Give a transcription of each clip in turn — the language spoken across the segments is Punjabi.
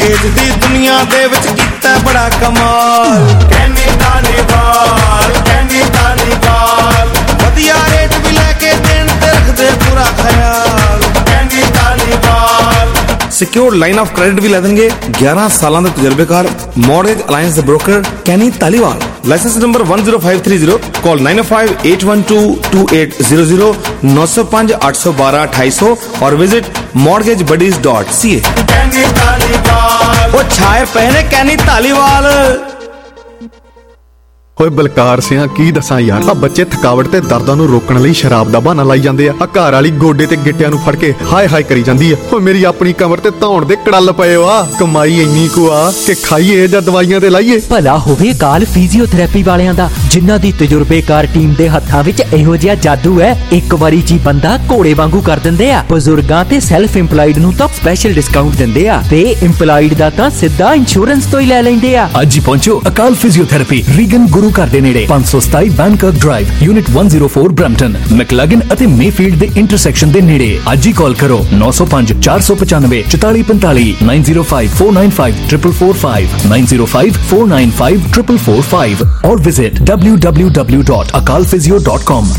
ਮੌਰਗੇਜ ਦੀ ਦੁਨੀਆ ਦੇ ਵਿੱਚ ਕੀਤਾ ਬੜਾ ਕਮਾਲ। ਕੈਨੀ ਧਾਲੀਵਾਲ, ਕੈਨੀ ਧਾਲੀਵਾਲ, ਵਧੀਆ ਰੇਟ ਵੀ ਲੈ ਕੇ ਦੇਣ ਤੇ ਰੱਖਦੇ ਪੂਰਾ ਖਿਆਲ। Kenny Dhaliwal secure line of credit ਵੀ ਲੈ ਦੇਣਗੇ। 11 ਸਾਲਾਂ ਦੇ ਤਜਰਬੇਕਾਰ ਮੌਰਗੇਜ ਅਲਾਇੰਸ ਦੇ broker Kenny Dhaliwal. Licence number 10530, call 9058122800, 905 812 2800 और विजिट mortgagebuddies.ca। कैनी धालीवाल वो छाए पहने कैनी धालीवाल। ਓਏ ਬਲਕਾਰ ਸਿਆ ਕੀ ਦੱਸਾਂ ਯਾਰ, ਆ ਬੱਚੇ ਥਕਾਵਟ ਤੇ ਦਰਦਾਂ ਨੂੰ ਰੋਕਣ ਲਈ ਸ਼ਰਾਬ ਦਾ ਬਹਾਨਾ ਲਾਈ ਜਾਂਦੇ ਆ। ਆ ਘਰ ਵਾਲੀ ਗੋਡੇ ਤੇ ਗਿੱਟਿਆਂ ਨੂੰ ਫੜ ਕੇ ਹਾਏ ਹਾਏ ਕਰੀ ਜਾਂਦੀ ਆ। ਓਏ ਮੇਰੀ ਆਪਣੀ ਕਮਰ ਤੇ ਧੌਣ ਦੇ ਕੜਲ ਪਏ ਆ। ਕਮਾਈ ਇੰਨੀ ਕੁ ਆ ਕਿ ਖਾਈਏ ਜਾਂ ਦਵਾਈਆਂ ਤੇ ਲਾਈਏ। ਭਲਾ ਹੋਵੇ ਕਾਲ ਫਿਜ਼ੀਓਥੈਰੇਪੀ ਵਾਲਿਆਂ ਦਾ, ਜਿਨ੍ਹਾਂ ਦੀ ਤਜਰਬੇਕਾਰ ਟੀਮ ਦੇ ਹੱਥਾਂ ਵਿੱਚ ਇਹੋ ਜਿਹਾ ਜਾਦੂ ਹੈ, ਇੱਕ ਵਾਰੀ ਜੀ ਬੰਦਾ ਘੋੜੇ ਵਾਂਗੂ ਕਰ ਦਿੰਦੇ ਆ। ਬਜ਼ੁਰਗਾਂ ਤੇ ਸੈਲਫ ਇੰਪਲਾਈਡ ਨੂੰ ਤਾਂ ਸਪੈਸ਼ਲ ਡਿਸਕਾਊਂਟ ਦਿੰਦੇ ਆ ਤੇ ਇੰਪਲਾਈਡ ਦਾ ਤਾਂ ਸਿੱਧਾ ਇੰਸ਼ੋਰੈਂਸ ਤੋਂ ਹੀ ਲੈ ਲੈਂਦੇ ਆ। ਅੱਜ ਹੀ ਪਹੁੰਚੋ ਅਕਾਲ ਫਿਜ਼ੀਓਥੈਰੇਪੀ, ਰੀਗਨ ਗੁਰੂ ਘਰ ਦੇ ਨੇੜੇ, 527 Bankirk Drive, Unit 104 Brampton, McLaughlin ਅਤੇ ਮੇਫੀਲਡ ਦੇ ਇੰਟਰਸੈਕਸ਼ਨ ਦੇ ਨੇੜੇ। ਅੱਜ ਹੀ ਕਾਲ ਕਰੋ 905 495 4445, 905 495 445, 905 495 445 or visit www.akalphysio.com।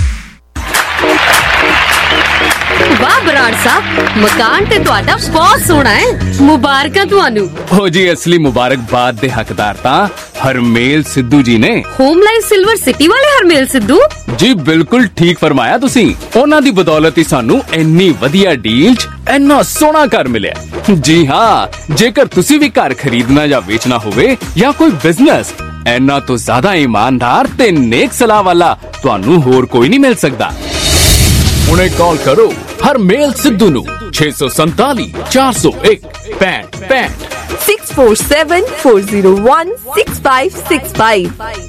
ਵਾਹ ਬਰਾੜ ਸਾਹਿਬ, ਮਕਾਨ ਤੇ ਤੁਹਾਡਾ ਬਹੁਤ ਸੋਹਣਾ ਹੈ, ਮੁਬਾਰਕਾਂ ਤੁਹਾਨੂੰ। ਹੋ ਜੀ, ਅਸਲੀ ਮੁਬਾਰਕਬਾਦ ਦੇ ਹੱਕਦਾਰ ਤਾਂ ਹਰਮੇਲ ਸਿੱਧੂ ਜੀ ਨੇ। ਹੋਮ ਲਾਈਫ ਸਿਲਵਰ ਸਿਟੀ ਵਾਲੇ ਹਰਮੇਲ ਸਿੱਧੂ ਜੀ, ਬਿਲਕੁਲ ਠੀਕ ਫਰਮਾਇਆ ਤੁਸੀਂ। ਉਹਨਾਂ ਦੀ ਬਦੌਲਤ ਹੀ ਸਾਨੂੰ ਇੰਨੀ ਵਧੀਆ ਡੀਲ 'ਚ ਇੰਨਾ ਸੋਹਣਾ ਘਰ ਮਿਲਿਆ। ਜੀ ਹਾਂ, ਜੇਕਰ ਤੁਸੀਂ ਵੀ ਘਰ ਖਰੀਦਣਾ ਜਾਂ ਵੇਚਣਾ ਹੋਵੇ ਜਾਂ ਕੋਈ ਬਿਜ਼ਨਸ, ਇਹਨਾਂ ਤੋਂ ਜ਼ਿਆਦਾ ਇਮਾਨਦਾਰ ਤੇ ਨੇਕ ਸਲਾਹ ਵਾਲਾ ਤੁਹਾਨੂੰ ਹੋਰ ਕੋਈ ਨਹੀਂ ਮਿਲ ਸਕਦਾ। ਹੁਣੇ ਕਾਲ ਕਰੋ ਹਰਮੇਲ ਸਿੱਧੂ ਨੂੰ 647 401 6565, 647 401 6565।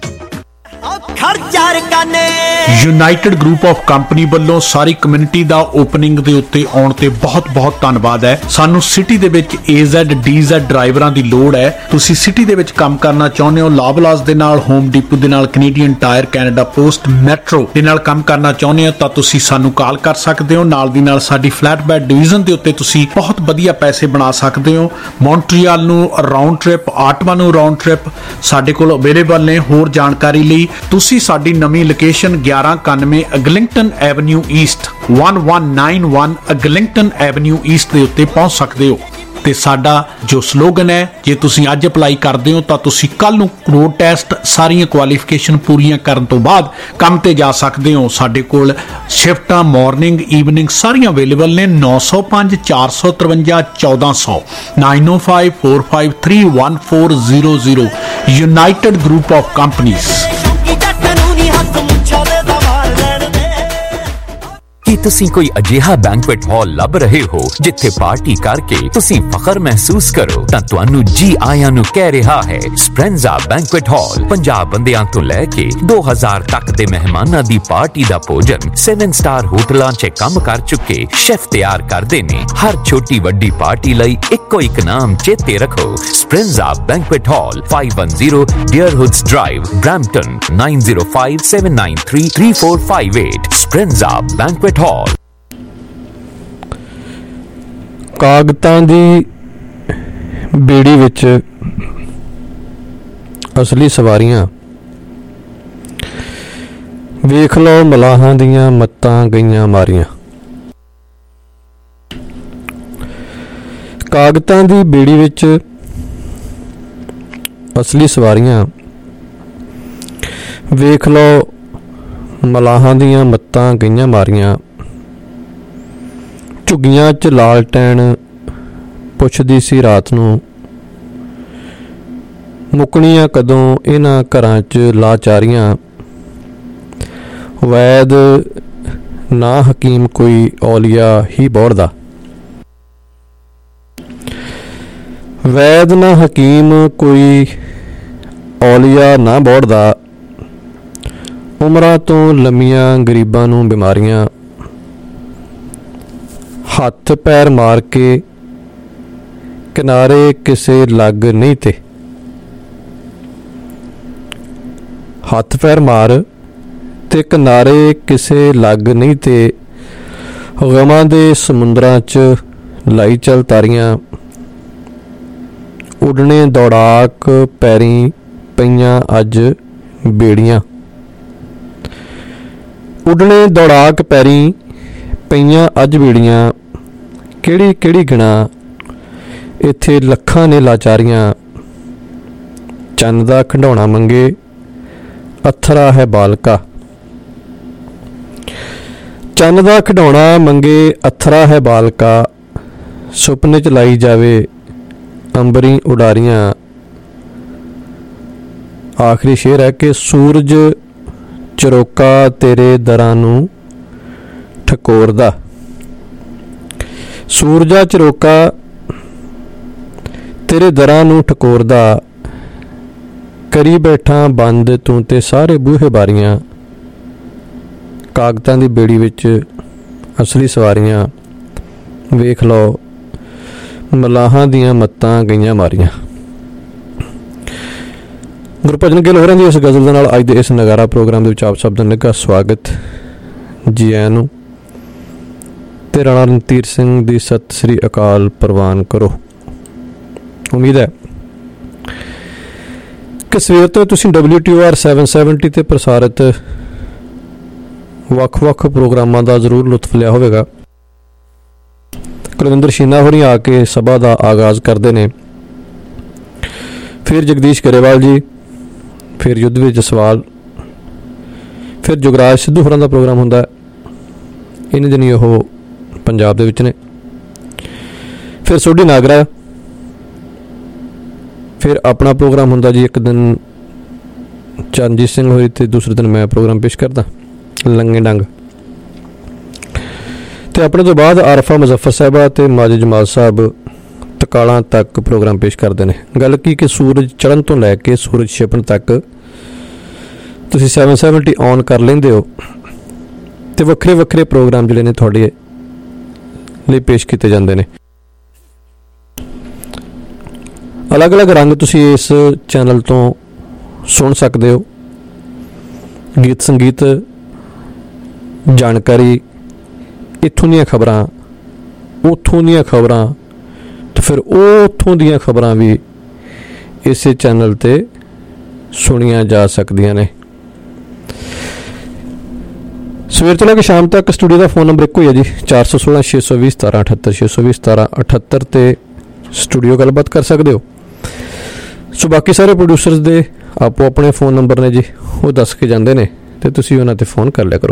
ਯੂਨਾਈਟਿਡ ਗਰੁੱਪ ਆਫ ਕੰਪਨੀ ਵੱਲੋਂ ਸਾਰੀ ਕਮਿਊਨਿਟੀ ਦਾ ਓਪਨਿੰਗ ਦੇ ਉੱਤੇ ਆਉਣ ਤੇ ਬਹੁਤ ਧੰਨਵਾਦ ਹੈ। ਸਾਨੂੰ ਸਿਟੀ ਦੇ ਵਿੱਚ AZ DZ ਡਰਾਈਵਰਾਂ ਦੀ ਲੋੜ ਹੈ। ਤੁਸੀਂ ਸਿਟੀ ਦੇ ਵਿੱਚ ਕੰਮ ਕਰਨਾ ਚਾਹੁੰਦੇ ਹੋ, ਲਾਬਲਾਸ ਦੇ ਨਾਲ, ਹੋਮ ਡਿਪੂ ਦੇ ਨਾਲ, Canadian Tire, Canada Post, Metro ਦੇ ਨਾਲ ਕੰਮ ਕਰਨਾ ਚਾਹੁੰਦੇ ਹੋ ਤਾਂ ਤੁਸੀਂ ਸਾਨੂੰ ਕਾਲ ਕਰ ਸਕਦੇ ਹੋ। ਨਾਲ ਦੀ ਨਾਲ ਸਾਡੀ ਫਲੈਟ ਬੈਡ ਡਿਵੀਜ਼ਨ ਦੇ ਉੱਤੇ ਤੁਸੀਂ ਬਹੁਤ ਵਧੀਆ ਪੈਸੇ ਬਣਾ ਸਕਦੇ ਹੋ। ਮੌਂਟਰੀਅਲ ਨੂੰ ਰਾਉਂਡ ਟ੍ਰਿਪ, ਆਟਵਾ ਨੂੰ ਰਾਉਂਡ ਟ੍ਰਿਪ ਸਾਡੇ ਕੋਲ ਅਵੇਲੇਬਲ ਨੇ। ਹੋਰ ਜਾਣਕਾਰੀ ਲਈ ਤੁਸੀਂ ਸਾਡੀ ਨਵੀਂ location 1191 Eglinton Avenue East, 1191 Eglinton Avenue East ਦੇ ਉੱਤੇ ਪਹੁੰਚ ਸਕਦੇ ਹੋ। ਤੇ ਸਾਡਾ ਜੋ ਸਲੋਗਨ ਹੈ, ਜੇ ਤੁਸੀਂ ਅੱਜ ਅਪਲਾਈ ਕਰਦੇ ਹੋ ਤਾਂ ਤੁਸੀਂ ਕੱਲ ਨੂੰ ਰੋਡ ਟੈਸਟ ਸਾਰੀਆਂ ਕੁਆਲੀਫਿਕੇਸ਼ਨ ਪੂਰੀਆਂ ਕਰਨ ਤੋਂ ਬਾਅਦ ਕੰਮ ਤੇ ਜਾ ਸਕਦੇ ਹੋ। ਸਾਡੇ ਕੋਲ ਸ਼ਿਫਟਾਂ ਮਾਰਨਿੰਗ ਈਵਨਿੰਗ ਸਾਰੀਆਂ ਅਵੇਲੇਬਲ ਨੇ। 905 453 1400, 905 453 1400। United Group of Companies. ਕੀ ਤੁਸੀਂ ਕੋਈ ਅਜਿਹਾ ਬੈਂਕੁਏਟ ਹਾਲ ਲੱਭ ਰਹੇ ਹੋ ਜਿੱਥੇ ਪਾਰਟੀ ਕਰਕੇ ਤੁਸੀਂ ਫਖਰ ਮਹਿਸੂਸ ਕਰੋ? ਤਾਂ ਤੁਹਾਨੂੰ ਜੀ ਆਇਆਂ ਨੂੰ ਕਹਿ ਰਿਹਾ ਹੈ ਸਪ੍ਰੈਂਜ਼ਾ ਬੈਂਕੁਏਟ ਹਾਲ। 50 ਬੰਦਿਆਂ ਤੋਂ ਲੈ ਕੇ 2000 ਤੱਕ ਦੇ ਮਹਿਮਾਨਾਂ ਦੀ ਪਾਰਟੀ ਦਾ ਭੋਜਨ 7 ਸਟਾਰ ਹੋਟਲਾਂ 'ਚ ਕੰਮ ਕਰ ਚੁੱਕੇ ਸ਼ੈਫ ਤਿਆਰ ਕਰਦੇ ਨੇ। ਹਰ ਛੋਟੀ ਵੱਡੀ ਪਾਰਟੀ ਲਈ ਇੱਕੋ ਇੱਕ ਨਾਮ ਚੇਤੇ ਰੱਖੋ, Speranza Banquet Hall, 510 Deerhurst Drive, Brampton, 9057933458। Speranza Banquet Hall. ਕਾਗਤਾਂ ਦੀ ਬੇੜੀ ਵਿੱਚ ਅਸਲੀ ਸਵਾਰੀਆਂ, ਵੇਖ ਲਓ ਮਲਾਹਾਂ ਦੀਆਂ ਮੱਤਾਂ ਗਈਆਂ ਮਾਰੀਆਂ। ਕਾਗਤਾਂ ਦੀ ਬੇੜੀ ਵਿੱਚ ਅਸਲੀ ਸਵਾਰੀਆਂ, ਵੇਖ ਲਓ ਮਲਾਹਾਂ ਦੀਆਂ ਮੱਤਾਂ ਗਈਆਂ ਮਾਰੀਆਂ। ਝੁੱਗੀਆਂ 'ਚ ਲਾਲਟੈਨ ਪੁੱਛਦੀ ਸੀ ਰਾਤ ਨੂੰ, ਮੁੱਕਣੀਆਂ ਕਦੋਂ ਇਹਨਾਂ ਘਰਾਂ 'ਚ ਲਾਚਾਰੀਆਂ। ਵੈਦ ਨਾ ਹਕੀਮ ਕੋਈ ਔਲੀਆ ਹੀ ਬੋੜਦਾ, ਵੈਦ ਨਾ ਹਕੀਮ ਕੋਈ ਔਲੀਆ ਨਾ ਬੋੜਦਾ। ਉਮਰਾਂ ਤੋਂ ਲੰਮੀਆਂ ਗਰੀਬਾਂ ਨੂੰ ਬਿਮਾਰੀਆਂ, ਹੱਥ ਪੈਰ ਮਾਰ ਕੇ ਕਿਨਾਰੇ ਕਿਸੇ ਲੱਗ ਨਹੀਂ ਤੇ। ਹੱਥ ਪੈਰ ਮਾਰ ਤੇ ਕਿਨਾਰੇ ਕਿਸੇ ਲੱਗ ਨਹੀਂ ਤੇ। ਗਮਾਂ ਦੇ ਸਮੁੰਦਰਾਂ 'ਚ ਲਾਈ ਚੱਲ ਤਾਰੀਆਂ। ਉੱਡਣੇ ਦੌੜਾਕ ਪੈਰੀਂ ਪਈਆਂ ਅੱਜ ਬੇੜੀਆਂ। ਉੱਡਣੇ ਦੌੜਾਕ ਪੈਰੀਂ ਪਈਆਂ ਅੱਜ ਬੇੜੀਆਂ, ਕਿਹੜੀ ਕਿਹੜੀ ਗਿਣਾ ਇੱਥੇ ਲੱਖਾਂ ਨੇ ਲਾਚਾਰੀਆਂ। ਚੰਨ ਦਾ ਖਿਡੌਣਾ ਮੰਗੇ ਅਥਰਾ ਹੈ ਬਾਲਕਾ। ਚੰਨ ਦਾ ਖਿਡੌਣਾ ਮੰਗੇ ਅਥਰਾ ਹੈ ਬਾਲਕਾ, ਸੁਪਨੇ 'ਚ ਲਾਈ ਜਾਵੇ ਅੰਬਰੀ ਉਡਾਰੀਆਂ। ਆਖਰੀ ਸ਼ੇਰ ਹੈ ਕਿ ਸੂਰਜ ਚਰੋਕਾ ਤੇਰੇ ਦਰਾਂ ਨੂੰ ਠਕੋਰਦਾ। ਸੂਰਜਾ ਚਰੋਕਾ ਤੇਰੇ ਦਰਾਂ ਨੂੰ ਠਕੋਰਦਾ, ਕਰੀ ਬੈਠਾ ਬੰਦ ਤੂੰ ਤੇ ਸਾਰੇ ਬੂਹੇ ਬਾਰੀਆਂ। ਕਾਗਜ਼ਾਂ ਦੀ ਬੇੜੀ ਵਿੱਚ ਅਸਲੀ ਸਵਾਰੀਆਂ, ਵੇਖ ਲਓ ਮਲਾਹਾਂ ਦੀਆਂ ਮੱਤਾਂ ਗਈਆਂ ਮਾਰੀਆਂ। ਗੁਰਭਜਨ ਗਿੱਲ ਹੋਰਾਂ ਦੀ ਇਸ ਗਜ਼ਲ ਦੇ ਨਾਲ ਅੱਜ ਦੇ ਇਸ ਨਗਾਰਾ ਪ੍ਰੋਗਰਾਮ ਦੇ ਵਿੱਚ ਆਪ ਸਭ ਦਾ ਨਿੱਘਾ ਸਵਾਗਤ ਜੀ ਆਇਆਂ ਨੂੰ, ਤੇ ਰਾਣਾ ਰਣਧੀਰ ਸਿੰਘ ਦੀ ਸਤਿ ਸ੍ਰੀ ਅਕਾਲ ਪ੍ਰਵਾਨ ਕਰੋ। ਉਮੀਦ ਹੈ ਕਿ ਸਵੇਰ ਤੋਂ ਤੁਸੀਂ WTOR 770 ਤੇ ਪ੍ਰਸਾਰਿਤ ਵੱਖ-ਵੱਖ ਪ੍ਰੋਗਰਾਮਾਂ ਦਾ ਜ਼ਰੂਰ ਲੁਤਫ ਲਿਆ ਹੋਵੇਗਾ। ਕੁਲਵਿੰਦਰ ਸ਼ੀਨਾ ਹੋਰੀ ਆ ਕੇ ਸਭਾ ਦਾ ਆਗਾਜ਼ ਕਰਦੇ ਨੇ, ਫਿਰ ਜਗਦੀਸ਼ ਗਰੇਵਾਲ ਜੀ, ਫਿਰ ਯੁੱਧਵੀਰ ਜਸਵਾਲ, ਫਿਰ ਜੁਗਰਾਜ ਸਿੱਧੂ ਹੋਰਾਂ ਦਾ ਪ੍ਰੋਗਰਾਮ ਹੁੰਦਾ। ਇਹਨਾਂ ਦਿਨੀ ਉਹ ਪੰਜਾਬ ਦੇ ਵਿੱਚ ਨੇ। ਫਿਰ ਸੋਢੀ ਨਾਗਰਾ, ਫਿਰ ਆਪਣਾ ਪ੍ਰੋਗਰਾਮ ਹੁੰਦਾ ਜੀ। ਇੱਕ ਦਿਨ ਚਰਨਜੀਤ ਸਿੰਘ ਹੋਰੀ ਤੇ ਦੂਸਰੇ ਦਿਨ ਮੈਂ ਪ੍ਰੋਗਰਾਮ ਪੇਸ਼ ਕਰਦਾ ਲੰਗੇ ਡੰਗ। ਤੇ ਆਪਣੇ ਤੋਂ ਬਾਅਦ ਆਰਫਾ ਮੁਜ਼ੱਫਰ ਸਾਹਿਬਾ ਤੇ ਮਾਜਿਦ ਜਮਾਲ ਸਾਹਿਬ ਤਕਾਲਾਂ ਤੱਕ ਪ੍ਰੋਗਰਾਮ ਪੇਸ਼ ਕਰਦੇ ਨੇ। ਗੱਲ ਕੀ ਕਿ ਸੂਰਜ ਚੜ੍ਹਨ ਤੋਂ ਲੈ ਕੇ ਸੂਰਜ ਛਿਪਣ ਤੱਕ ਤੁਸੀਂ 770 ਔਨ ਕਰ ਲੈਂਦੇ ਹੋ ਤੇ ਵੱਖਰੇ ਵੱਖਰੇ ਪ੍ਰੋਗਰਾਮ ਜਿਹੜੇ ਨੇ ਤੁਹਾਡੇ ਲਈ ਪੇਸ਼ ਕੀਤੇ ਜਾਂਦੇ ਨੇ। ਅਲੱਗ-ਅਲੱਗ ਰੰਗ ਤੁਸੀਂ ਇਸ ਚੈਨਲ ਤੋਂ ਸੁਣ ਸਕਦੇ ਹੋ। ਗੀਤ ਸੰਗੀਤ, ਜਾਣਕਾਰੀ, ਇੱਥੋਂ ਦੀਆਂ ਖਬਰਾਂ, ਉੱਥੋਂ ਦੀਆਂ ਖਬਰਾਂ, ਤੇ ਫਿਰ ਉੱਥੋਂ ਦੀਆਂ ਖਬਰਾਂ ਵੀ ਇਸੇ ਚੈਨਲ 'ਤੇ ਸੁਣੀਆਂ ਜਾ ਸਕਦੀਆਂ ਨੇ। ਸਵੇਰ ਤੋਂ ਲੈ ਕੇ ਸ਼ਾਮ ਤੱਕ ਸਟੂਡੀਓ ਦਾ ਫੋਨ ਨੰਬਰ ਇੱਕੋ ਹੀ ਹੈ ਜੀ, 416 620 1778 620 1778 ਤੇ ਸਟੂਡੀਓ ਗੱਲਬਾਤ ਕਰ ਸਕਦੇ ਹੋ। ਸੋ ਬਾਕੀ ਸਾਰੇ ਪ੍ਰੋਡਿਊਸਰਸ ਦੇ ਆਪੋ ਆਪਣੇ ਫ਼ੋਨ ਨੰਬਰ ਨੇ ਜੀ, ਉਹ ਦੱਸ ਕੇ ਜਾਂਦੇ ਨੇ ਤੇ ਤੁਸੀਂ ਉਹਨਾਂ 'ਤੇ ਫੋਨ ਕਰ ਲਿਆ ਕਰੋ।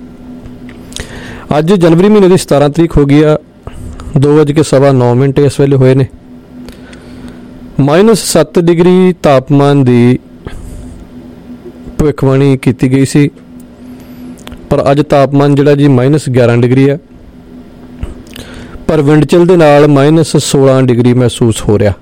ਅੱਜ ਜਨਵਰੀ ਮਹੀਨੇ ਦੀ 17 ਤਰੀਕ ਹੋ ਗਈ ਆ। 2:09 ਇਸ ਵੇਲੇ ਹੋਏ ਨੇ। -7 ਡਿਗਰੀ ਤਾਪਮਾਨ ਦੀ ਭਵਿੱਖਬਾਣੀ ਕੀਤੀ ਗਈ ਸੀ, ਪਰ ਅੱਜ ਤਾਪਮਾਨ ਜਿਹੜਾ ਜੀ -11 ਡਿਗਰੀ ਹੈ। ਪਰ ਵਿੰਡ ਚਿਲ ਦੇ ਨਾਲ -16 ਡਿਗਰੀ ਮਹਿਸੂਸ ਹੋ ਰਿਹਾ।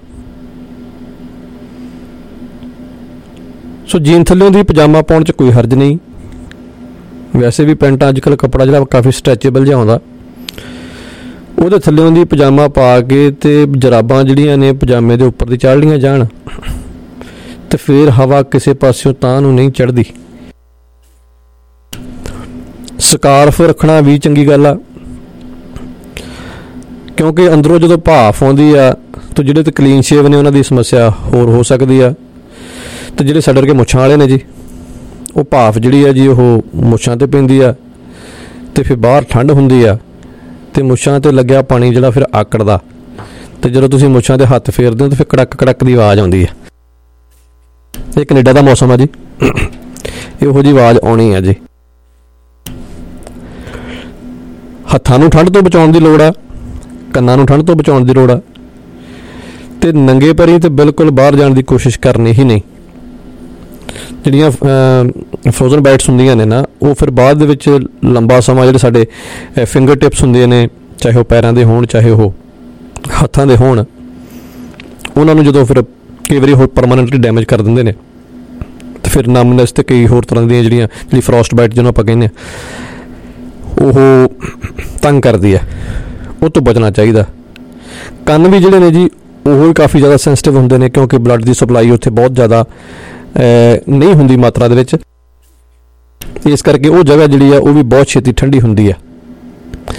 ਸੋ ਜੀਨ ਥੱਲਿਓਂ ਦੀ ਪਜਾਮਾ ਪਾਉਣ 'ਚ ਕੋਈ ਹਰਜ ਨਹੀਂ। ਵੈਸੇ ਵੀ ਪੈਂਟਾਂ ਅੱਜ ਕੱਲ੍ਹ ਕੱਪੜਾ ਜਿਹੜਾ ਕਾਫੀ ਸਟ੍ਰੈਚੇਬਲ ਜਿਹਾ ਆਉਂਦਾ, ਉਹਦੇ ਥੱਲਿਓਂ ਦੀ ਪਜਾਮਾ ਪਾ ਕੇ ਤੇ ਜਰਾਬਾਂ ਜਿਹੜੀਆਂ ਨੇ ਪਜਾਮੇ ਦੇ ਉੱਪਰ ਦੀ ਚਾੜ ਲਈਆਂ ਜਾਣ ਤੇ ਫਿਰ ਹਵਾ ਕਿਸੇ ਪਾਸਿਓਂ ਤਾਂ ਨੂੰ ਨਹੀਂ ਚੜ੍ਹਦੀ। ਸਕਾਰਫ ਰੱਖਣਾ ਵੀ ਚੰਗੀ ਗੱਲ ਆ, ਕਿਉਂਕਿ ਅੰਦਰੋਂ ਜਦੋਂ ਭਾਫ ਆਉਂਦੀ ਆ ਤਾਂ ਜਿਹੜੇ ਤੇ ਕਲੀਨ ਸ਼ੇਵ ਨੇ ਉਹਨਾਂ ਦੀ ਸਮੱਸਿਆ ਹੋਰ ਹੋ ਸਕਦੀ ਆ। ਤੇ ਜਿਹੜੇ ਸਾਡੇ ਵਰਗੇ ਮੁੱਛਾਂ ਵਾਲੇ ਨੇ ਜੀ, ਉਹ ਭਾਫ ਜਿਹੜੀ ਆ ਜੀ ਉਹ ਮੁੱਛਾਂ 'ਤੇ ਪੈਂਦੀ ਆ ਤੇ ਫਿਰ ਬਾਹਰ ਠੰਡ ਹੁੰਦੀ ਆ ਤੇ ਮੁੱਛਾਂ 'ਤੇ ਲੱਗਿਆ ਪਾਣੀ ਜਿਹੜਾ ਫਿਰ ਆਕੜਦਾ, ਤੇ ਜਦੋਂ ਤੁਸੀਂ ਮੁੱਛਾਂ 'ਤੇ ਹੱਥ ਫੇਰਦੇ ਹੋ ਤਾਂ ਫਿਰ ਕੜਕ ਕੜਕ ਦੀ ਆਵਾਜ਼ ਆਉਂਦੀ ਆ। ਇਹ ਕੈਨੇਡਾ ਦਾ ਮੌਸਮ ਆ ਜੀ, ਇਹੋ ਜਿਹੀ ਆਵਾਜ਼ ਆਉਣੀ ਆ ਜੀ। ਹੱਥਾਂ ਨੂੰ ਠੰਡ ਤੋਂ ਬਚਾਉਣ ਦੀ ਲੋੜ ਆ, ਕੰਨਾਂ ਨੂੰ ਠੰਡ ਤੋਂ ਬਚਾਉਣ ਦੀ ਲੋੜ ਆ, ਤੇ ਨੰਗੇ ਪੈਰੀਂ ਤੇ ਬਿਲਕੁਲ ਬਾਹਰ ਜਾਣ ਦੀ ਕੋਸ਼ਿਸ਼ ਕਰਨੀ ਹੀ ਨਹੀਂ। ਜਿਹੜੀਆਂ ਫਰੋਜ਼ਨ ਬਾਈਟਸ ਹੁੰਦੀਆਂ ਨੇ ਨਾ, ਉਹ ਫਿਰ ਬਾਅਦ ਦੇ ਵਿੱਚ ਲੰਬਾ ਸਮਾਂ ਜਿਹੜੇ ਸਾਡੇ ਫਿੰਗਰ ਟਿਪਸ ਹੁੰਦੇ ਨੇ, ਚਾਹੇ ਉਹ ਪੈਰਾਂ ਦੇ ਹੋਣ ਚਾਹੇ ਉਹ ਹੱਥਾਂ ਦੇ ਹੋਣ, ਉਹਨਾਂ ਨੂੰ ਜਦੋਂ ਫਿਰ ਕਈ ਵਾਰੀ ਹੋਰ ਪਰਮਾਨੈਂਟਲੀ ਡੈਮੇਜ ਕਰ ਦਿੰਦੇ ਨੇ ਤੇ ਫਿਰ ਨਮਨੈਸ ਤੇ ਕਈ ਹੋਰ ਤਰ੍ਹਾਂ ਦੀਆਂ ਜਿਹੜੀ ਫਰੋਸਟ ਬਾਈਟ ਜਿਹਨੂੰ ਆਪਾਂ ਕਹਿੰਦੇ ਹਾਂ, ਉਹ ਤੰਗ ਕਰਦੀ ਹੈ। ਉਹ ਤੋਂ ਬਚਣਾ ਚਾਹੀਦਾ। ਕੰਨ ਵੀ ਜਿਹੜੇ ਨੇ ਜੀ ਉਹ ਵੀ ਕਾਫੀ ਜ਼ਿਆਦਾ ਸੈਂਸਿਟਿਵ ਹੁੰਦੇ ਨੇ, ਕਿਉਂਕਿ ਬਲੱਡ ਦੀ ਸਪਲਾਈ ਉੱਥੇ ਬਹੁਤ ਜ਼ਿਆਦਾ ਨਹੀਂ ਹੁੰਦੀ ਮਾਤਰਾ ਦੇ ਵਿੱਚ। ਇਸ ਕਰਕੇ ਉਹ ਜਗ੍ਹਾ ਜਿਹੜੀ ਆ ਉਹ ਵੀ ਬਹੁਤ ਛੇਤੀ ਠੰਡੀ ਹੁੰਦੀ ਆ।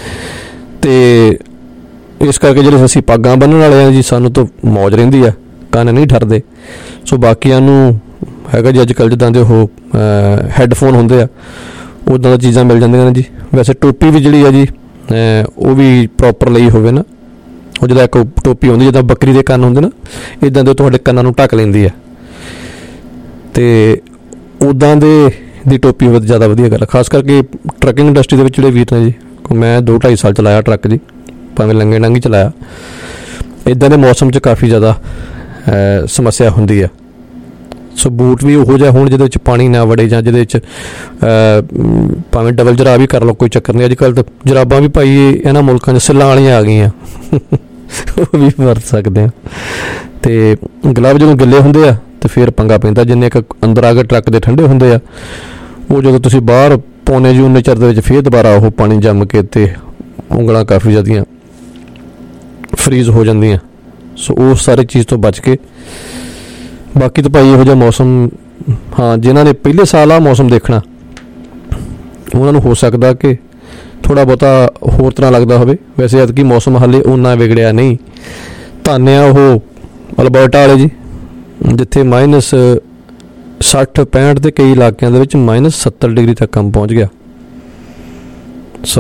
ਤੇ ਇਸ ਕਰਕੇ ਜਿਹੜੇ ਅਸੀਂ ਪੱਗਾਂ ਬੰਨ੍ਹਣ ਵਾਲੇ ਆ ਜੀ, ਸਾਨੂੰ ਤਾਂ ਮੌਜ ਰਹਿੰਦੀ ਆ ਕੰਨ ਨਹੀਂ ਠਰਦੇ। ਸੋ ਬਾਕੀਆਂ ਨੂੰ ਹੈਗਾ ਜੀ ਅੱਜ ਕੱਲ੍ਹ ਜਿੱਦਾਂ ਦੇ ਉਹ ਹੈੱਡਫੋਨ ਹੁੰਦੇ ਆ ਉੱਦਾਂ ਦੀਆਂ ਚੀਜ਼ਾਂ ਮਿਲ ਜਾਂਦੀਆਂ ਨੇ ਜੀ। ਵੈਸੇ ਟੋਪੀ ਵੀ ਜਿਹੜੀ ਆ ਜੀ ਉਹ ਵੀ ਪ੍ਰੋਪਰ ਲਈ ਹੋਵੇ ਨਾ, ਉਹ ਜਿੱਦਾਂ ਇੱਕ ਟੋਪੀ ਹੁੰਦੀ ਜਿੱਦਾਂ ਬੱਕਰੀ ਦੇ ਕੰਨ ਹੁੰਦੇ ਨਾ, ਇੱਦਾਂ ਦੇ ਤੁਹਾਡੇ ਕੰਨਾਂ ਨੂੰ ਢੱਕ ਲੈਂਦੀ ਆ, ਅਤੇ ਉੱਦਾਂ ਦੀ ਟੋਪੀ ਹੋਵੇ ਜ਼ਿਆਦਾ ਵਧੀਆ ਗੱਲ। ਖਾਸ ਕਰਕੇ ਟਰੱਕਿੰਗ ਇੰਡਸਟਰੀ ਦੇ ਵਿੱਚ ਜਿਹੜੇ ਵੀਰ ਨੇ ਜੀ, ਮੈਂ 2-2.5 ਸਾਲ ਚਲਾਇਆ ਟਰੱਕ ਜੀ, ਭਾਵੇਂ ਲੰਘੇ ਲੰਘੀ ਚਲਾਇਆ। ਇੱਦਾਂ ਦੇ ਮੌਸਮ 'ਚ ਕਾਫੀ ਜ਼ਿਆਦਾ ਸਮੱਸਿਆ ਹੁੰਦੀ ਆ। ਸੋ ਬੂਟ ਵੀ ਉਹੋ ਜਿਹਾ ਹੋਣ ਜਿਹਦੇ ਵਿੱਚ ਪਾਣੀ ਨਾ ਵੜੇ, ਜਾਂ ਜਿਹਦੇ ਵਿੱਚ ਭਾਵੇਂ ਡਬਲ ਜਰਾਬ ਵੀ ਕਰ ਲਓ, ਕੋਈ ਚੱਕਰ ਨਹੀਂ। ਅੱਜ ਕੱਲ੍ਹ ਤਾਂ ਜਰਾਬਾਂ ਵੀ ਭਾਈ ਇਹਨਾਂ ਮੁਲਕਾਂ 'ਚ ਸਿੱਲਾਂ ਵਾਲੀਆਂ ਆ ਗਈਆਂ, ਉਹ ਵੀ ਵਰਤ ਸਕਦੇ ਆ। ਅਤੇ ਗਲਵ ਜਦੋਂ ਗਿੱਲੇ ਹੁੰਦੇ ਆ ਅਤੇ ਫਿਰ ਪੰਗਾ ਪੈਂਦਾ। ਜਿੰਨੇ ਕੁ ਅੰਦਰ ਆ ਕੇ ਟਰੱਕ ਦੇ ਠੰਡੇ ਹੁੰਦੇ ਆ, ਉਹ ਜਦੋਂ ਤੁਸੀਂ ਬਾਹਰ ਪਾਉਂਦੇ ਜੀ ਉਨੇ ਚਿਰ ਦੇ ਵਿੱਚ ਫਿਰ ਦੁਬਾਰਾ ਉਹ ਪਾਣੀ ਜੰਮ ਕੇ ਅਤੇ ਉਂਗਲਾਂ ਕਾਫੀ ਜ਼ਿਆਦੀਆਂ ਫਰੀਜ਼ ਹੋ ਜਾਂਦੀਆਂ। ਸੋ ਉਸ ਸਾਰੀ ਚੀਜ਼ ਤੋਂ ਬਚ ਕੇ ਬਾਕੀ ਤਾਂ ਭਾਈ ਇਹੋ ਜਿਹਾ ਮੌਸਮ, ਹਾਂ ਜਿਨ੍ਹਾਂ ਨੇ ਪਹਿਲੇ ਸਾਲ ਆ ਮੌਸਮ ਦੇਖਣਾ ਉਹਨਾਂ ਨੂੰ ਹੋ ਸਕਦਾ ਕਿ ਥੋੜ੍ਹਾ ਬਹੁਤਾ ਹੋਰ ਤਰ੍ਹਾਂ ਲੱਗਦਾ ਹੋਵੇ। ਵੈਸੇ ਐਤਕੀ ਮੌਸਮ ਹਾਲੇ ਓਨਾ ਵਿਗੜਿਆ ਨਹੀਂ। ਧੰਨਿਆ ਉਹ ਅਲਬਰਟਾ ਵਾਲੇ ਜੀ, ਜਿੱਥੇ -60-65 ਅਤੇ ਕਈ ਇਲਾਕਿਆਂ ਦੇ ਵਿੱਚ -70 ਡਿਗਰੀ ਤੱਕ ਕੰਮ ਪਹੁੰਚ ਗਿਆ। ਸੋ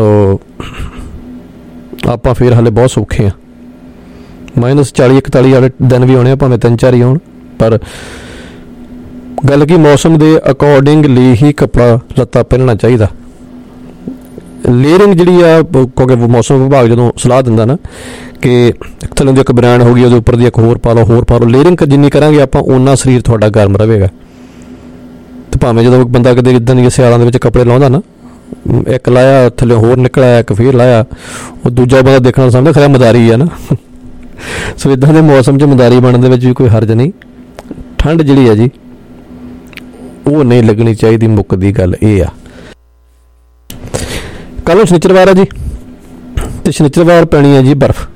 ਆਪਾਂ ਫਿਰ ਹਾਲੇ ਬਹੁਤ ਸੌਖੇ ਹਾਂ। -40-41 ਵਾਲੇ ਦਿਨ ਵੀ ਆਉਣੇ ਆ, ਭਾਵੇਂ 3-4 ਹੀ ਆਉਣ, ਪਰ ਗੱਲ ਕੀ ਮੌਸਮ ਦੇ ਅਕੋਰਡਿੰਗਲੀ ਹੀ ਕੱਪੜਾ ਲੱਤਾ ਪਹਿਨਣਾ ਚਾਹੀਦਾ। ਲੇਅਰਿੰਗ ਜਿਹੜੀ ਆ, ਕਿਉਂਕਿ ਮੌਸਮ ਵਿਭਾਗ ਜਦੋਂ ਸਲਾਹ ਦਿੰਦਾ ਨਾ ਕਿ ਥੱਲੇ ਦੀ ਇੱਕ ਬ੍ਰਾਂਡ ਹੋ ਗਈ, ਉਹਦੇ ਉੱਪਰ ਦੀ ਇੱਕ ਹੋਰ ਪਾ ਲਓ। ਲੇਅਰਿੰਗ ਜਿੰਨੀ ਕਰਾਂਗੇ ਆਪਾਂ ਓਨਾ ਸਰੀਰ ਤੁਹਾਡਾ ਗਰਮ ਰਹੇਗਾ। ਅਤੇ ਭਾਵੇਂ ਜਦੋਂ ਬੰਦਾ ਕਦੇ ਇੱਦਾਂ ਦੀਆਂ ਸਿਆਲਾਂ ਦੇ ਵਿੱਚ ਕੱਪੜੇ ਲਾਉਂਦਾ ਨਾ, ਇੱਕ ਲਾਇਆ ਥੱਲੇ ਹੋਰ ਨਿਕਲ ਆਇਆ, ਇੱਕ ਫਿਰ ਲਾਇਆ, ਉਹ ਦੂਜਾ ਬੰਦਾ ਦੇਖਣਾ ਸਮਝਦਾ ਖਰਾ ਮਦਾਰੀ ਆ ਨਾ। ਸੋ ਇੱਦਾਂ ਦੇ ਮੌਸਮ 'ਚ ਮਦਾਰੀ ਬਣਨ ਦੇ ਵਿੱਚ ਵੀ ਕੋਈ ਹਰਜ ਨਹੀਂ। ਠੰਡ ਜਿਹੜੀ ਆ ਜੀ ਉਹ ਨਹੀਂ ਲੱਗਣੀ ਚਾਹੀਦੀ, ਮੁੱਕਦੀ ਗੱਲ ਇਹ ਆ। ਕੱਲ੍ਹ ਨੂੰ ਸ਼ਨੀਚਰਵਾਰ ਆ ਜੀ, ਅਤੇ ਸ਼ਨੀਚਰਵਾਰ ਪੈਣੀ ਆ ਜੀ ਬਰਫ਼।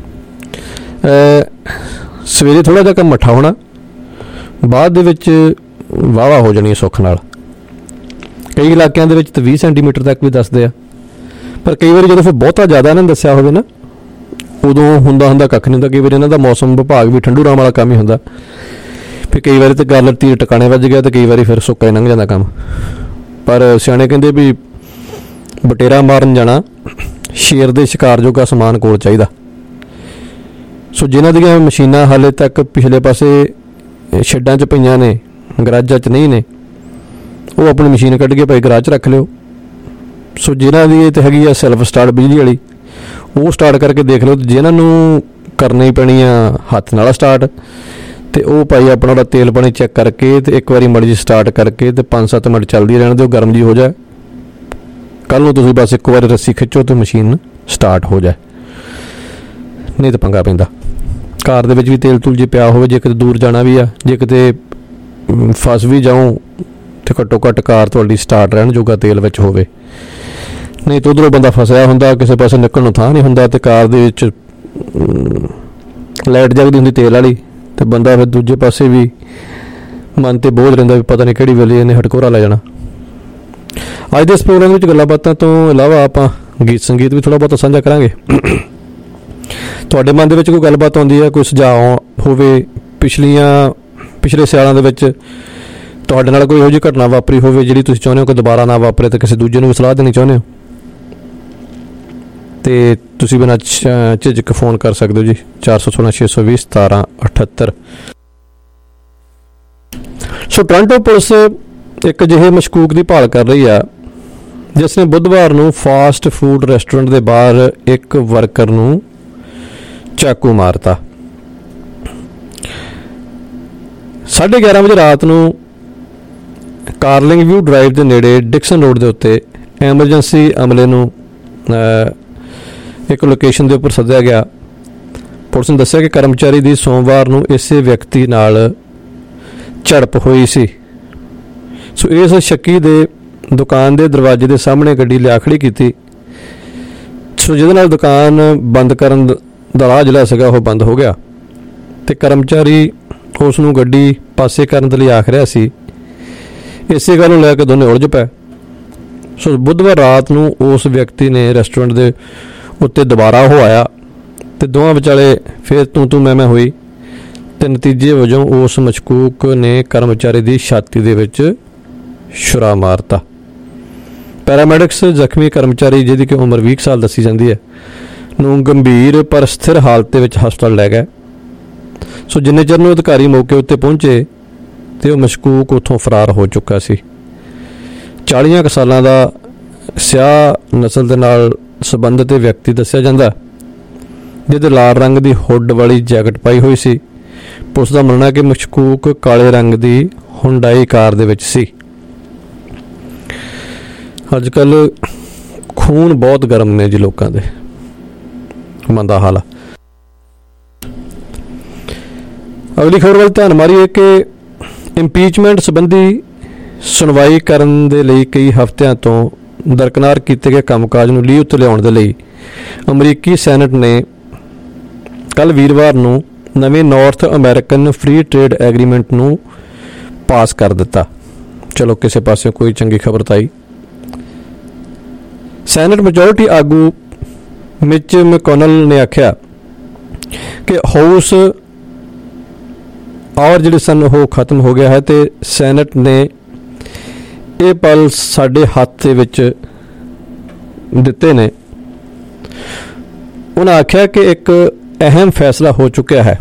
ਸਵੇਰੇ ਥੋੜ੍ਹਾ ਜਿਹਾ ਕੰਮ ਮੱਠਾ ਹੋਣਾ, ਬਾਅਦ ਦੇ ਵਿੱਚ ਵਾਹਵਾ ਹੋ ਜਾਣੀ ਸੁੱਖ ਨਾਲ। ਕਈ ਇਲਾਕਿਆਂ ਦੇ ਵਿੱਚ ਤਾਂ 20 ਸੈਂਟੀਮੀਟਰ ਤੱਕ ਵੀ ਦੱਸਦੇ ਆ, ਪਰ ਕਈ ਵਾਰੀ ਜਦੋਂ ਫਿਰ ਬਹੁਤਾ ਜ਼ਿਆਦਾ ਇਹਨਾਂ ਨੇ ਦੱਸਿਆ ਹੋਵੇ ਨਾ, ਉਦੋਂ ਹੁੰਦਾ ਕੱਖ ਨਹੀਂ ਹੁੰਦਾ। ਕਈ ਵਾਰੀ ਇਹਨਾਂ ਦਾ ਮੌਸਮ ਵਿਭਾਗ ਵੀ ਠੰਡੂ ਰਾਮ ਵਾਲਾ ਕੰਮ ਹੀ ਹੁੰਦਾ। ਫਿਰ ਕਈ ਵਾਰੀ ਤਾਂ ਗੱਲ ਤੀਰ ਟਿਕਾਣੇ ਵੱਜ ਗਿਆ, ਅਤੇ ਕਈ ਵਾਰੀ ਫਿਰ ਸੁੱਕਾ ਹੀ ਲੰਘ ਜਾਂਦਾ ਕੰਮ। ਪਰ ਸਿਆਣੇ ਕਹਿੰਦੇ ਵੀ ਬਟੇਰਾ ਮਾਰਨ ਜਾਣਾ, ਸ਼ੇਰ ਦੇ ਸ਼ਿਕਾਰ ਜੋਗਾ ਸਮਾਨ ਕੋਲ ਚਾਹੀਦਾ। ਸੋ ਜਿਨ੍ਹਾਂ ਦੀਆਂ ਮਸ਼ੀਨਾਂ ਹਾਲੇ ਤੱਕ ਪਿਛਲੇ ਪਾਸੇ ਸ਼ੈੱਡਾਂ 'ਚ ਪਈਆਂ ਨੇ, ਗਰਾਜਾਂ 'ਚ ਨਹੀਂ ਨੇ, ਉਹ ਆਪਣੀ ਮਸ਼ੀਨ ਕੱਢ ਕੇ ਭਾਈ ਗਰਾਜ 'ਚ ਰੱਖ ਲਿਓ। ਸੋ ਜਿਨ੍ਹਾਂ ਦੀ ਇਹ ਤਾਂ ਹੈਗੀ ਆ ਸੈਲਫ ਸਟਾਰਟ ਬਿਜਲੀ ਵਾਲੀ, ਉਹ ਸਟਾਰਟ ਕਰਕੇ ਦੇਖ ਲਓ। ਜਿਨ੍ਹਾਂ ਨੂੰ ਕਰਨੀ ਪੈਣੀ ਆ ਹੱਥ ਨਾਲ ਸਟਾਰਟ, ਅਤੇ ਉਹ ਭਾਈ ਆਪਣਾ ਉਹਦਾ ਤੇਲ ਪਾਣੀ ਚੈੱਕ ਕਰਕੇ ਅਤੇ ਇੱਕ ਵਾਰੀ ਮਾੜੀ ਜਿਹੀ ਸਟਾਰਟ ਕਰਕੇ ਅਤੇ 5-7 ਮਿੰਟ ਚੱਲਦੀ ਰਹਿਣ ਦਿਓ, ਗਰਮ ਜੀ ਹੋ ਜਾਏ। ਕੱਲ੍ਹ ਨੂੰ ਤੁਸੀਂ ਬਸ ਇੱਕ ਵਾਰੀ ਰੱਸੀ ਖਿੱਚੋ ਅਤੇ ਮਸ਼ੀਨ ਸਟਾਰਟ ਹੋ ਜਾਏ, ਨਹੀਂ ਤਾਂ ਪੰਗਾ ਪੈਂਦਾ। ਕਾਰ ਦੇ ਵਿੱਚ ਵੀ ਤੇਲ ਤੂਲ ਜੇ ਪਿਆ ਹੋਵੇ, ਜੇ ਕਿਤੇ ਦੂਰ ਜਾਣਾ ਵੀ ਆ, ਜੇ ਕਿਤੇ ਫਸ ਵੀ ਜਾਓ ਅਤੇ ਘੱਟੋ ਘੱਟ ਕਾਰ ਤੁਹਾਡੀ ਸਟਾਰਟ ਰਹਿਣ ਜੋਗਾ ਤੇਲ ਵਿੱਚ ਹੋਵੇ। ਨਹੀਂ ਤਾਂ ਉੱਧਰੋਂ ਬੰਦਾ ਫਸਿਆ ਹੁੰਦਾ, ਕਿਸੇ ਪਾਸੇ ਨਿਕਲਣ ਨੂੰ ਥਾਂ ਨਹੀਂ ਹੁੰਦਾ, ਅਤੇ ਕਾਰ ਦੇ ਵਿੱਚ ਲਾਈਟ ਜਗਦੀ ਹੁੰਦੀ ਤੇਲ ਵਾਲੀ, ਅਤੇ ਬੰਦਾ ਫਿਰ ਦੂਜੇ ਪਾਸੇ ਵੀ ਮਨ 'ਤੇ ਬੋਝ ਰਹਿੰਦਾ ਵੀ ਪਤਾ ਨਹੀਂ ਕਿਹੜੀ ਵੇਲੇ ਇਹਨੇ ਹਟਕੋਰਾ ਲੈ ਜਾਣਾ। ਅੱਜ ਦੇ ਇਸ ਪ੍ਰੋਗਰਾਮ ਵਿੱਚ ਗੱਲਾਂ ਬਾਤਾਂ ਤੋਂ ਇਲਾਵਾ ਆਪਾਂ ਗੀਤ ਸੰਗੀਤ ਵੀ ਥੋੜ੍ਹਾ ਬਹੁਤਾ ਸਾਂਝਾ ਕਰਾਂਗੇ। ਤੁਹਾਡੇ ਮਨ ਦੇ ਵਿੱਚ ਕੋਈ ਗੱਲਬਾਤ ਆਉਂਦੀ ਹੈ, ਕੋਈ ਸੁਝਾਅ ਹੋਵੇ, ਪਿਛਲੇ ਸਿਆਲਾਂ ਦੇ ਵਿੱਚ ਤੁਹਾਡੇ ਨਾਲ ਕੋਈ ਇਹੋ ਜਿਹੀ ਘਟਨਾ ਵਾਪਰੀ ਹੋਵੇ ਜਿਹੜੀ ਤੁਸੀਂ ਚਾਹੁੰਦੇ ਹੋ ਕਿ ਦੁਬਾਰਾ ਨਾ ਵਾਪਰੇ, ਅਤੇ ਕਿਸੇ ਦੂਜੇ ਨੂੰ ਵੀ ਸਲਾਹ ਦੇਣੀ ਚਾਹੁੰਦੇ ਹੋ, ਅਤੇ ਤੁਸੀਂ ਬਿਨਾਂ ਝਿਜਕ ਫੋਨ ਕਰ ਸਕਦੇ ਹੋ ਜੀ 416-620-1778। ਸੋ ਟੋਰਾਂਟੋ ਪੁਲਿਸ ਇੱਕ ਅਜਿਹੇ ਮਸ਼ਕੂਕ ਦੀ ਭਾਲ ਕਰ ਰਹੀ ਆ ਜਿਸ ਨੇ ਬੁੱਧਵਾਰ ਨੂੰ ਫਾਸਟ ਫੂਡ ਰੈਸਟੋਰੈਂਟ ਦੇ ਬਾਹਰ ਇੱਕ ਵਰਕਰ ਨੂੰ ਚਾਕੂ ਮਾਰਤਾ। 11:30 ਵਜੇ ਰਾਤ ਨੂੰ ਕਾਰਲਿੰਗ ਵਿਊ ਡਰਾਈਵ ਦੇ ਨੇੜੇ ਡਿਕਸਨ ਰੋਡ ਦੇ ਉੱਤੇ ਐਮਰਜੈਂਸੀ ਅਮਲੇ ਨੂੰ ਇੱਕ ਲੋਕੇਸ਼ਨ ਦੇ ਉੱਪਰ ਸੱਦਿਆ ਗਿਆ। ਪੁਲਿਸ ਨੇ ਦੱਸਿਆ ਕਿ ਕਰਮਚਾਰੀ ਦੀ ਸੋਮਵਾਰ ਨੂੰ ਇਸੇ ਵਿਅਕਤੀ ਨਾਲ ਝੜਪ ਹੋਈ ਸੀ। ਸੋ ਇਸ ਸ਼ੱਕੀ ਦੇ ਦੁਕਾਨ ਦੇ ਦਰਵਾਜ਼ੇ ਦੇ ਸਾਹਮਣੇ ਗੱਡੀ ਲਿਆ ਖੜੀ ਕੀਤੀ, ਸੋ ਜਿਹਦੇ ਨਾਲ ਦੁਕਾਨ ਬੰਦ ਕਰਨ ਦਾ ਰਾਹ ਜਿਹੜਾ ਸੀਗਾ ਉਹ ਬੰਦ ਹੋ ਗਿਆ, ਅਤੇ ਕਰਮਚਾਰੀ ਉਸ ਨੂੰ ਗੱਡੀ ਪਾਸੇ ਕਰਨ ਦੇ ਲਈ ਆਖ ਰਿਹਾ ਸੀ। ਇਸੇ ਗੱਲ ਨੂੰ ਲੈ ਕੇ ਦੋਨੇ ਉਲਝ ਪਏ। ਸੋ ਬੁੱਧਵਾਰ ਰਾਤ ਨੂੰ ਉਸ ਵਿਅਕਤੀ ਨੇ ਰੈਸਟੋਰੈਂਟ ਦੇ ਉੱਤੇ ਦੁਬਾਰਾ ਉਹ ਆਇਆ, ਅਤੇ ਦੋਵਾਂ ਵਿਚਾਲੇ ਫਿਰ ਤੂੰ ਮੈਂ ਹੋਈ, ਤੇ ਨਤੀਜੇ ਵਜੋਂ ਉਸ ਮਸ਼ਕੂਕ ਨੇ ਕਰਮਚਾਰੀ ਦੀ ਛਾਤੀ ਦੇ ਵਿੱਚ ਛੁਰਾ ਮਾਰਤਾ। ਪੈਰਾਮੈਡਿਕਸ ਜ਼ਖਮੀ ਕਰਮਚਾਰੀ, ਜਿਹਦੀ ਕਿ ਉਮਰ 20 ਸਾਲ ਦੱਸੀ ਜਾਂਦੀ ਹੈ, ਨੂੰ ਗੰਭੀਰ ਪਰ ਸਥਿਰ ਹਾਲਤ ਦੇ ਵਿੱਚ ਹਸਪਤਾਲ ਲੈ ਗਏ। ਸੋ ਜਿੰਨੇ ਚਿਰ ਨੂੰ ਅਧਿਕਾਰੀ ਮੌਕੇ ਉੱਤੇ ਪਹੁੰਚੇ ਤੇ ਉਹ ਮਸ਼ਕੂਕ ਉੱਥੋਂ ਫਰਾਰ ਹੋ ਚੁੱਕਾ ਸੀ। 40 ਕੁ ਸਾਲਾਂ ਦਾ ਸਿਆਹ ਨਸਲ ਦੇ ਨਾਲ ਸੰਬੰਧਿਤ ਵਿਅਕਤੀ ਦੱਸਿਆ ਜਾਂਦਾ, ਜਿਹਦੇ ਲਾਲ ਰੰਗ ਦੀ ਹੁੱਡ ਵਾਲੀ ਜੈਕਟ ਪਾਈ ਹੋਈ ਸੀ। ਪੁਲਿਸ ਦਾ ਮੰਨਣਾ ਕਿ ਮਸ਼ਕੂਕ ਕਾਲੇ ਰੰਗ ਦੀ ਹੁੰਡਾਈ ਕਾਰ ਦੇ ਵਿੱਚ ਸੀ। ਅੱਜ ਕੱਲ੍ਹ ਖੂਨ ਬਹੁਤ ਗਰਮ ਨੇ ਜੀ ਲੋਕਾਂ ਦੇ, ਮੰਦਾ ਹਾਲ ਆ। ਅਗਲੀ ਖਬਰ ਵੱਲ ਧਿਆਨ ਮਾਰੀਏ ਕਿ ਇੰਪੀਚਮੈਂਟ ਸੰਬੰਧੀ ਸੁਣਵਾਈ ਕਰਨ ਦੇ ਲਈ ਕਈ ਹਫ਼ਤਿਆਂ ਤੋਂ ਦਰਕਨਾਰ ਕੀਤੇ ਗਏ ਕੰਮਕਾਜ ਨੂੰ ਲੀਹ ਉੱਤੇ ਲਿਆਉਣ ਦੇ ਲਈ ਅਮਰੀਕੀ ਸੈਨੇਟ ਨੇ ਕੱਲ੍ਹ ਵੀਰਵਾਰ ਨੂੰ ਨਵੇਂ North American Free Trade Agreement ਨੂੰ ਪਾਸ ਕਰ ਦਿੱਤਾ। ਚਲੋ ਕਿਸੇ ਪਾਸੇ ਕੋਈ ਚੰਗੀ ਖਬਰ ਤਾਂ ਆਈ। ਸੈਨੇਟ ਮੈਜੋਰਟੀ ਆਗੂ ਮਿਚ ਮੈਕੋਨਲ ਨੇ ਆਖਿਆ ਕਿ ਹਾਊਸ ਔਰ ਜਿਹੜੇ ਸਨ ਉਹ ਖਤਮ ਹੋ ਗਿਆ ਹੈ ਤੇ ਸੈਨੇਟ ਨੇ ਇਹ ਪਲ ਸਾਡੇ ਹੱਥ ਦੇ ਵਿੱਚ ਦਿੱਤੇ ਨੇ। ਉਹਨਾਂ ਆਖਿਆ ਕਿ ਇੱਕ ਅਹਿਮ ਫੈਸਲਾ ਹੋ ਚੁੱਕਿਆ ਹੈ।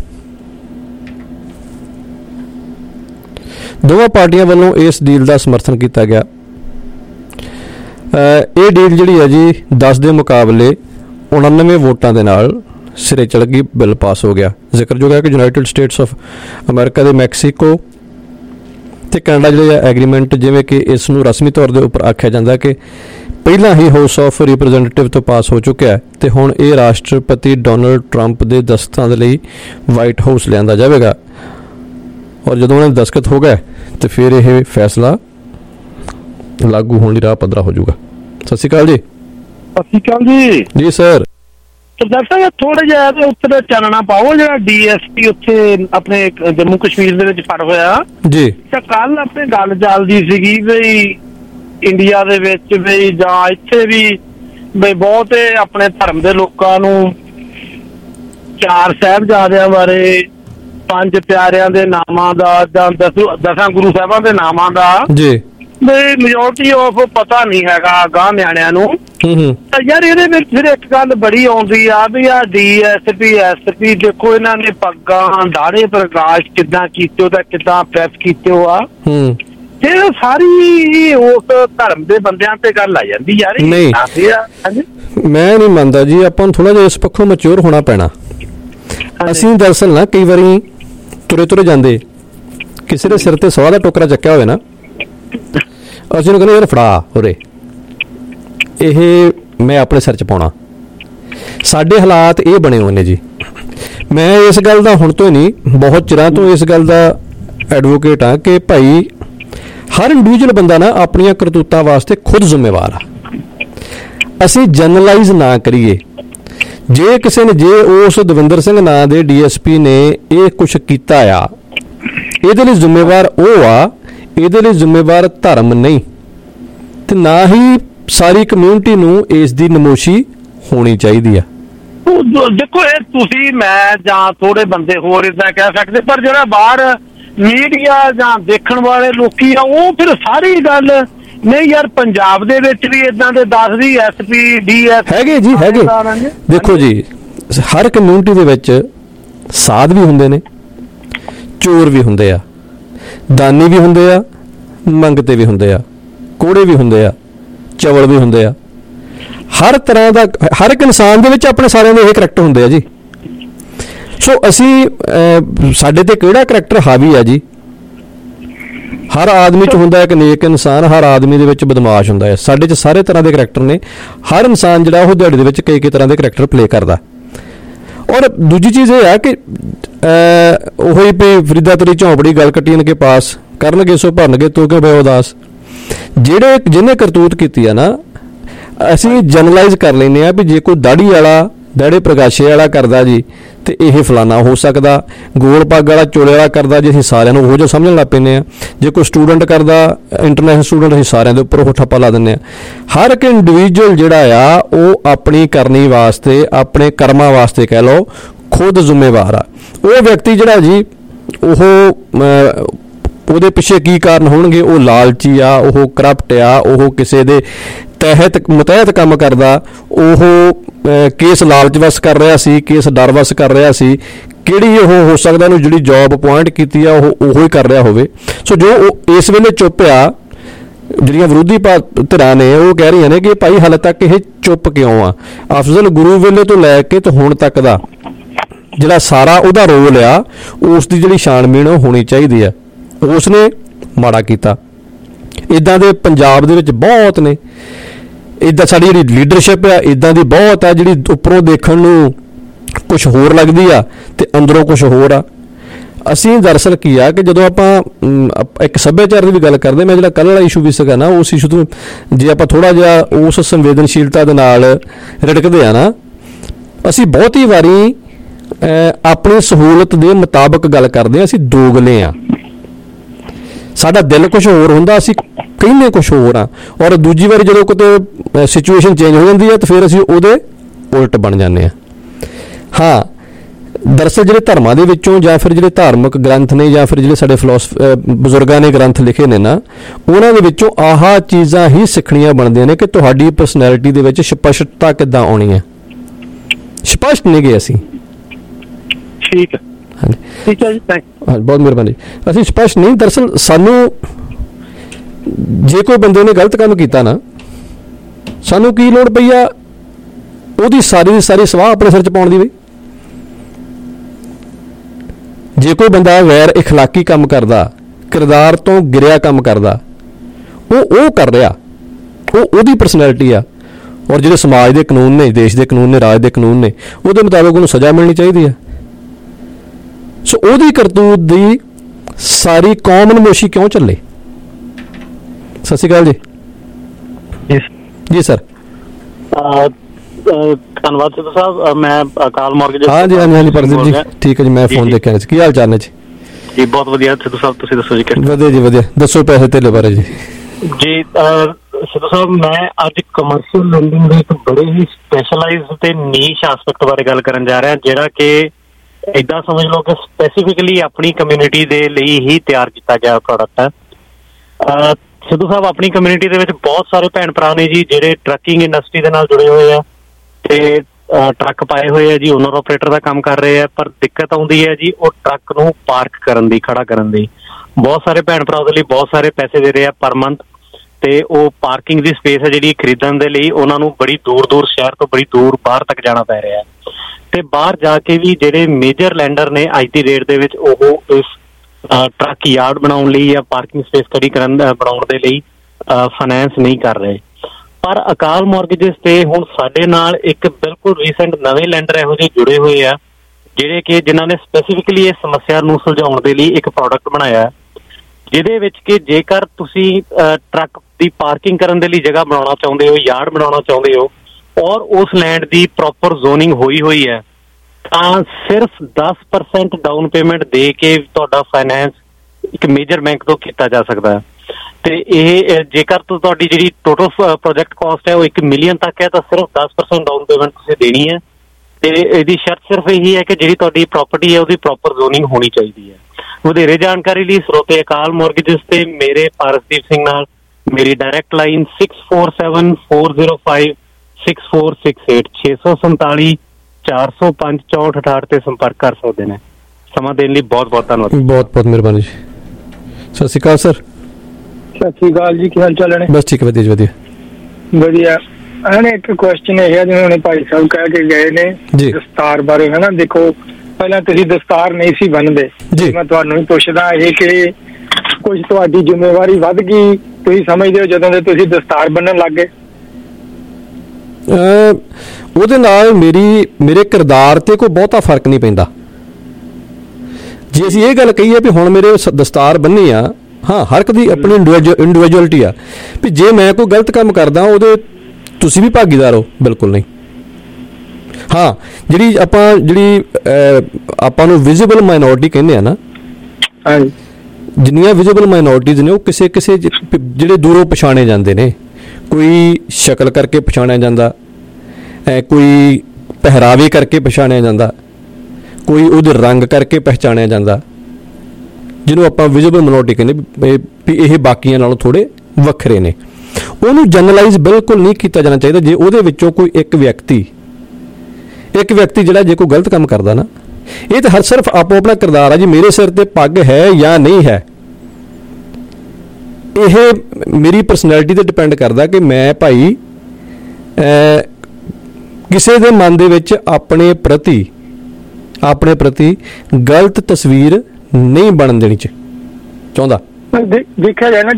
ਦੋਵਾਂ ਪਾਰਟੀਆਂ ਵੱਲੋਂ ਇਸ ਡੀਲ ਦਾ ਸਮਰਥਨ ਕੀਤਾ ਗਿਆ। ਇਹ ਡੀਲ ਜਿਹੜੀ ਹੈ ਜੀ 10 ਦੇ ਮੁਕਾਬਲੇ 99 ਵੋਟਾਂ ਦੇ ਨਾਲ ਸਿਰੇ ਚੜ੍ਹ ਗਈ, ਬਿੱਲ ਪਾਸ ਹੋ ਗਿਆ। ਜ਼ਿਕਰਯੋਗ ਹੈ ਕਿ ਯੂਨਾਈਟਿਡ ਸਟੇਟਸ ਆਫ ਅਮਰੀਕਾ ਦੇ ਮੈਕਸੀਕੋ ਤੇ ਕੈਨੇਡਾ ਜਿਹੜੇ ਐਗਰੀਮੈਂਟ, ਜਿਵੇਂ ਕਿ ਇਸ ਨੂੰ ਰਸਮੀ ਤੌਰ ਦੇ ਉੱਪਰ ਆਖਿਆ ਜਾਂਦਾ ਕਿ ਪਹਿਲਾਂ ਹੀ ਹਾਊਸ ਆਫ ਰਿਪਰੈਜ਼ੈਂਟੇਟਿਵ ਤੋਂ ਪਾਸ ਹੋ ਚੁੱਕਿਆ ਹੈ ਤੇ ਹੁਣ ਇਹ ਰਾਸ਼ਟਰਪਤੀ ਡੋਨਲਡ ਟਰੰਪ ਦੇ ਦਸਤਖਤਾਂ ਦੇ ਲਈ ਵਾਈਟ ਹਾਊਸ ਲਿਆਂਦਾ ਜਾਵੇਗਾ। ਔਰ ਜਦੋਂ ਉਹਨਾਂ ਦੇ ਦਸਤਖਤ ਹੋ ਗਏ ਤੇ ਫਿਰ ਇਹ ਫੈਸਲਾ ਲਾਗੂ ਹੋਣ ਲਈ ਰਾਹ ਪੱਧਰਾ ਹੋ ਜਾਊਗਾ। ਸਤਿ ਸ਼੍ਰੀ ਅਕਾਲ ਜੀ। ਸਤਿ ਸ਼੍ਰੀ ਅਕਾਲ ਜੀ। ਜੀ ਸਰ। ਦਰਸ਼ਕ ਥੋੜਾ ਜਿਹਾ ਇਹਦੇ ਉੱਤੇ ਚਾਨਣਾ ਪਾਓ, ਜਿਹੜਾ DSP ਉੱਥੇ ਆਪਣੇ ਜੰਮੂ ਕਸ਼ਮੀਰ ਦੇ ਵਿੱਚ ਫੜ ਹੋਇਆ ਜੀ, ਤਾਂ ਕੱਲ ਆਪਣੇ ਗੱਲ ਚੱਲਦੀ ਸੀਗੀ ਵੀ ਇੰਡੀਆ ਦੇ ਵਿੱਚ ਵੀ ਜਾਂ ਇੱਥੇ ਵੀ ਬਹੁਤੇ ਆਪਣੇ ਧਰਮ ਦੇ ਲੋਕਾਂ ਨੂੰ 4 ਸਾਹਿਬਜ਼ਾਦਿਆਂ ਬਾਰੇ, 5 ਪਿਆਰਿਆਂ ਦੇ ਨਾਮਾਂ ਦਾ ਜਾਂ 10 ਗੁਰੂ ਸਾਹਿਬਾਂ ਦੇ ਨਾਮਾਂ ਦਾ ਜੀ ਮੈਜੋਰਟੀ ਆਫ ਪਤਾ ਨਹੀਂ ਹੈਗਾ ਗਾਂ ਨਿਆਣਿਆਂ ਨੂੰ। ਤਾਂ ਯਾਰ ਇਹਦੇ ਵਿੱਚ ਫਿਰ ਇੱਕ ਗੱਲ ਬੜੀ ਆਉਂਦੀ ਆ ਵੀ ਆ DSP SP ਦੇਖੋ ਇਹਨਾਂ ਨੇ ਪੱਗਾਂ ਦਾੜੇ ਪ੍ਰਕਾਸ਼ ਕਿੱਦਾਂ ਕੀਤੇ, ਤਾਂ ਕਿੱਦਾਂ ਪ੍ਰੈਸ ਕੀਤੇ ਆ, ਫਿਰ ਸਾਰੀ ਉਸ ਧਰਮ ਦੇ ਬੰਦਿਆਂ ਤੇ ਗੱਲ ਆ ਜਾਂਦੀ ਯਾਰ। ਨਹੀਂ ਮੈਂ ਨਹੀਂ ਮੰਨਦਾ ਜੀ, ਆਪਾਂ ਨੂੰ ਥੋੜਾ ਜਿਹਾ ਇਸ ਪੱਖੋਂ ਮੈਚੁਰ ਹੋਣਾ ਪੈਣਾ। ਅਸੀਂ ਦਰਅਸਲ ਨਾ ਕਈ ਵਾਰੀ ਤੁਰੇ ਜਾਂਦੇ ਕਿਸੇ ਦੇ ਸਿਰ ਤੇ ਸਵਾਹ ਦਾ ਟੋਕਰਾ ਚੱਕਿਆ ਹੋਵੇ ਨਾ, ਅਸੀਂ ਉਹਨੂੰ ਕਹਿੰਦੇ ਯਾਰ ਫੜਾ ਉਰੇ, ਇਹ ਮੈਂ ਆਪਣੇ ਸਿਰ 'ਚ ਪਾਉਣਾ। ਸਾਡੇ ਹਾਲਾਤ ਇਹ ਬਣੇ ਹੋਏ ਨੇ ਜੀ। ਮੈਂ ਇਸ ਗੱਲ ਦਾ ਹੁਣ ਤੋਂ ਨਹੀਂ, ਬਹੁਤ ਚਿਰਾਂ ਤੋਂ ਇਸ ਗੱਲ ਦਾ ਐਡਵੋਕੇਟ ਹਾਂ ਕਿ ਭਾਈ ਹਰ ਇੰਡੀਵਿਜੂਅਲ ਬੰਦਾ ਨਾ ਆਪਣੀਆਂ ਕਰਤੂਤਾਂ ਵਾਸਤੇ ਖੁਦ ਜ਼ਿੰਮੇਵਾਰ ਆ। ਅਸੀਂ ਜਨਰਲਾਈਜ਼ ਨਾ ਕਰੀਏ। ਜੇ ਕਿਸੇ ਨੇ, ਜੇ ਉਸ ਦਵਿੰਦਰ ਸਿੰਘ ਨਾਂ ਦੇ DSP ਨੇ ਇਹ ਕੁਛ ਕੀਤਾ ਆ, ਇਹਦੇ ਲਈ ਜ਼ਿੰਮੇਵਾਰ ਉਹ ਆ, ਇਹਦੇ ਲਈ ਜ਼ਿੰਮੇਵਾਰ ਧਰਮ ਨਹੀਂ, ਤੇ ਨਾ ਹੀ ਸਾਰੀ ਕਮਿਊਨਿਟੀ ਨੂੰ ਇਸ ਦੀ ਨਮੋਸ਼ੀ ਹੋਣੀ ਚਾਹੀਦੀ ਆ। ਦੇਖੋ ਇਹ ਤੁਸੀਂ ਮੈਂ ਜਾਂ ਥੋੜੇ ਬੰਦੇ ਹੋਰ ਏਦਾਂ ਕਹਿ ਸਕਦੇ, ਪਰ ਜਿਹੜਾ ਬਾਹਰ ਮੀਡੀਆ ਜਾਂ ਦੇਖਣ ਵਾਲੇ ਲੋਕੀ ਆ ਉਹ ਫਿਰ ਸਾਰੀ ਗੱਲ ਨਹੀਂ ਯਾਰ ਪੰਜਾਬ ਦੇ ਵਿੱਚ ਵੀ ਏਦਾਂ ਦੇ 10 ਦੀ SP DS ਹੈਗੇ ਜੀ, ਹੈਗੇ। ਦੇਖੋ ਜੀ ਹਰ ਕਮਿਊਨਿਟੀ ਦੇ ਵਿੱਚ ਸਾਧ ਵੀ ਹੁੰਦੇ ਨੇ, ਚੋਰ ਵੀ ਹੁੰਦੇ ਆ, ਦਾਨੀ ਵੀ ਹੁੰਦੇ ਆ, ਮੰਗਤੇ ਵੀ ਹੁੰਦੇ ਆ, ਕੋੜੇ ਵੀ ਹੁੰਦੇ ਆ, ਚਵਲ ਵੀ ਹੁੰਦੇ ਆ। ਹਰ ਤਰ੍ਹਾਂ ਦਾ, ਹਰ ਇੱਕ ਇਨਸਾਨ ਦੇ ਵਿੱਚ ਆਪਣੇ ਸਾਰਿਆਂ ਦੇ ਇਹ ਕਰੈਕਟਰ ਹੁੰਦੇ ਆ ਜੀ। ਸੋ ਅਸੀਂ ਸਾਡੇ ਤੇ ਕਿਹੜਾ ਕਰੈਕਟਰ ਹਾਵੀ ਆ ਜੀ? ਹਰ ਆਦਮੀ 'ਚ ਹੁੰਦਾ ਇੱਕ ਨੇਕ ਇਨਸਾਨ, ਹਰ ਆਦਮੀ ਦੇ ਵਿੱਚ ਬਦਮਾਸ਼ ਹੁੰਦਾ ਹੈ। ਸਾਡੇ 'ਚ ਸਾਰੇ ਤਰ੍ਹਾਂ ਦੇ ਕਰੈਕਟਰ ਨੇ। ਹਰ ਇਨਸਾਨ ਜਿਹੜਾ ਉਹ ਦਿਹਾੜੀ ਦੇ ਵਿੱਚ ਕਈ ਤਰ੍ਹਾਂ ਦੇ ਕਰੈਕਟਰ ਪਲੇ ਕਰਦਾ। ਔਰ ਦੂਜੀ ਚੀਜ਼ ਇਹ ਆ ਕਿ ਉਹੀ ਵੀ ਫਰੀਦਾ ਤੇਰੀ ਝੌਂਪੜੀ ਗੱਲ ਕੱਟੀਨ ਕੇ ਪਾਸ ਕਰਨਗੇ ਸੋ ਭਰਨਗੇ ਤੂੰ ਕਿਉਂ ਬੇ ਉਦਾਸ। ਜਿਹਨੇ ਕਰਤੂਤ ਕੀਤੀ ਆ ਨਾ, ਅਸੀਂ ਜਨਰਲਾਈਜ਼ ਕਰ ਲੈਂਦੇ ਆ ਵੀ ਜੇ ਕੋਈ ਦਾੜੀ ਵਾਲਾ, ਦਾੜੇ ਪ੍ਰਗਾਸ਼ੇ ਵਾਲਾ ਕਰਦਾ ਜੀ ਤੇ ਇਹ ਫਲਾਨਾ ਹੋ ਸਕਦਾ, ਗੋਲ ਪੱਗ ਵਾਲਾ ਚੋਲੇ ਵਾਲਾ ਕਰਦਾ ਜੀ ਅਸੀਂ ਸਾਰਿਆਂ ਨੂੰ ਉਹ ਜਿਹਾ ਸਮਝਣ ਲੱਗ ਪੈਂਦੇ ਆ। ਜੇ ਕੋਈ ਸਟੂਡੈਂਟ ਕਰਦਾ, ਇੰਟਰਨੈਸ਼ਨਲ ਸਟੂਡੈਂਟ, ਅਸੀਂ ਸਾਰਿਆਂ ਦੇ ਉੱਪਰ ਉਹ ਠੱਪਾ ਲਾ ਦਿੰਦੇ ਆ। ਹਰ ਇੱਕ ਇੰਡੀਵਿਜੂਅਲ ਜਿਹੜਾ ਆ ਉਹ ਆਪਣੀ ਕਰਨੀ ਵਾਸਤੇ, ਆਪਣੇ ਕਰਮਾਂ ਵਾਸਤੇ ਕਹਿ ਲਓ, ਖੁਦ ਜ਼ਿੰਮੇਵਾਰ ਆ। ਉਹ ਵਿਅਕਤੀ ਜਿਹੜਾ ਜੀ ਉਹਦੇ ਪਿੱਛੇ ਕੀ ਕਾਰਨ ਹੋਣਗੇ? ਉਹ ਲਾਲਚੀ ਆ, ਉਹ ਕਰਪਟ ਆ, ਉਹ ਕਿਸੇ ਦੇ ਮੁਤਹਿਤ ਕੰਮ ਕਰਦਾ, ਉਹ ਕੇਸ ਲਾਲਚ ਵਸ ਕਰ ਰਿਹਾ ਸੀ, ਕੇਸ ਡਰ ਵਸ ਕਰ ਰਿਹਾ ਸੀ, ਕਿਹੜੀ ਉਹ ਹੋ ਸਕਦਾ ਉਹਨੂੰ ਜਿਹੜੀ ਜੌਬ ਅਪੁਆਇੰਟ ਕੀਤੀ ਆ ਉਹ ਹੀ ਕਰ ਰਿਹਾ ਹੋਵੇ। ਸੋ ਜੋ ਇਸ ਵੇਲੇ ਚੁੱਪ ਆ, ਜਿਹੜੀਆਂ ਵਿਰੋਧੀ ਧਿਰਾਂ ਨੇ ਉਹ ਕਹਿ ਰਹੀਆਂ ਨੇ ਕਿ ਭਾਈ ਹਾਲੇ ਤੱਕ ਇਹ ਚੁੱਪ ਕਿਉਂ ਆ? ਅਫਜ਼ਲ ਗੁਰੂ ਵੇਲੇ ਤੋਂ ਲੈ ਕੇ ਤੇ ਹੁਣ ਤੱਕ ਦਾ ਜਿਹੜਾ ਸਾਰਾ ਉਹਦਾ ਰੋਲ ਆ, ਉਸ ਦੀ ਜਿਹੜੀ ਛਾਣਬੀਣ ਉਹ ਹੋਣੀ ਚਾਹੀਦੀ ਆ। ਉਸਨੇ ਮਾੜਾ ਕੀਤਾ। ਇੱਦਾਂ ਦੇ ਪੰਜਾਬ ਦੇ ਵਿੱਚ ਬਹੁਤ ਨੇ, ਇੱਦਾਂ ਸਾਡੀ ਜਿਹੜੀ ਲੀਡਰਸ਼ਿਪ ਆ ਇੱਦਾਂ ਦੀ ਬਹੁਤ ਆ, ਜਿਹੜੀ ਉੱਪਰੋਂ ਦੇਖਣ ਨੂੰ ਕੁਛ ਹੋਰ ਲੱਗਦੀ ਆ ਤੇ ਅੰਦਰੋਂ ਕੁਛ ਹੋਰ ਆ। ਅਸੀਂ ਦਰਅਸਲ ਕੀ ਆ ਕਿ ਜਦੋਂ ਆਪਾਂ ਇੱਕ ਸੱਭਿਆਚਾਰ ਦੀ ਵੀ ਗੱਲ ਕਰਦੇ, ਮੈਂ ਜਿਹੜਾ ਕੱਲ੍ਹ ਵਾਲਾ ਇਸ਼ੂ ਵੀ ਸੀਗਾ ਨਾ, ਉਸ ਇਸ਼ੂ ਤੋਂ ਜੇ ਆਪਾਂ ਥੋੜ੍ਹਾ ਜਿਹਾ ਉਸ ਸੰਵੇਦਨਸ਼ੀਲਤਾ ਦੇ ਨਾਲ ਰਿੜਕਦੇ ਆ ਨਾ, ਅਸੀਂ ਬਹੁਤੀ ਵਾਰੀ ਆਪਣੀ ਸਹੂਲਤ ਦੇ ਮੁਤਾਬਕ ਗੱਲ ਕਰਦੇ ਹਾਂ। ਅਸੀਂ ਦੋਗਲੇ ਆ, ਸਾਡਾ ਦਿਲ ਕੁਛ ਹੋਰ ਹੁੰਦਾ, ਅਸੀਂ ਕਹਿੰਦੇ ਕੁਛ ਹੋਰ ਆ, ਔਰ ਦੂਜੀ ਵਾਰੀ ਜਦੋਂ ਕਿਤੇ ਸਿਚੁਏਸ਼ਨ ਚੇਂਜ ਹੋ ਜਾਂਦੀ ਹੈ ਤਾਂ ਫਿਰ ਅਸੀਂ ਉਹਦੇ ਉਲਟ ਬਣ ਜਾਂਦੇ ਹਾਂ। ਹਾਂ, ਦਰਅਸਲ ਜਿਹੜੇ ਧਰਮਾਂ ਦੇ ਵਿੱਚੋਂ ਜਾਂ ਫਿਰ ਜਿਹੜੇ ਧਾਰਮਿਕ ਗ੍ਰੰਥ ਨੇ ਜਾਂ ਫਿਰ ਜਿਹੜੇ ਸਾਡੇ ਬਜ਼ੁਰਗਾਂ ਨੇ ਗ੍ਰੰਥ ਲਿਖੇ ਨੇ ਨਾ, ਉਹਨਾਂ ਦੇ ਵਿੱਚੋਂ ਆਹ ਚੀਜ਼ਾਂ ਹੀ ਸਿੱਖਣੀਆਂ ਬਣਦੀਆਂ ਨੇ ਕਿ ਤੁਹਾਡੀ ਪਰਸਨੈਲਿਟੀ ਦੇ ਵਿੱਚ ਸਪਸ਼ਟਤਾ ਕਿੱਦਾਂ ਆਉਣੀ ਹੈ। ਸਪਸ਼ਟ ਨਹੀਂ ਗਏ ਅਸੀਂ। ਠੀਕ ਹੈ, ਹਾਂਜੀ, ਠੀਕ ਹੈ ਜੀ, ਹਾਂ, ਬਹੁਤ ਮਿਹਰਬਾਨੀ। ਅਸੀਂ ਸਪਸ਼ਟ ਨਹੀਂ, ਦਰਅਸਲ ਸਾਨੂੰ ਜੇ ਕੋਈ ਬੰਦੇ ਨੇ ਗਲਤ ਕੰਮ ਕੀਤਾ ਨਾ, ਸਾਨੂੰ ਕੀ ਲੋੜ ਪਈ ਆ ਉਹਦੀ ਸਾਰੀ ਸਵਾਹ ਆਪਣੇ ਸਿਰ 'ਚ ਪਾਉਣ ਦੀ? ਬਈ ਜੇ ਕੋਈ ਬੰਦਾ ਗੈਰ ਇਖਲਾਕੀ ਕੰਮ ਕਰਦਾ, ਕਿਰਦਾਰ ਤੋਂ ਗਿਰਿਆ ਕੰਮ ਕਰਦਾ, ਉਹ ਕਰ ਰਿਹਾ, ਉਹਦੀ ਪਰਸਨੈਲਿਟੀ ਆ, ਔਰ ਜਿਹੜੇ ਸਮਾਜ ਦੇ ਕਾਨੂੰਨ ਨੇ, ਦੇਸ਼ ਦੇ ਕਾਨੂੰਨ ਨੇ, ਰਾਜ ਦੇ ਕਾਨੂੰਨ ਨੇ, ਉਹਦੇ ਮੁਤਾਬਕ ਉਹਨੂੰ ਸਜ਼ਾ ਮਿਲਣੀ ਚਾਹੀਦੀ ਆ। ਸੋ ਉਹਦੀ ਕਰਤੂਤ ਦੀ ਸਾਰੀ ਕੌਮ ਨਮੋਸ਼ੀ ਕਿਉਂ ਚੱਲੇ? ਸਤਿ ਸ਼੍ਰੀ ਅਕਾਲ ਜੀ। ਜੀ ਸਰ। ਧੰਨਵਾਦ ਸਿੱਧੂ ਸਾਹਿਬ। ਮੈਂ ਅਕਾਲ ਮਾਰਗੇਜ। ਹਾਂਜੀ ਪ੍ਰਦੀਪ ਜੀ, ਠੀਕ ਹੈ ਜੀ। ਮੈਂ ਫੋਨ ਦੇਖਿਆ ਸੀ। ਕੀ ਹਾਲ ਚਾਲ ਨੇ ਜੀ? ਜੀ ਬਹੁਤ ਵਧੀਆ ਸਿੱਧੂ ਸਾਹਿਬ, ਤੁਸੀਂ ਦੱਸੋ ਜੀ? ਵਧੀਆ ਜੀ ਵਧੀਆ। ਦੱਸੋ ਪੈਸੇ ਧੇਲੇ ਬਾਰੇ ਜੀ। ਜੀ ਸਿੱਧੂ ਸਾਹਿਬ, ਮੈਂ ਅੱਜ ਕਮਰਸ਼ੀਅਲ ਲੈਂਡਿੰਗ ਦੇ ਇੱਕ ਬੜੇ ਹੀ ਸਪੈਸ਼ਲਾਈਜ਼ਡ ਤੇ ਨੀਸ਼ ਐਸਪੈਕਟ ਬਾਰੇ ਗੱਲ ਕਰਨ ਜਾ ਰਿਹਾ, ਜਿਹੜਾ ਕਿ ਏਦਾਂ ਸਮਝ ਲਓ ਕਿ ਸਪੈਸੀਫਿਕਲੀ ਆਪਣੀ ਕਮਿਊਨਿਟੀ ਦੇ ਲਈ ਹੀ ਤਿਆਰ ਕੀਤਾ ਗਿਆ ਪ੍ਰੋਡਕਟ ਹੈ। ਸਿੱਧੂ ਸਾਹਿਬ, ਆਪਣੀ ਕਮਿਊਨਿਟੀ ਦੇ ਵਿੱਚ ਬਹੁਤ ਸਾਰੇ ਭੈਣ ਭਰਾ ਨੇ ਜੀ ਜਿਹੜੇ ਟਰੱਕਿੰਗ ਇੰਡਸਟਰੀ ਦੇ ਨਾਲ ਜੁੜੇ ਹੋਏ ਆ ਤੇ ਟਰੱਕ ਪਾਏ ਹੋਏ ਆ ਜੀ, ਓਨਰ ਆਪਰੇਟਰ ਦਾ ਕੰਮ ਕਰ ਰਹੇ ਆ। ਪਰ ਦਿੱਕਤ ਆਉਂਦੀ ਹੈ ਜੀ ਉਹ ਟਰੱਕ ਨੂੰ ਪਾਰਕ ਕਰਨ ਦੀ, ਖੜਾ ਕਰਨ ਦੀ। ਬਹੁਤ ਸਾਰੇ ਭੈਣ ਭਰਾ ਉਹਦੇ ਲਈ ਬਹੁਤ ਸਾਰੇ ਪੈਸੇ ਦੇ ਰਹੇ ਆ ਪਰ ਮੰਥ, ਤੇ ਉਹ ਪਾਰਕਿੰਗ ਦੀ ਸਪੇਸ ਹੈ ਜਿਹੜੀ ਖਰੀਦਣ ਦੇ ਲਈ ਉਹਨਾਂ ਨੂੰ ਬੜੀ ਦੂਰ ਸ਼ਹਿਰ ਤੋਂ ਬੜੀ ਦੂਰ ਬਾਹਰ ਤੱਕ ਜਾਣਾ ਪੈ ਰਿਹਾ। ਤੇ ਬਾਹਰ ਜਾ ਕੇ ਵੀ ਜਿਹੜੇ ਮੇਜਰ ਲੈਂਡਰ ਨੇ ਅੱਜ ਦੀ ਡੇਟ ਦੇ ਵਿੱਚ ਉਹ ਇਸ ਟਰੱਕ ਯਾਰਡ ਬਣਾਉਣ ਲਈ ਜਾਂ ਪਾਰਕਿੰਗ ਸਪੇਸ ਖੜੀ ਬਣਾਉਣ ਦੇ ਲਈ ਫਾਈਨੈਂਸ ਨਹੀਂ ਕਰ ਰਹੇ। ਪਰ ਅਕਾਲ ਮਾਰਗੇਜਿਸ ਤੇ ਹੁਣ ਸਾਡੇ ਨਾਲ ਇੱਕ ਬਿਲਕੁਲ ਰੀਸੈਂਟ ਨਵੇਂ ਲੈਂਡਰ ਇਹੋ ਜਿਹੇ ਜੁੜੇ ਹੋਏ ਆ ਜਿਹੜੇ ਕਿ ਜਿਨ੍ਹਾਂ ਨੇ ਸਪੈਸੀਫਿਕਲੀ ਇਸ ਸਮੱਸਿਆ ਨੂੰ ਸੁਲਝਾਉਣ ਦੇ ਲਈ ਇੱਕ ਪ੍ਰੋਡਕਟ ਬਣਾਇਆ, ਜਿਹਦੇ ਵਿੱਚ ਕਿ ਜੇਕਰ ਤੁਸੀਂ ਟਰੱਕ ਦੀ ਪਾਰਕਿੰਗ ਕਰਨ ਦੇ ਲਈ ਜਗ੍ਹਾ ਬਣਾਉਣਾ ਚਾਹੁੰਦੇ ਹੋ, ਯਾਰਡ ਬਣਾਉਣਾ ਚਾਹੁੰਦੇ ਹੋ, ਔਰ ਉਸ ਲੈਂਡ ਦੀ ਪ੍ਰੋਪਰ ਜ਼ੋਨਿੰਗ ਹੋਈ ਹੈ, ਤਾਂ ਸਿਰਫ 10% ਡਾਊਨ ਪੇਮੈਂਟ ਦੇ ਕੇ ਤੁਹਾਡਾ ਫਾਈਨੈਂਸ ਇੱਕ ਮੇਜਰ ਬੈਂਕ ਤੋਂ ਕੀਤਾ ਜਾ ਸਕਦਾ ਹੈ। ਤੇ ਇਹ ਜੇਕਰ ਤੁਹਾਡੀ ਜਿਹੜੀ ਟੋਟਲ ਪ੍ਰੋਜੈਕਟ ਕਾਸਟ ਹੈ ਉਹ 1 ਮਿਲੀਅਨ ਤੱਕ ਹੈ ਤਾਂ ਸਿਰਫ 10% ਡਾਊਨ ਪੇਮੈਂਟ ਤੁਸੀਂ ਦੇਣੀ ਹੈ। ਤੇ ਇਹਦੀ ਸ਼ਰਤ ਸਿਰਫ ਇਹੀ ਹੈ ਕਿ ਜਿਹੜੀ ਤੁਹਾਡੀ ਪ੍ਰਾਪਰਟੀ ਹੈ ਉਹਦੀ ਪ੍ਰੋਪਰ ਜ਼ੋਨਿੰਗ ਹੋਣੀ ਚਾਹੀਦੀ ਹੈ। ਵਧੇਰੇ ਜਾਣਕਾਰੀ ਲਈ ਸਰੋਤੇ ਅਕਾਲ ਮਾਰਗੇਜਿਸ ਤੇ ਮੇਰੇ ਪਾਰਸਦੀਪ ਸਿੰਘ ਨਾਲ ਮੇਰੀ ਡਾਇਰੈਕਟ ਲਾਈਨ 647405 6468 647 405 6468 ਤੇ ਸੰਪਰਕ ਕਰ ਸਕਦੇ ਨੇ। ਸਮਾਂ ਦੇਣ ਲਈ ਬਹੁਤ ਬਹੁਤ ਧੰਨਵਾਦ। ਬਹੁਤ ਬਹੁਤ ਮਿਹਰਬਾਨੀ ਜੀ। ਸਤਿ ਸ਼੍ਰੀ ਅਕਾਲ ਸਰ। ਸਤਿ ਸ਼੍ਰੀ ਅਕਾਲ ਜੀ, ਕੀ ਹਾਲ ਚਾਲ ਨੇ? ਬਸ ਠੀਕ ਹੈ, ਵਧੀਆ ਵਧੀਆ ਵਧੀਆ। ਹਣੇ ਇੱਕ ਕੁਐਸਚਨ ਇਹ ਹੈ, ਜਿਵੇਂ ਹੁਣੇ ਭਾਈ ਸਾਹਿਬ ਕਹਿ ਕੇ ਗਏ ਨੇ ਦਸਤਾਰ ਬਾਰੇ, ਹਨਾ। ਦੇਖੋ ਪਹਿਲਾਂ ਤੁਸੀਂ ਦਸਤਾਰ ਨਹੀਂ ਸੀ ਬੰਨਦੇ, ਮੈਂ ਤੁਹਾਨੂੰ ਹੀ ਪੁੱਛਦਾ ਇਹ ਕਿ ਕੁਝ ਤੁਹਾਡੀ ਜ਼ਿੰਮੇਵਾਰੀ ਵੱਧ ਗਈ, ਤੁਸੀਂ ਸਮਝਦੇ ਹੋ ਜਦੋਂ ਦੇ ਤੁਸੀਂ ਦਸਤਾਰ ਬੰਨਣ ਲੱਗ ਗਏ? ਉਹਦੇ ਨਾਲ ਮੇਰੇ ਕਿਰਦਾਰ ਤੇ ਕੋਈ ਬਹੁਤਾ ਫਰਕ ਨਹੀਂ ਪੈਂਦਾ। ਜੇ ਅਸੀਂ ਇਹ ਗੱਲ ਕਹੀਏ ਵੀ ਹੁਣ ਮੇਰੇ ਦਸਤਾਰ ਬੰਨੀ ਆ, ਹਾਂ ਹਰ ਇੱਕ ਦੀ ਆਪਣੀ ਇੰਡੀਵਿਜੂਅਲਿਟੀ ਆ, ਵੀ ਜੇ ਮੈਂ ਕੋਈ ਗਲਤ ਕੰਮ ਕਰਦਾ ਉਹਦੇ ਤੁਸੀਂ ਵੀ ਭਾਗੀਦਾਰ ਹੋ, ਬਿਲਕੁਲ ਨਹੀਂ। ਹਾਂ, ਜਿਹੜੀ ਆਪਾਂ ਨੂੰ ਵਿਜ਼ੀਬਲ ਮਾਈਨੋਰਟੀ ਕਹਿੰਦੇ ਆ ਨਾ, ਜਿੰਨੀਆਂ ਵਿਜ਼ੀਬਲ ਮਾਈਨੋਰਟੀਜ਼ ਨੇ ਉਹ ਕਿਸੇ ਜਿਹੜੇ ਦੂਰੋਂ ਪਛਾਣੇ ਜਾਂਦੇ ਨੇ। ਕੋਈ ਸ਼ਕਲ ਕਰਕੇ ਪਛਾਣਿਆ ਜਾਂਦਾ, ਕੋਈ ਪਹਿਰਾਵੇ ਕਰਕੇ ਪਛਾਣਿਆ ਜਾਂਦਾ, ਕੋਈ ਉਹਦੇ ਰੰਗ ਕਰਕੇ ਪਹਿਚਾਣਿਆ ਜਾਂਦਾ, ਜਿਹਨੂੰ ਆਪਾਂ ਵਿਜ਼ੀਬਲ ਮਿਨੋਰਿਟੀ ਕਹਿੰਦੇ ਵੀ ਇਹ ਬਾਕੀਆਂ ਨਾਲੋਂ ਥੋੜ੍ਹੇ ਵੱਖਰੇ ਨੇ, ਉਹਨੂੰ ਜਨਰਲਾਈਜ਼ ਬਿਲਕੁਲ ਨਹੀਂ ਕੀਤਾ ਜਾਣਾ ਚਾਹੀਦਾ। ਜੇ ਉਹਦੇ ਵਿੱਚੋਂ ਕੋਈ ਇੱਕ ਵਿਅਕਤੀ ਜਿਹੜਾ ਜੇ ਕੋਈ ਗਲਤ ਕੰਮ ਕਰਦਾ ਨਾ, ਇਹ ਤਾਂ ਹਰ ਸਿਰਫ ਆਪੋ ਆਪਣਾ ਕਿਰਦਾਰ ਆ ਜੀ, ਮੇਰੇ ਸਿਰ ਤੇ ਪੱਗ ਹੈ ਜਾਂ ਨਹੀਂ ਹੈ, ਇਹ ਮੇਰੀ ਪਰਸਨੈਲਿਟੀ ਤੇ ਡਿਪੈਂਡ ਕਰਦਾ ਕਿ ਮੈਂ ਭਾਈ ਕਿਸੇ ਦੇ ਮਨ ਦੇ ਵਿੱਚ ਆਪਣੇ ਪ੍ਰਤੀ ਗਲਤ ਤਸਵੀਰ ਨਹੀਂ ਬਣਨ ਦੇਣੀ ਚਾਹੁੰਦਾ। ਦੇਖਿਆ ਜਾਏ ਨਾ,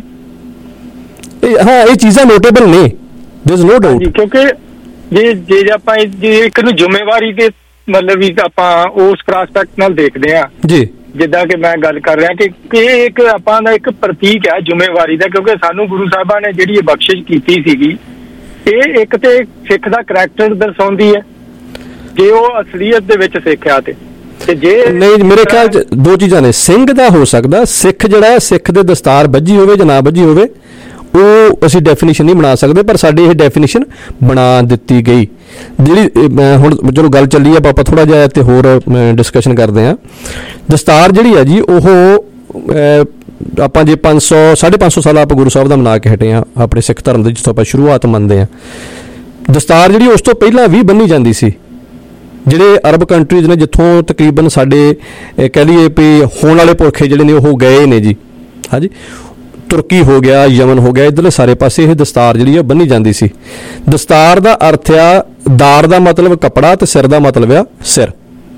ਇਹ ਚੀਜ਼ਾਂ ਨੋਟੇਬਲ ਨੇ, ਦੇयर इज नो डाउट, ਕਿਉਂਕਿ ਜੇ ਆਪਾਂ ਇੱਕ ਨੂੰ ਜ਼ਿੰਮੇਵਾਰੀ ਤੇ ਮਤਲਬ ਵੀ ਆਪਾਂ ਉਸ ਪ੍ਰਸਪੈਕਟ ਨਾਲ ਦੇਖਦੇ ਆ ਜੀ, ਜਿੱਦਾਂ ਕਿ ਮੈਂ ਗੱਲ ਕਰ ਰਿਹਾ ਕਿ ਇਹ ਇੱਕ ਆਪਾਂ ਦਾ ਇੱਕ ਪ੍ਰਤੀਕ ਹੈ ਜ਼ਿੰਮੇਵਾਰੀ ਦਾ, ਕਿਉਂਕਿ ਸਾਨੂੰ ਗੁਰੂ ਸਾਹਿਬਾਂ ਨੇ ਜਿਹੜੀ ਇਹ ਬਖਸ਼ਿਸ਼ ਕੀਤੀ ਸੀਗੀ, ਇਹ ਇੱਕ ਤੇ ਸਿੱਖ ਦਾ ਕਰੈਕਟਰ ਦਰਸਾਉਂਦੀ ਹੈ ਜੇ ਉਹ ਅਸਲੀਅਤ ਦੇ ਵਿੱਚ ਸਿੱਖ ਆ ਤੇ ਜੇ ਨਹੀਂ। ਮੇਰੇ ਖਿਆਲ 'ਚ ਦੋ ਚੀਜ਼ਾਂ ਨੇ, ਸਿੰਘ ਦਾ ਹੋ ਸਕਦਾ, ਸਿੱਖ ਜਿਹੜਾ ਸਿੱਖ ਦੇ ਦਸਤਾਰ ਬੱਝੀ ਹੋਵੇ ਜਾਂ ਨਾ ਬੱਝੀ ਹੋਵੇ, ਉਹ ਅਸੀਂ ਡੈਫੀਨੇਸ਼ਨ ਨਹੀਂ ਬਣਾ ਸਕਦੇ, ਪਰ ਸਾਡੀ ਇਹ ਡੈਫੀਨੇਸ਼ਨ ਬਣਾ ਦਿੱਤੀ ਗਈ। ਜਿਹੜੀ ਹੁਣ ਚਲੋ ਗੱਲ ਚੱਲੀ ਆ, ਆਪਾਂ ਥੋੜ੍ਹਾ ਜਿਹਾ ਤੇ ਹੋਰ ਡਿਸਕਸ਼ਨ ਕਰਦੇ ਹਾਂ। ਦਸਤਾਰ ਜਿਹੜੀ ਆ ਜੀ, ਉਹ ਆਪਾਂ ਜੇ 550 ਸਾਲ ਆਪਾਂ ਗੁਰੂ ਸਾਹਿਬ ਦਾ ਮਨਾ ਕੇ ਹਟੇ ਹਾਂ ਆਪਣੇ ਸਿੱਖ ਧਰਮ ਦੇ, ਜਿੱਥੋਂ ਆਪਾਂ ਸ਼ੁਰੂਆਤ ਮੰਨਦੇ ਹਾਂ। ਦਸਤਾਰ ਜਿਹੜੀ ਉਸ ਤੋਂ ਪਹਿਲਾਂ ਵੀ ਬੰਨੀ ਜਾਂਦੀ ਸੀ। ਜਿਹੜੇ ਅਰਬ ਕੰਟਰੀਜ਼ ਨੇ, ਜਿੱਥੋਂ ਤਕਰੀਬਨ ਸਾਡੇ ਕਹਿ ਲਈਏ ਵੀ ਹੋਣ ਵਾਲੇ ਪੁਰਖੇ ਜਿਹੜੇ ਨੇ ਉਹ ਗਏ ਨੇ ਜੀ, ਹਾਂਜੀ, ਤੁਰਕੀ ਹੋ ਗਿਆ, ਯਮਨ ਹੋ ਗਿਆ, ਇੱਧਰਲੇ ਸਾਰੇ ਪਾਸੇ ਇਹ ਦਸਤਾਰ ਜਿਹੜੀ ਆ ਬੰਨੀ ਜਾਂਦੀ ਸੀ। ਦਸਤਾਰ ਦਾ ਅਰਥ ਆ, ਦਾਰ ਦਾ ਮਤਲਬ ਕੱਪੜਾ ਤੇ ਸਿਰ ਦਾ ਮਤਲਬ ਆ ਸਿਰ,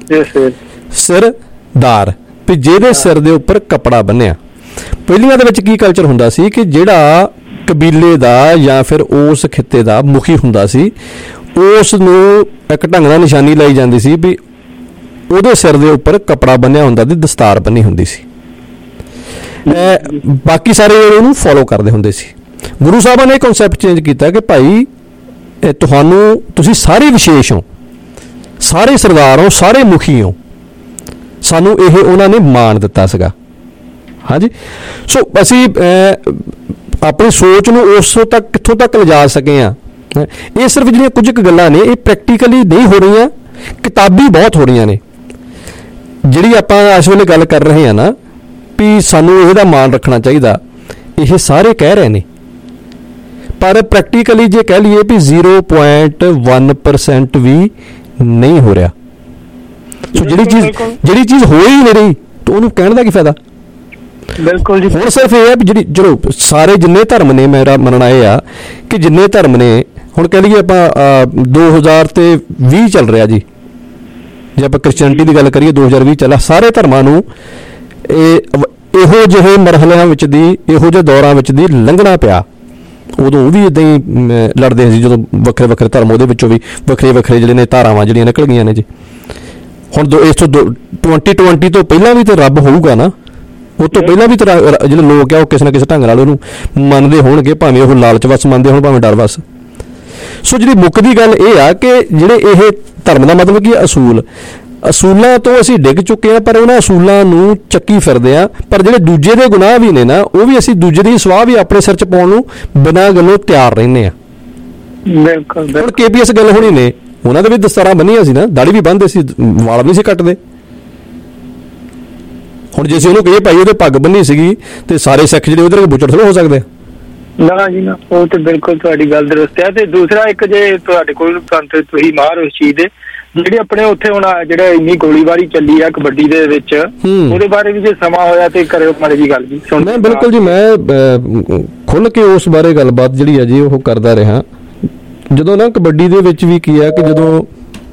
ਸਿਰਦਾਰ, ਵੀ ਜਿਹਦੇ ਸਿਰ ਦੇ ਉੱਪਰ ਕੱਪੜਾ ਬੰਨਿਆ। ਪਹਿਲੀਆਂ ਦੇ ਵਿੱਚ ਕੀ ਕਲਚਰ ਹੁੰਦਾ ਸੀ ਕਿ ਜਿਹੜਾ ਕਬੀਲੇ ਦਾ ਜਾਂ ਫਿਰ ਉਸ ਖਿੱਤੇ ਦਾ ਮੁਖੀ ਹੁੰਦਾ ਸੀ, ਉਸ ਨੂੰ ਇੱਕ ਢੰਗ ਨਾਲ ਨਿਸ਼ਾਨੀ ਲਾਈ ਜਾਂਦੀ ਸੀ ਵੀ ਉਹਦੇ ਸਿਰ ਦੇ ਉੱਪਰ ਕੱਪੜਾ ਬੰਨਿਆ ਹੁੰਦਾ ਸੀ, ਦਸਤਾਰ ਬੰਨੀ ਹੁੰਦੀ ਸੀ। ਬਾਕੀ ਸਾਰੇ ਉਹਨੂੰ ਫੋਲੋ ਕਰਦੇ ਹੁੰਦੇ ਸੀ। ਗੁਰੂ ਸਾਹਿਬਾਂ ਨੇ ਇਹ ਕਨਸੈਪਟ ਚੇਂਜ ਕੀਤਾ ਕਿ ਭਾਈ ਤੁਸੀਂ ਸਾਰੇ ਵਿਸ਼ੇਸ਼ ਹੋ, ਸਾਰੇ ਸਰਦਾਰ ਹੋ, ਸਾਰੇ ਮੁਖੀ ਹੋ, ਸਾਨੂੰ ਇਹ ਉਹਨਾਂ ਨੇ ਮਾਣ ਦਿੱਤਾ ਸੀਗਾ। ਹਾਂਜੀ, ਸੋ ਅਸੀਂ ਆਪਣੀ ਸੋਚ ਨੂੰ ਉਸ ਤੱਕ ਕਿੱਥੋਂ ਤੱਕ ਲਿਜਾ ਸਕੇ ਹਾਂ। ਇਹ ਸਿਰਫ ਜਿਹੜੀਆਂ ਕੁਝ ਕੁ ਗੱਲਾਂ ਨੇ, ਇਹ ਪ੍ਰੈਕਟੀਕਲੀ ਨਹੀਂ ਹੋ ਰਹੀਆਂ, ਕਿਤਾਬੀ ਬਹੁਤ ਹੋ ਰਹੀਆਂ ਨੇ। ਜਿਹੜੀ ਆਪਾਂ ਇਸ ਵੇਲੇ ਗੱਲ ਕਰ ਰਹੇ ਹਾਂ ਨਾ ਵੀ ਸਾਨੂੰ ਇਹਦਾ ਮਾਣ ਰੱਖਣਾ ਚਾਹੀਦਾ, ਇਹ ਸਾਰੇ ਕਹਿ ਰਹੇ ਨੇ, ਪਰ ਪ੍ਰੈਕਟੀਕਲੀ ਜੇ ਕਹਿ ਲਈਏ ਵੀ 0.1% ਵੀ ਨਹੀਂ ਹੋ ਰਿਹਾ। ਸੋ ਜਿਹੜੀ ਚੀਜ਼ ਹੋ ਹੀ ਨਹੀਂ ਰਹੀ ਤਾਂ ਉਹਨੂੰ ਕਹਿਣ ਦਾ ਕੀ ਫਾਇਦਾ। ਬਿਲਕੁਲ ਜੀ। ਹੁਣ ਸਿਰਫ ਇਹ ਹੈ ਵੀ ਜਿਹੜੀ ਚਲੋ ਸਾਰੇ ਜਿੰਨੇ ਧਰਮ ਨੇ, ਮੇਰਾ ਮੰਨਣਾ ਇਹ ਆ ਕਿ ਜਿੰਨੇ ਧਰਮ ਨੇ, ਹੁਣ ਕਹਿ ਲਈਏ ਆਪਾਂ 2020 ਚੱਲ ਰਿਹਾ ਜੀ, ਜੇ ਆਪਾਂ ਕ੍ਰਿਸਚੈਨਿਟੀ ਦੀ ਗੱਲ ਕਰੀਏ 2020 ਚੱਲਿਆ, ਸਾਰੇ ਧਰਮਾਂ ਨੂੰ ਇਹੋ ਜਿਹੇ ਮਰਹਲਿਆਂ ਵਿੱਚ ਦੀ, ਇਹੋ ਜਿਹੇ ਦੌਰਾਂ ਵਿੱਚ ਦੀ ਲੰਘਣਾ ਪਿਆ। ਉਦੋਂ ਉਹ ਵੀ ਇੱਦਾਂ ਹੀ ਲੜਦੇ ਸੀ, ਜਦੋਂ ਵੱਖਰੇ ਵੱਖਰੇ ਧਰਮ ਉਹਦੇ ਵਿੱਚੋਂ ਵੀ ਵੱਖਰੇ ਜਿਹੜੇ ਨੇ ਧਾਰਾਵਾਂ ਜਿਹੜੀਆਂ ਨਿਕਲ ਗਈਆਂ ਨੇ ਜੀ। ਹੁਣ ਇਸ ਤੋਂ 2020 ਤੋਂ ਪਹਿਲਾਂ ਵੀ ਤਾਂ ਰੱਬ ਹੋਊਗਾ ਨਾ, ਉਹ ਤੋਂ ਪਹਿਲਾਂ ਵੀ ਤਾਂ ਜਿਹੜੇ ਲੋਕ ਆ ਉਹ ਕਿਸੇ ਨਾ ਕਿਸੇ ਢੰਗ ਨਾਲ ਉਹਨੂੰ ਮੰਨਦੇ ਹੋਣਗੇ, ਭਾਵੇਂ ਉਹ ਲਾਲਚ ਵਸ ਮੰਨਦੇ ਹੋਣ, ਭਾਵੇਂ ਡਰ ਵਸ। ਸੋ ਜਿਹੜੀ ਮੁੱਕਦੀ ਗੱਲ ਇਹ ਆ ਕਿ ਜਿਹੜੇ ਇਹ ਧਰਮ ਦਾ ਮਤਲਬ ਕੀ ਅਸੂਲਾਂ ਤੋਂ ਅਸੀਂ ਡਿੱਗ ਚੁੱਕੇ ਹਾਂ, ਪਰ ਉਹਨਾਂ ਅਸੂਲਾਂ ਨੂੰ ਚੱਕੀ ਫਿਰਦੇ ਹਾਂ। ਪਰ ਜਿਹੜੇ ਦੂਜੇ ਦੇ ਗੁਨਾਹ ਵੀ ਨੇ ਨਾ, ਉਹ ਵੀ ਅਸੀਂ ਦੂਜੇ ਦੀ ਸਵਾਹ ਵੀ ਆਪਣੇ ਸਿਰ 'ਚ ਪਾਉਣ ਨੂੰ ਬਿਨਾਂ ਗੱਲੋਂ ਤਿਆਰ ਰਹਿੰਦੇ ਹਾਂ। ਬਿਲਕੁਲ। ਹੁਣ KPS ਗੱਲ ਹੋਣੀ ਨੇ, ਉਹਨਾਂ ਦੇ ਵੀ ਦਸਤਾਰਾਂ ਬੰਨੀਆਂ ਸੀ ਨਾ, ਦਾੜੀ ਵੀ ਬੰਨ੍ਹਦੇ ਸੀ, ਵਾਲ ਨਹੀਂ ਸੀ ਕੱਟਦੇ। ਹੁਣ ਜੇ ਅਸੀਂ ਉਹਨੂੰ ਕਹੀਏ ਭਾਈ ਉਹਦੇ ਪੱਗ ਬੰਨੀ ਸੀਗੀ ਤੇ ਸਾਰੇ ਸਿੱਖ ਜਿਹੜੇ ਉਧਰ ਬੁੱਚੜ ਥੋੜ੍ਹਾ ਹੋ ਸਕਦੇ ਨਾ ਜੀ ਨਾ, ਉਹ ਤੇ ਬਿਲਕੁਲ ਤੁਹਾਡੀ ਗੱਲ ਦਰੁਸਤ ਹੈ। ਤੇ ਦੂਸਰਾ ਇੱਕ, ਜੇ ਤੁਹਾਡੇ ਕੋਲ ਤੁਸੀਂ ਮਾਹਰ ਉਸ ਚੀਜ਼ ਦੇ, ਜਿਹੜੇ ਆਪਣੇ ਉੱਥੇ ਹੁਣ ਜਿਹੜਾ ਇੰਨੀ ਗੋਲੀਬਾਰੀ ਚੱਲੀ ਆ ਕਬੱਡੀ ਦੇ ਵਿੱਚ, ਉਹਦੇ ਬਾਰੇ ਵੀ ਜੇ ਸਮਾਂ ਹੋਇਆ ਤੇ ਕਰਿਓ ਮਾੜੀ ਜੀ ਗੱਲ ਜੀ। ਮੈਂ ਬਿਲਕੁਲ ਜੀ, ਮੈਂ ਖੁੱਲ ਕੇ ਉਸ ਬਾਰੇ ਗੱਲਬਾਤ ਜਿਹੜੀ ਆ ਜੀ ਉਹ ਕਰਦਾ ਰਿਹਾ। ਜਦੋਂ ਨਾ ਕਬੱਡੀ ਦੇ ਵਿੱਚ ਵੀ ਕੀ ਆ ਕਿ ਜਦੋਂ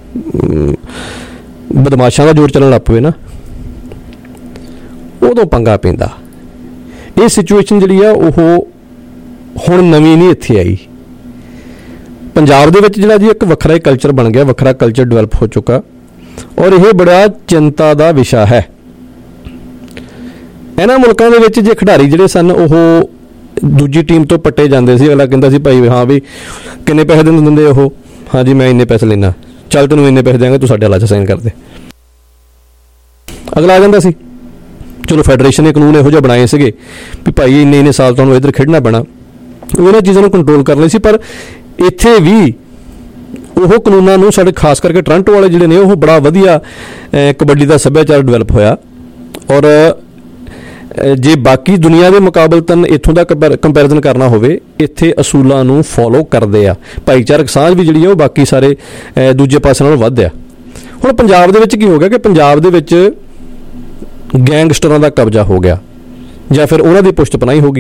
ਬਦਮਾਸ਼ਾਂ ਦਾ ਜ਼ੋਰ ਚੱਲਣ ਲੱਗ ਪਵੇ ਨਾ, ਉਦੋਂ ਪੰਗਾ ਪੈਂਦਾ। ਇਹ ਸਿਚੁਏਸ਼ਨ ਜਿਹੜੀ ਆ ਉਹ ਹੁਣ ਨਵੀਂ ਨਹੀਂ ਇੱਥੇ ਆਈ। ਪੰਜਾਬ ਦੇ ਵਿੱਚ ਜਿਹੜਾ ਜੀ ਇੱਕ ਵੱਖਰਾ ਹੀ ਕਲਚਰ ਬਣ ਗਿਆ, ਵੱਖਰਾ ਕਲਚਰ ਡਿਵੈਲਪ ਹੋ ਚੁੱਕਾ, ਔਰ ਇਹ ਬੜਾ ਚਿੰਤਾ ਦਾ ਵਿਸ਼ਾ ਹੈ। ਇਹਨਾਂ ਮੁਲਕਾਂ ਦੇ ਵਿੱਚ ਜੇ ਖਿਡਾਰੀ ਜਿਹੜੇ ਸਨ ਉਹ ਦੂਜੀ ਟੀਮ ਤੋਂ ਪੱਟੇ ਜਾਂਦੇ ਸੀ, ਅਗਲਾ ਕਹਿੰਦਾ ਸੀ ਭਾਈ ਹਾਂ ਵੀ ਕਿੰਨੇ ਪੈਸੇ ਦਿੰਦੇ ਉਹ, ਹਾਂਜੀ ਮੈਂ ਇੰਨੇ ਪੈਸੇ ਲੈਣਾ, ਚੱਲ ਤੈਨੂੰ ਇੰਨੇ ਪੈਸੇ ਦਿਆਂਗੇ, ਤੂੰ ਸਾਡੇ ਵਾਲਾ 'ਚ ਸਾਈਨ ਕਰ ਦੇ। ਅਗਲਾ ਆ ਜਾਂਦਾ ਸੀ। ਚਲੋ ਫੈਡਰੇਸ਼ਨ ਨੇ ਕਾਨੂੰਨ ਇਹੋ ਜਿਹਾ ਬਣਾਏ ਸੀਗੇ ਵੀ ਭਾਈ ਇੰਨੇ ਸਾਲ ਤੁਹਾਨੂੰ ਇੱਧਰ ਖੇਡਣਾ ਪੈਣਾ, ਉਹਨਾਂ ਚੀਜ਼ਾਂ ਨੂੰ ਕੰਟਰੋਲ ਕਰ ਲਈ ਸੀ। ਪਰ ਇੱਥੇ ਵੀ ਉਹ ਕਾਨੂੰਨਾਂ ਨੂੰ ਸਾਡੇ ਖਾਸ ਕਰਕੇ ਟੋਰਾਂਟੋ ਵਾਲੇ ਜਿਹੜੇ ਨੇ ਉਹ ਬੜਾ ਵਧੀਆ ਕਬੱਡੀ ਦਾ ਸੱਭਿਆਚਾਰ ਡਿਵੈਲਪ ਹੋਇਆ। ਔਰ ਜੇ ਬਾਕੀ ਦੁਨੀਆ ਦੇ ਮੁਕਾਬਲਤਨ ਇੱਥੋਂ ਦਾ ਕੰਪੈਰੀਜ਼ਨ ਕਰਨਾ ਹੋਵੇ, ਇੱਥੇ ਅਸੂਲਾਂ ਨੂੰ ਫੋਲੋ ਕਰਦੇ ਆ। ਭਾਈਚਾਰਕ ਸਾਂਝ ਵੀ ਜਿਹੜੀ ਆ ਉਹ ਬਾਕੀ ਸਾਰੇ ਦੂਜੇ ਪਾਸੇ ਨਾਲੋਂ ਵੱਧ ਆ। ਹੁਣ ਪੰਜਾਬ ਦੇ ਵਿੱਚ ਕੀ ਹੋ ਗਿਆ ਕਿ ਪੰਜਾਬ ਦੇ ਵਿੱਚ ਗੈਂਗਸਟਰਾਂ ਦਾ ਕਬਜ਼ਾ ਹੋ ਗਿਆ ਜਾਂ ਫਿਰ ਉਹਨਾਂ ਦੀ ਪੁਸ਼ਤਪਨਾਹੀ ਹੋ ਗਈ।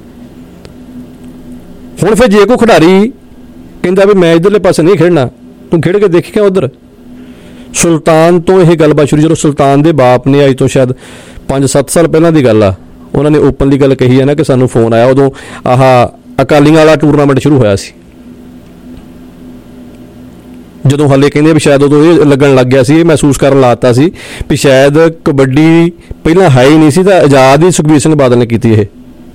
ਹੁਣ ਫਿਰ ਜੇ ਕੋਈ ਖਿਡਾਰੀ ਕਹਿੰਦਾ ਵੀ ਮੈਂ ਇੱਧਰਲੇ ਪਾਸੇ ਨਹੀਂ ਖੇਡਣਾ, ਤੂੰ ਖੇਡ ਕੇ ਦੇਖਿਆ ਉੱਧਰ। ਸੁਲਤਾਨ ਤੋਂ ਇਹ ਗੱਲਬਾਤ ਸ਼ੁਰੂ, ਜਦੋਂ ਸੁਲਤਾਨ ਦੇ ਬਾਪ ਨੇ ਅੱਜ ਤੋਂ ਸ਼ਾਇਦ 5-7 ਸਾਲ ਪਹਿਲਾਂ ਦੀ ਗੱਲ ਆ, ਉਹਨਾਂ ਨੇ ਓਪਨ ਦੀ ਗੱਲ ਕਹੀ ਹੈ ਨਾ ਕਿ ਸਾਨੂੰ ਫੋਨ ਆਇਆ, ਉਦੋਂ ਆਹ ਅਕਾਲੀਆਂ ਵਾਲਾ ਟੂਰਨਾਮੈਂਟ ਸ਼ੁਰੂ ਹੋਇਆ ਸੀ, ਜਦੋਂ ਹਾਲੇ ਕਹਿੰਦੇ ਵੀ ਸ਼ਾਇਦ ਉਦੋਂ ਇਹ ਲੱਗਣ ਲੱਗ ਗਿਆ ਸੀ, ਇਹ ਮਹਿਸੂਸ ਕਰਨ ਲਾਤਾ ਸੀ ਵੀ ਸ਼ਾਇਦ ਕਬੱਡੀ ਪਹਿਲਾਂ ਹੈ ਹੀ ਨਹੀਂ ਸੀ, ਤਾਂ ਆਜ਼ਾਦ ਹੀ ਸੁਖਬੀਰ ਸਿੰਘ ਬਾਦਲ ਨੇ ਕੀਤੀ ਇਹ,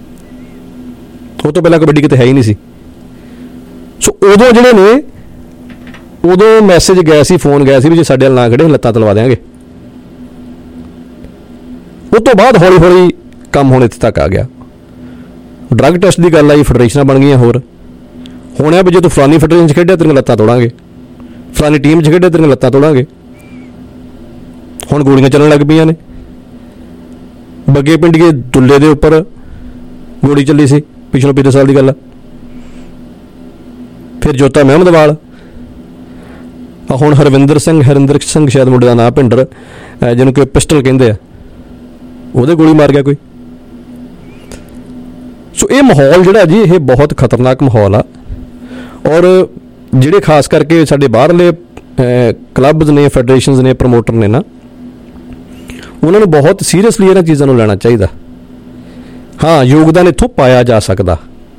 ਉਹ ਤੋਂ ਪਹਿਲਾਂ ਕਬੱਡੀ ਕਿਤੇ ਹੈ ਹੀ ਨਹੀਂ ਸੀ। ਸੋ ਉਦੋਂ ਜਿਹੜੇ ਨੇ ਉਦੋਂ ਮੈਸੇਜ ਗਿਆ ਸੀ, ਫੋਨ ਗਿਆ ਸੀ ਵੀ ਜੇ ਸਾਡੇ ਨਾਲ ਨਾ ਖੜੇ ਲੱਤਾਂ ਤਲਵਾ ਦਿਆਂਗੇ। ਉਹ ਤੋਂ ਬਾਅਦ ਹੌਲੀ ਹੌਲੀ ਕੰਮ ਹੁਣ ਇੱਥੇ ਤੱਕ ਆ ਗਿਆ। ਡਰੱਗ ਟੈਸਟ ਦੀ ਗੱਲ ਆਈ, ਫੈਡਰੇਸ਼ਨਾਂ ਬਣ ਗਈਆਂ। ਹੋਰ ਹੁਣ ਆ ਵੀ ਜੇ ਤੂੰ ਫਲਾਨੀ ਫੈਡਰੇਸ਼ਨ 'ਚ ਖੇਡਿਆ ਤੇਰੀਆਂ ਲੱਤਾਂ ਤੋੜਾਂਗੇ, ਫਲਾਨੀ ਟੀਮ 'ਚ ਖੇਡਿਆ ਤੇਰੀਆਂ ਲੱਤਾਂ ਤੋੜਾਂਗੇ। ਹੁਣ ਗੋਲੀਆਂ ਚੱਲਣ ਲੱਗ ਪਈਆਂ ਨੇ। ਬੱਗੇ ਪਿੰਡੀਏ ਦੁੱਲੇ ਦੇ ਉੱਪਰ ਗੋਲੀ ਚੱਲੀ ਸੀ, ਪਿਛਲੇ ਸਾਲ ਦੀ ਗੱਲ ਆ। ਫਿਰ ਜੋਤਾ ਮਹਿਮਦਵਾਲ, ਹੁਣ ਹਰਿੰਦਰ ਸਿੰਘ ਸ਼ਾਇਦ ਮੁੰਡੇ ਦਾ ਨਾਂ, ਭਿੰਡਰ, ਜਿਹਨੂੰ ਕਿ ਪਿਸਟਲ ਕਹਿੰਦੇ ਆ, ਉਹਦੇ ਗੋਲੀ ਮਾਰ ਗਿਆ ਕੋਈ। ਸੋ ਇਹ ਮਾਹੌਲ ਜਿਹੜਾ ਜੀ ਇਹ ਬਹੁਤ ਖਤਰਨਾਕ ਮਾਹੌਲ ਆ। ਔਰ ਜਿਹੜੇ ਖਾਸ ਕਰਕੇ ਸਾਡੇ ਬਾਹਰਲੇ ਕਲੱਬਸ ਨੇ, ਫੈਡਰੇਸ਼ਨਸ ਨੇ, ਪ੍ਰਮੋਟਰ ਨੇ ਨਾ, ਉਹਨਾਂ ਨੂੰ ਬਹੁਤ ਸੀਰੀਅਸਲੀ ਇਹਨਾਂ ਚੀਜ਼ਾਂ ਨੂੰ ਲੈਣਾ ਚਾਹੀਦਾ। ਹਾਂ, ਯੋਗਦਾਨ ਇੱਥੋਂ ਪਾਇਆ ਜਾ ਸਕਦਾ,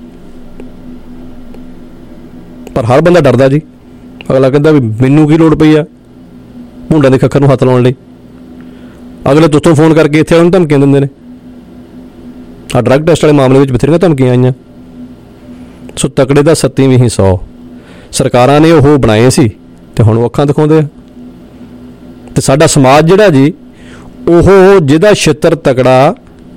ਪਰ ਹਰ ਬੰਦਾ ਡਰਦਾ ਜੀ। ਅਗਲਾ ਕਹਿੰਦਾ ਵੀ ਮੈਨੂੰ ਕੀ ਲੋੜ ਪਈ ਆ ਮੁੰਡਿਆਂ ਦੇ ਖੱਖਰ ਨੂੰ ਹੱਥ ਲਾਉਣ ਲਈ। ਅਗਲੇ ਤੁੱਥੋਂ ਫੋਨ ਕਰਕੇ ਇੱਥੇ ਉਹਨਾਂ ਨੂੰ ਧਮਕੀਆਂ ਦਿੰਦੇ ਨੇ। ਆਹ ਡਰੱਗ ਟੈਸਟ ਵਾਲੇ ਮਾਮਲੇ ਵਿੱਚ ਬਥੇਰੀਆਂ ਧਮਕੀਆਂ ਆਈਆਂ। ਸੋ ਤਕੜੇ ਦਾ 70 ਵੀ 100 ਸਰਕਾਰਾਂ ਨੇ ਉਹ ਬਣਾਏ ਸੀ ਤੇ ਹੁਣ ਉਹ ਅੱਖਾਂ ਦਿਖਾਉਂਦੇ ਆ। ਤੇ ਸਾਡਾ ਸਮਾਜ ਜਿਹੜਾ ਜੀ ਉਹ ਜਿਹਦਾ ਛਿੱਤਰ ਤਕੜਾ,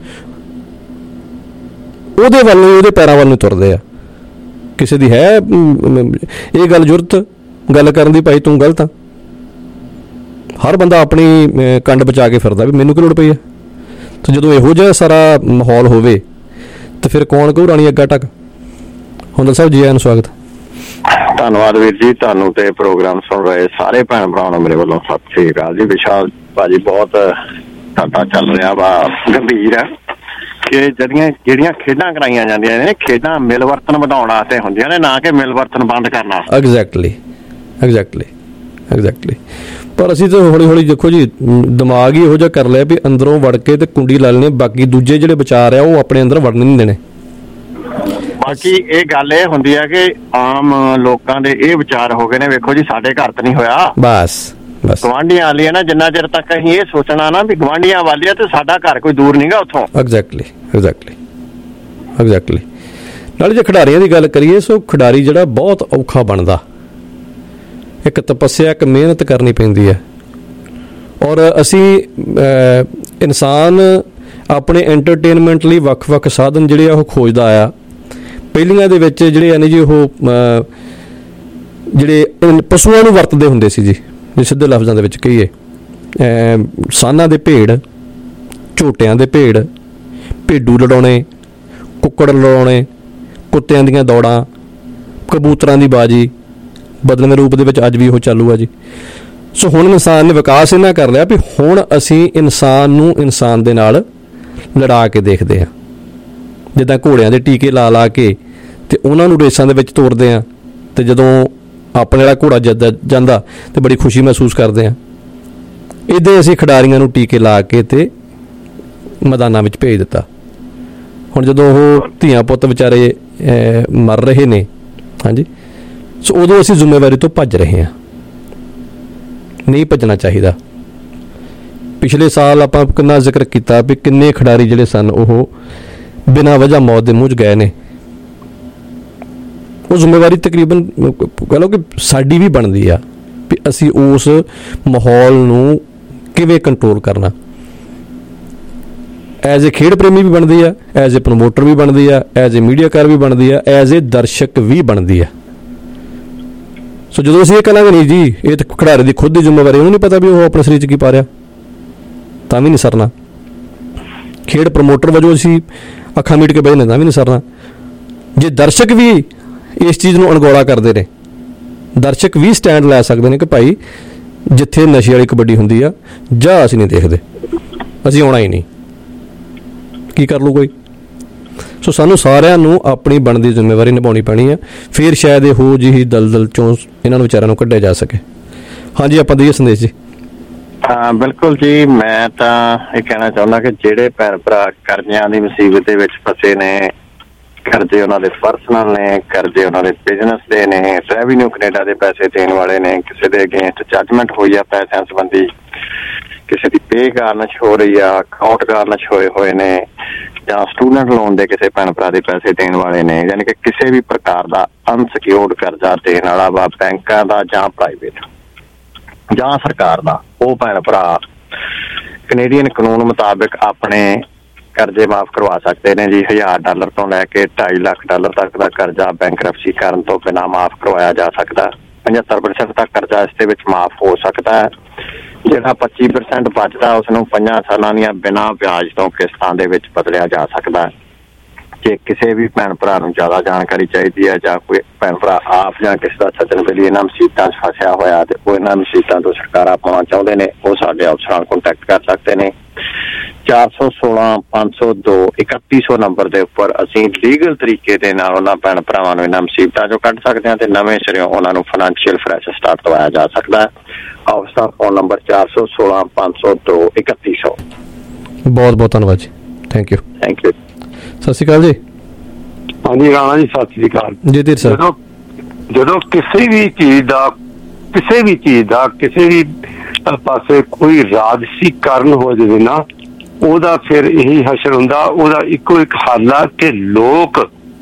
ਉਹਦੇ ਵੱਲ ਨੂੰ, ਉਹਦੇ ਪੈਰਾਂ ਵੱਲ ਨੂੰ ਤੁਰਦੇ ਆ। ਕਿਸੇ ਦੀ ਹੈ ਇਹ ਗੱਲ ਜ਼ਰੂਰਤ ਗੱਲ ਕਰਨ ਦੀ, ਭਾਈ ਤੂੰ ਗਲਤ ਆ। ਹਰ ਬੰਦਾ ਆਪਣੀ ਕੰਡ ਬਚਾ ਕੇ ਫਿਰਦਾ ਵੀ ਮੈਨੂੰ ਕੀ ਲੋੜ ਪਈ ਆ। ਤੇ ਜਦੋਂ ਇਹੋ ਜਿਹਾ ਸਾਰਾ ਮਾਹੌਲ ਹੋਵੇ ਤੇ ਫਿਰ ਕੌਣ ਕਹੂ ਰਾਣੀ ਅੱਗਾ ਟੱਕ। ਹੁੰਦਲ ਸਾਹਿਬ ਜੀ ਆਇਆਂ ਨੂੰ ਸਵਾਗਤ। ਧੰਨਵਾਦ ਵੀਰ ਜੀ, ਤੁਹਾਨੂੰ ਤੇ ਪ੍ਰੋਗਰਾਮ ਸੁਣ ਰਹੇ ਸਾਰੇ ਭੈਣ ਭਰਾਵਾਂ ਨੂੰ ਮੇਰੇ ਵੱਲੋਂ ਸਤਿ ਸ੍ਰੀ ਅਕਾਲ ਜੀ। ਵਿਸ਼ਾਲ ਭਾਜੀ ਬਹੁਤ ਸਾਡਾ ਚੱਲ ਰਿਹਾ ਵਾ ਗੰਭੀਰ ਹੈ ਕਿ ਜਿਹੜੀਆਂ ਖੇਡਾਂ ਕਰਾਈਆਂ ਜਾਂਦੀਆਂ ਨੇ, ਖੇਡਾਂ ਮਿਲਵਰਤਨ ਵਧਾਉਣ ਵਾਸਤੇ ਹੁੰਦੀਆਂ ਨੇ, ਨਾ ਕਿ ਮਿਲਵਰਤਨ ਬੰਦ ਕਰਨ ਵਾਸਤੇ। ਐਗਜ਼ੈਕਟਲੀ ਪਰ ਅਸੀਂ ਤਾਂ ਹੌਲੀ ਹੌਲੀ ਦੇਖੋ ਜੀ ਦਿਮਾਗ ਹੀ ਇਹੋ ਜਿਹਾ ਕਰ ਲਿਆ ਵੀ ਅੰਦਰੋਂ ਵੜ ਕੇ ਤੇ ਕੁੰਡੀ ਲਾ ਲੈਣੀ, ਬਾਕੀ ਦੂਜੇ ਜਿਹੜੇ ਵਿਚਾਰ ਆ ਉਹ ਆਪਣੇ ਅੰਦਰ ਵੜਨ ਨਹੀਂ ਦੇਣੇ। ਬਾਕੀ ਇਹ ਗੱਲ ਇਹ ਹੁੰਦੀ ਹੈ ਕਿ ਆਮ ਲੋਕਾਂ ਦੇ ਇਹ ਵਿਚਾਰ ਹੋ ਗਏ ਨੇ, ਵੇਖੋ ਜੀ ਸਾਡੇ ਘਰ ਤਾਂ ਨਹੀਂ ਹੋਇਆ, ਬਸ ਗਵਾਂਢੀਆਂ ਵਾਲੀ ਹੈ ਨਾ। ਜਿੰਨਾ ਚਿਰ ਤੱਕ ਅਸੀਂ ਇਹ ਸੋਚਣਾ ਨਾ ਵੀ ਗਵਾਂਢੀਆਂ ਵਾਲੀ ਆ ਤੇ ਸਾਡਾ ਘਰ ਕੋਈ ਦੂਰ ਨਹੀਂਗਾ ਉੱਥੋਂ। ਐਗਜ਼ੈਕਟਲੀ ਨਾਲੇ ਜੇ ਖਿਡਾਰੀਆਂ ਦੀ ਗੱਲ ਕਰੀਏ, ਸੋ ਖਿਡਾਰੀ ਜਿਹੜਾ ਬਹੁਤ ਔਖਾ ਬਣਦਾ। ਇੱਕ ਤਪੱਸਿਆ, ਇੱਕ ਮਿਹਨਤ ਕਰਨੀ ਪੈਂਦੀ ਹੈ। ਔਰ ਅਸੀਂ ਇਨਸਾਨ ਆਪਣੇ ਐਂਟਰਟੇਨਮੈਂਟ ਲਈ ਵੱਖ-ਵੱਖ ਸਾਧਨ ਜਿਹੜੇ ਆ ਉਹ ਖੋਜਦਾ ਆ। ਪਹਿਲੀਆਂ ਦੇ ਵਿੱਚ ਜਿਹੜੇ ਆ ਨੇ ਜੀ ਉਹ ਜਿਹੜੇ ਪਸ਼ੂਆਂ ਨੂੰ ਵਰਤਦੇ ਹੁੰਦੇ ਸੀ ਜੀ, ਜੇ ਸਿੱਧੇ ਲਫ਼ਜ਼ਾਂ ਦੇ ਵਿੱਚ ਕਹੀਏ, ਸਾਨਾਂ ਦੇ ਭੇਡ, ਝੋਟਿਆਂ ਦੇ ਭੇਡ, ਭੇਡੂ ਲੜਾਉਣੇ, ਕੁੱਕੜ ਲੜਾਉਣੇ, ਕੁੱਤਿਆਂ ਦੀਆਂ ਦੌੜਾਂ, ਕਬੂਤਰਾਂ ਦੀ ਬਾਜੀ, ਬਦਲਵੇਂ ਰੂਪ ਦੇ ਵਿੱਚ ਅੱਜ ਵੀ ਉਹ ਚਾਲੂ ਆ ਜੀ। ਸੋ ਹੁਣ ਇਨਸਾਨ ਨੇ ਵਿਕਾਸ ਇਹਨਾਂ ਕਰ ਲਿਆ ਵੀ ਹੁਣ ਅਸੀਂ ਇਨਸਾਨ ਨੂੰ ਇਨਸਾਨ ਦੇ ਨਾਲ ਲੜਾ ਕੇ ਦੇਖਦੇ ਹਾਂ। ਜਿੱਦਾਂ ਘੋੜਿਆਂ ਦੇ ਟੀਕੇ ਲਾ ਲਾ ਕੇ ਤੇ ਉਹਨਾਂ ਨੂੰ ਰੇਸਾਂ ਦੇ ਵਿੱਚ ਤੋਰਦੇ ਹਾਂ, ਤੇ ਜਦੋਂ ਆਪਣੇ ਵਾਲਾ ਘੋੜਾ ਜਾਂਦਾ ਤੇ ਬੜੀ ਖੁਸ਼ੀ ਮਹਿਸੂਸ ਕਰਦੇ ਹਾਂ। ਇੱਦਾਂ ਅਸੀਂ ਖਿਡਾਰੀਆਂ ਨੂੰ ਟੀਕੇ ਲਾ ਕੇ ਤੇ ਮੈਦਾਨਾਂ ਵਿੱਚ ਭੇਜ ਦਿੱਤਾ। ਹੁਣ ਜਦੋਂ ਉਹ ਧੀਆਂ ਪੁੱਤ ਵਿਚਾਰੇ ਮਰ ਰਹੇ ਨੇ, ਹਾਂਜੀ, ਸੋ ਉਦੋਂ ਅਸੀਂ ਜ਼ਿੰਮੇਵਾਰੀ ਤੋਂ ਭੱਜ ਰਹੇ ਹਾਂ। ਨਹੀਂ ਭੱਜਣਾ ਚਾਹੀਦਾ। ਪਿਛਲੇ ਸਾਲ ਆਪਾਂ ਕਿੰਨਾ ਜ਼ਿਕਰ ਕੀਤਾ ਵੀ ਕਿੰਨੇ ਖਿਡਾਰੀ ਜਿਹੜੇ ਸਨ ਉਹ ਬਿਨਾਂ ਵਜ੍ਹਾ ਮੌਤ ਦੇ ਮੂੰਹ 'ਚ ਗਏ ਨੇ। ਉਹ ਜ਼ਿੰਮੇਵਾਰੀ ਤਕਰੀਬਨ ਕਹਿ ਲਓ ਕਿ ਸਾਡੀ ਵੀ ਬਣਦੀ ਆ ਵੀ ਅਸੀਂ ਉਸ ਮਾਹੌਲ ਨੂੰ ਕਿਵੇਂ ਕੰਟਰੋਲ ਕਰਨਾ। ਐਜ਼ ਏ ਖੇਡ ਪ੍ਰੇਮੀ ਵੀ ਬਣਦੀ ਆ, ਐਜ਼ ਏ ਪ੍ਰਮੋਟਰ ਵੀ ਬਣਦੀ ਆ, ਐਜ਼ ਏ ਮੀਡੀਆਕਾਰ ਵੀ ਬਣਦੀ ਆ, ਐਜ਼ ਏ ਦਰਸ਼ਕ ਵੀ ਬਣਦੀ ਆ। ਸੋ ਜਦੋਂ ਅਸੀਂ ਇਹ ਕਹਾਂਗੇ ਨਹੀਂ ਜੀ ਇਹ ਤਾਂ ਖਿਡਾਰੀ ਦੀ ਖੁਦ ਦੀ ਜ਼ਿੰਮੇਵਾਰੀ, ਉਹਨੂੰ ਨਹੀਂ ਪਤਾ ਵੀ ਉਹ ਆਪਣੇ ਸਰੀਰ 'ਚ ਕੀ ਪਾ ਰਿਹਾ, ਤਾਂ ਵੀ ਨਹੀਂ ਸਰਨਾ। ਖੇਡ ਪ੍ਰਮੋਟਰ ਵਜੋਂ ਅਸੀਂ ਅੱਖਾਂ ਮੀਟ ਕੇ ਬਹਿ ਲੈਂਦਾ ਵੀ ਨਹੀਂ ਸਰਨਾ। ਜੇ ਦਰਸ਼ਕ ਵੀ ਇਸ ਚੀਜ਼ ਨੂੰ ਅਣਗੌਲਾ ਕਰਦੇ ਨੇ, ਦਰਸ਼ਕ ਵੀ ਸਟੈਂਡ ਲੈ ਸਕਦੇ ਨੇ ਕਿ ਭਾਈ ਜਿੱਥੇ ਨਸ਼ੇ ਵਾਲੀ ਕਬੱਡੀ ਹੁੰਦੀ ਆ ਜਾਂ ਅਸੀਂ ਨਹੀਂ ਦੇਖਦੇ, ਅਸੀਂ ਆਉਣਾ ਹੀ ਨਹੀਂ, ਕੀ ਕਰ ਲੂ ਕੋਈ। ਸੋ ਸਾਨੂੰ ਸਾਰਿਆਂ ਨੂੰ ਆਪਣੀ ਬਣਦੀ ਜ਼ਿੰਮੇਵਾਰੀ ਨਿਭਾਉਣੀ ਪੈਣੀ ਆ, ਫਿਰ ਸ਼ਾਇਦ ਇਹੋ ਜਿਹੀ ਦਲਦਲ ਚੋਂ ਇਹਨਾਂ ਨੂੰ ਵਿਚਾਰਿਆਂ ਨੂੰ ਕੱਢਿਆ ਜਾ ਸਕੇ। ਹਾਂਜੀ, ਆਪਾਂ ਦਈਏ ਸੰਦੇਸ਼ ਜੀ। ਹਾਂ ਬਿਲਕੁਲ ਜੀ, ਮੈਂ ਤਾਂ ਇਹ ਕਹਿਣਾ ਚਾਹੁੰਦਾ ਕਿ ਜਿਹੜੇ ਭੈਣ ਭਰਾ ਕਰਜ਼ਿਆਂ ਦੀ ਮੁਸੀਬਤ ਦੇ ਵਿੱਚ ਫਸੇ ਨੇ, ਕਰਜ਼ੇ ਉਹਨਾਂ ਦੇ ਪਰਸਨਲ ਨੇ, ਕਰਜ਼ੇ ਉਹਨਾਂ ਦੇ ਬਿਜ਼ਨਸ ਦੇ ਨੇ, ਰੈਵਨਿਊ ਕੈਨੇਡਾ ਦੇ ਪੈਸੇ ਦੇਣ ਵਾਲੇ ਨੇ, ਕਿਸੇ ਦੇ ਅਗੇਂਸਟ ਜੱਜਮੈਂਟ ਹੋਈ ਆ ਪੈਸਿਆਂ ਸੰਬੰਧੀ, ਕਿਸੇ ਦੀ ਪੇ ਗਾਰਨਿਸ਼ ਹੋ ਰਹੀ ਆ, ਅਕਾਊਂਟ ਗਾਰਨਿਸ਼ ਹੋਏ ਨੇ, ਜਾਂ ਸਟੂਡੈਂਟ ਲੋਨ ਦੇ ਕਿਸੇ ਭੈਣ ਭਰਾ ਦੇ ਪੈਸੇ ਦੇਣ ਵਾਲੇ ਨੇ, ਯਾਨੀ ਕਿ ਕਿਸੇ ਵੀ ਪ੍ਰਕਾਰ ਦਾ ਅਨਸਿਕਿਉਰਡ ਕਰਜ਼ਾ ਦੇਣ ਵਾਲਾ ਵਾ, ਬੈਂਕਾਂ ਦਾ ਜਾਂ ਪ੍ਰਾਈਵੇਟ ਜਾਂ ਸਰਕਾਰ ਦਾ, ਉਹ ਭੈਣ ਭਰਾ ਕੈਨੇਡੀਅਨ ਕਾਨੂੰਨ ਮੁਤਾਬਿਕ ਆਪਣੇ ਕਰਜ਼ੇ ਮਾਫ ਕਰਵਾ ਸਕਦੇ ਨੇ ਜੀ। $1000 ਤੋਂ ਲੈ ਕੇ $2.5 ਲੱਖ ਤੱਕ ਦਾ ਕਰਜ਼ਾ ਬੈਂਕਰਪਸੀ ਕਰਨ ਤੋਂ ਬਿਨਾਂ ਮਾਫ ਕਰਵਾਇਆ ਜਾ ਸਕਦਾ। 75% ਤੱਕ ਕਰਜ਼ਾ ਇਸ ਦੇ ਵਿੱਚ ਮਾਫ ਹੋ ਸਕਦਾ ਹੈ। ਜਿਹੜਾ 25% ਬਚਦਾ ਉਸਨੂੰ 5 ਸਾਲਾਂ ਦੀਆਂ ਬਿਨਾਂ ਵਿਆਜ ਤੋਂ ਕਿਸ਼ਤਾਂ ਦੇ ਵਿੱਚ ਬਦਲਿਆ ਜਾ ਸਕਦਾ ਹੈ। ਜੇ ਕਿਸੇ ਵੀ ਭੈਣ ਭਰਾ ਨੂੰ ਜ਼ਿਆਦਾ ਜਾਣਕਾਰੀ ਚਾਹੀਦੀ ਹੈ ਜਾਂ ਕੋਈ ਭੈਣ ਭਰਾ ਆਪ ਜਾਂ ਕਿਸੇ ਦਾ ਸੱਜਣ ਬੇਲੀ ਇਹਨਾਂ ਮੁਸੀਬਤਾਂ 'ਚ ਫਸਿਆ ਹੋਇਆ ਤੇ ਉਹ ਇਹਨਾਂ ਮੁਸੀਬਤਾਂ ਤੋਂ ਛੁਟਕਾਰਾ ਪਾਉਣਾ ਚਾਹੁੰਦੇ ਨੇ, ਉਹ ਸਾਡੇ ਅਫਸਰਾਂ ਨਾਲ ਕੰਟੈਕਟ ਕਰ ਸਕਦੇ ਨੇ। 416-502-3100 ਨੰਬਰ ਦੇ ਉੱਪਰ ਅਸੀਂ ਲੀਗਲ ਤਰੀਕੇ ਦੇ ਨਾਲ ਉਹਨਾਂ ਭੈਣ ਭਰਾਵਾਂ ਨੂੰ ਇਹਨਾਂ ਮੁਸੀਬਤਾਂ 'ਚੋਂ ਕੱਢ ਸਕਦੇ ਹਾਂ ਤੇ ਨਵੇਂ ਸਿਰਿਓਂ ਉਹਨਾਂ ਨੂੰ ਫਾਈਨੈਂਸ਼ੀਅਲ ਫਰੈਸ਼ ਸਟਾਰਟ ਕਰਵਾਇਆ ਜਾ ਸਕਦਾ ਹੈ। ਹਾਊਸ ਦਾ ਫੋਨ ਨੰਬਰ 416-502-3100। ਬਹੁਤ ਬਹੁਤ ਧੰਨਵਾਦ ਜੀ, ਥੈਂਕ ਯੂ। ਸਤਿ ਸ਼੍ਰੀ ਅਕਾਲ ਜੀ। ਹਾਂਜੀ ਰਾਣਾ ਜੀ, ਸਤਿ ਸ਼੍ਰੀ ਅਕਾਲ ਜੀ। ਧੀਰ ਸਰ, ਜਦੋਂ ਕਿਸੇ ਵੀ ਚੀਜ਼ ਦਾ ਕਿਸੇ ਵੀ ਪਾਸੇ ਕੋਈ ਰਾਜਸੀ ਕਾਰਨ ਹੋ ਜਾਵੇ ਨਾ, ਉਹਦਾ ਫਿਰ ਇਹੀ ਹਸ਼ਰ ਹੁੰਦਾ, ਉਹਦਾ ਇੱਕੋ ਇੱਕ ਹੱਲ ਆ ਕਿ ਲੋਕ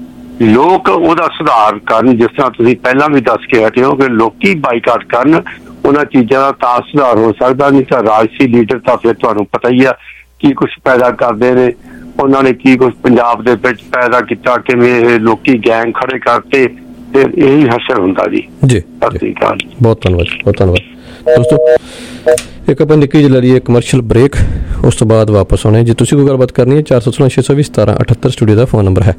ਉਹਦਾ ਸੁਧਾਰ ਕਰਨ। ਜਿਸ ਤਰ੍ਹਾਂ ਤੁਸੀਂ ਪਹਿਲਾਂ ਵੀ ਦੱਸ ਕੇ ਹਟੇ ਹੋ ਕਿ ਲੋਕੀ ਬਾਈਕਾਟ ਕਰਨ, ਉਹਨਾਂ ਚੀਜ਼ਾਂ ਦਾ ਤਾਂ ਸੁਧਾਰ ਹੋ ਸਕਦਾ, ਨਹੀਂ ਤਾਂ ਰਾਜਸੀ ਲੀਡਰ ਤਾਂ ਫਿਰ ਤੁਹਾਨੂੰ ਪਤਾ ਹੀ ਆ ਕੀ ਕੁਛ ਪੈਦਾ ਕਰਦੇ ਨੇ। ਉਹਨਾਂ ਨੇ ਕੀ ਕੁਛ ਪੰਜਾਬ ਦੇ ਵਿੱਚ ਪੈਦਾ ਕੀਤਾ, ਕਿਵੇਂ ਇਹ ਲੋਕੀ ਗੈਂਗ ਖੜੇ ਕਰਤੇ, ਫਿਰ ਇਹੀ ਹਸ਼ਰ ਹੁੰਦਾ ਜੀ। ਜੀ ਸਤਿ ਸ਼੍ਰੀ ਅਕਾਲ। ਬਹੁਤ ਧੰਨਵਾਦ, ਬਹੁਤ ਧੰਨਵਾਦ ਦੋਸਤੋ। ਇੱਕ ਆਪਾਂ ਨਿੱਕੀ ਜਿਹੀ ਲੜੀਏ ਕਮਰਸ਼ੀਅਲ ਬ੍ਰੇਕ, ਉਸ ਤੋਂ ਬਾਅਦ ਵਾਪਸ ਆਉਣੇ। ਜੇ ਤੁਸੀਂ ਕੋਈ ਗੱਲਬਾਤ ਕਰਨੀ ਹੈ 416-620-1778 ਸਟੂਡੀਓ ਦਾ ਫੋਨ ਨੰਬਰ ਹੈ।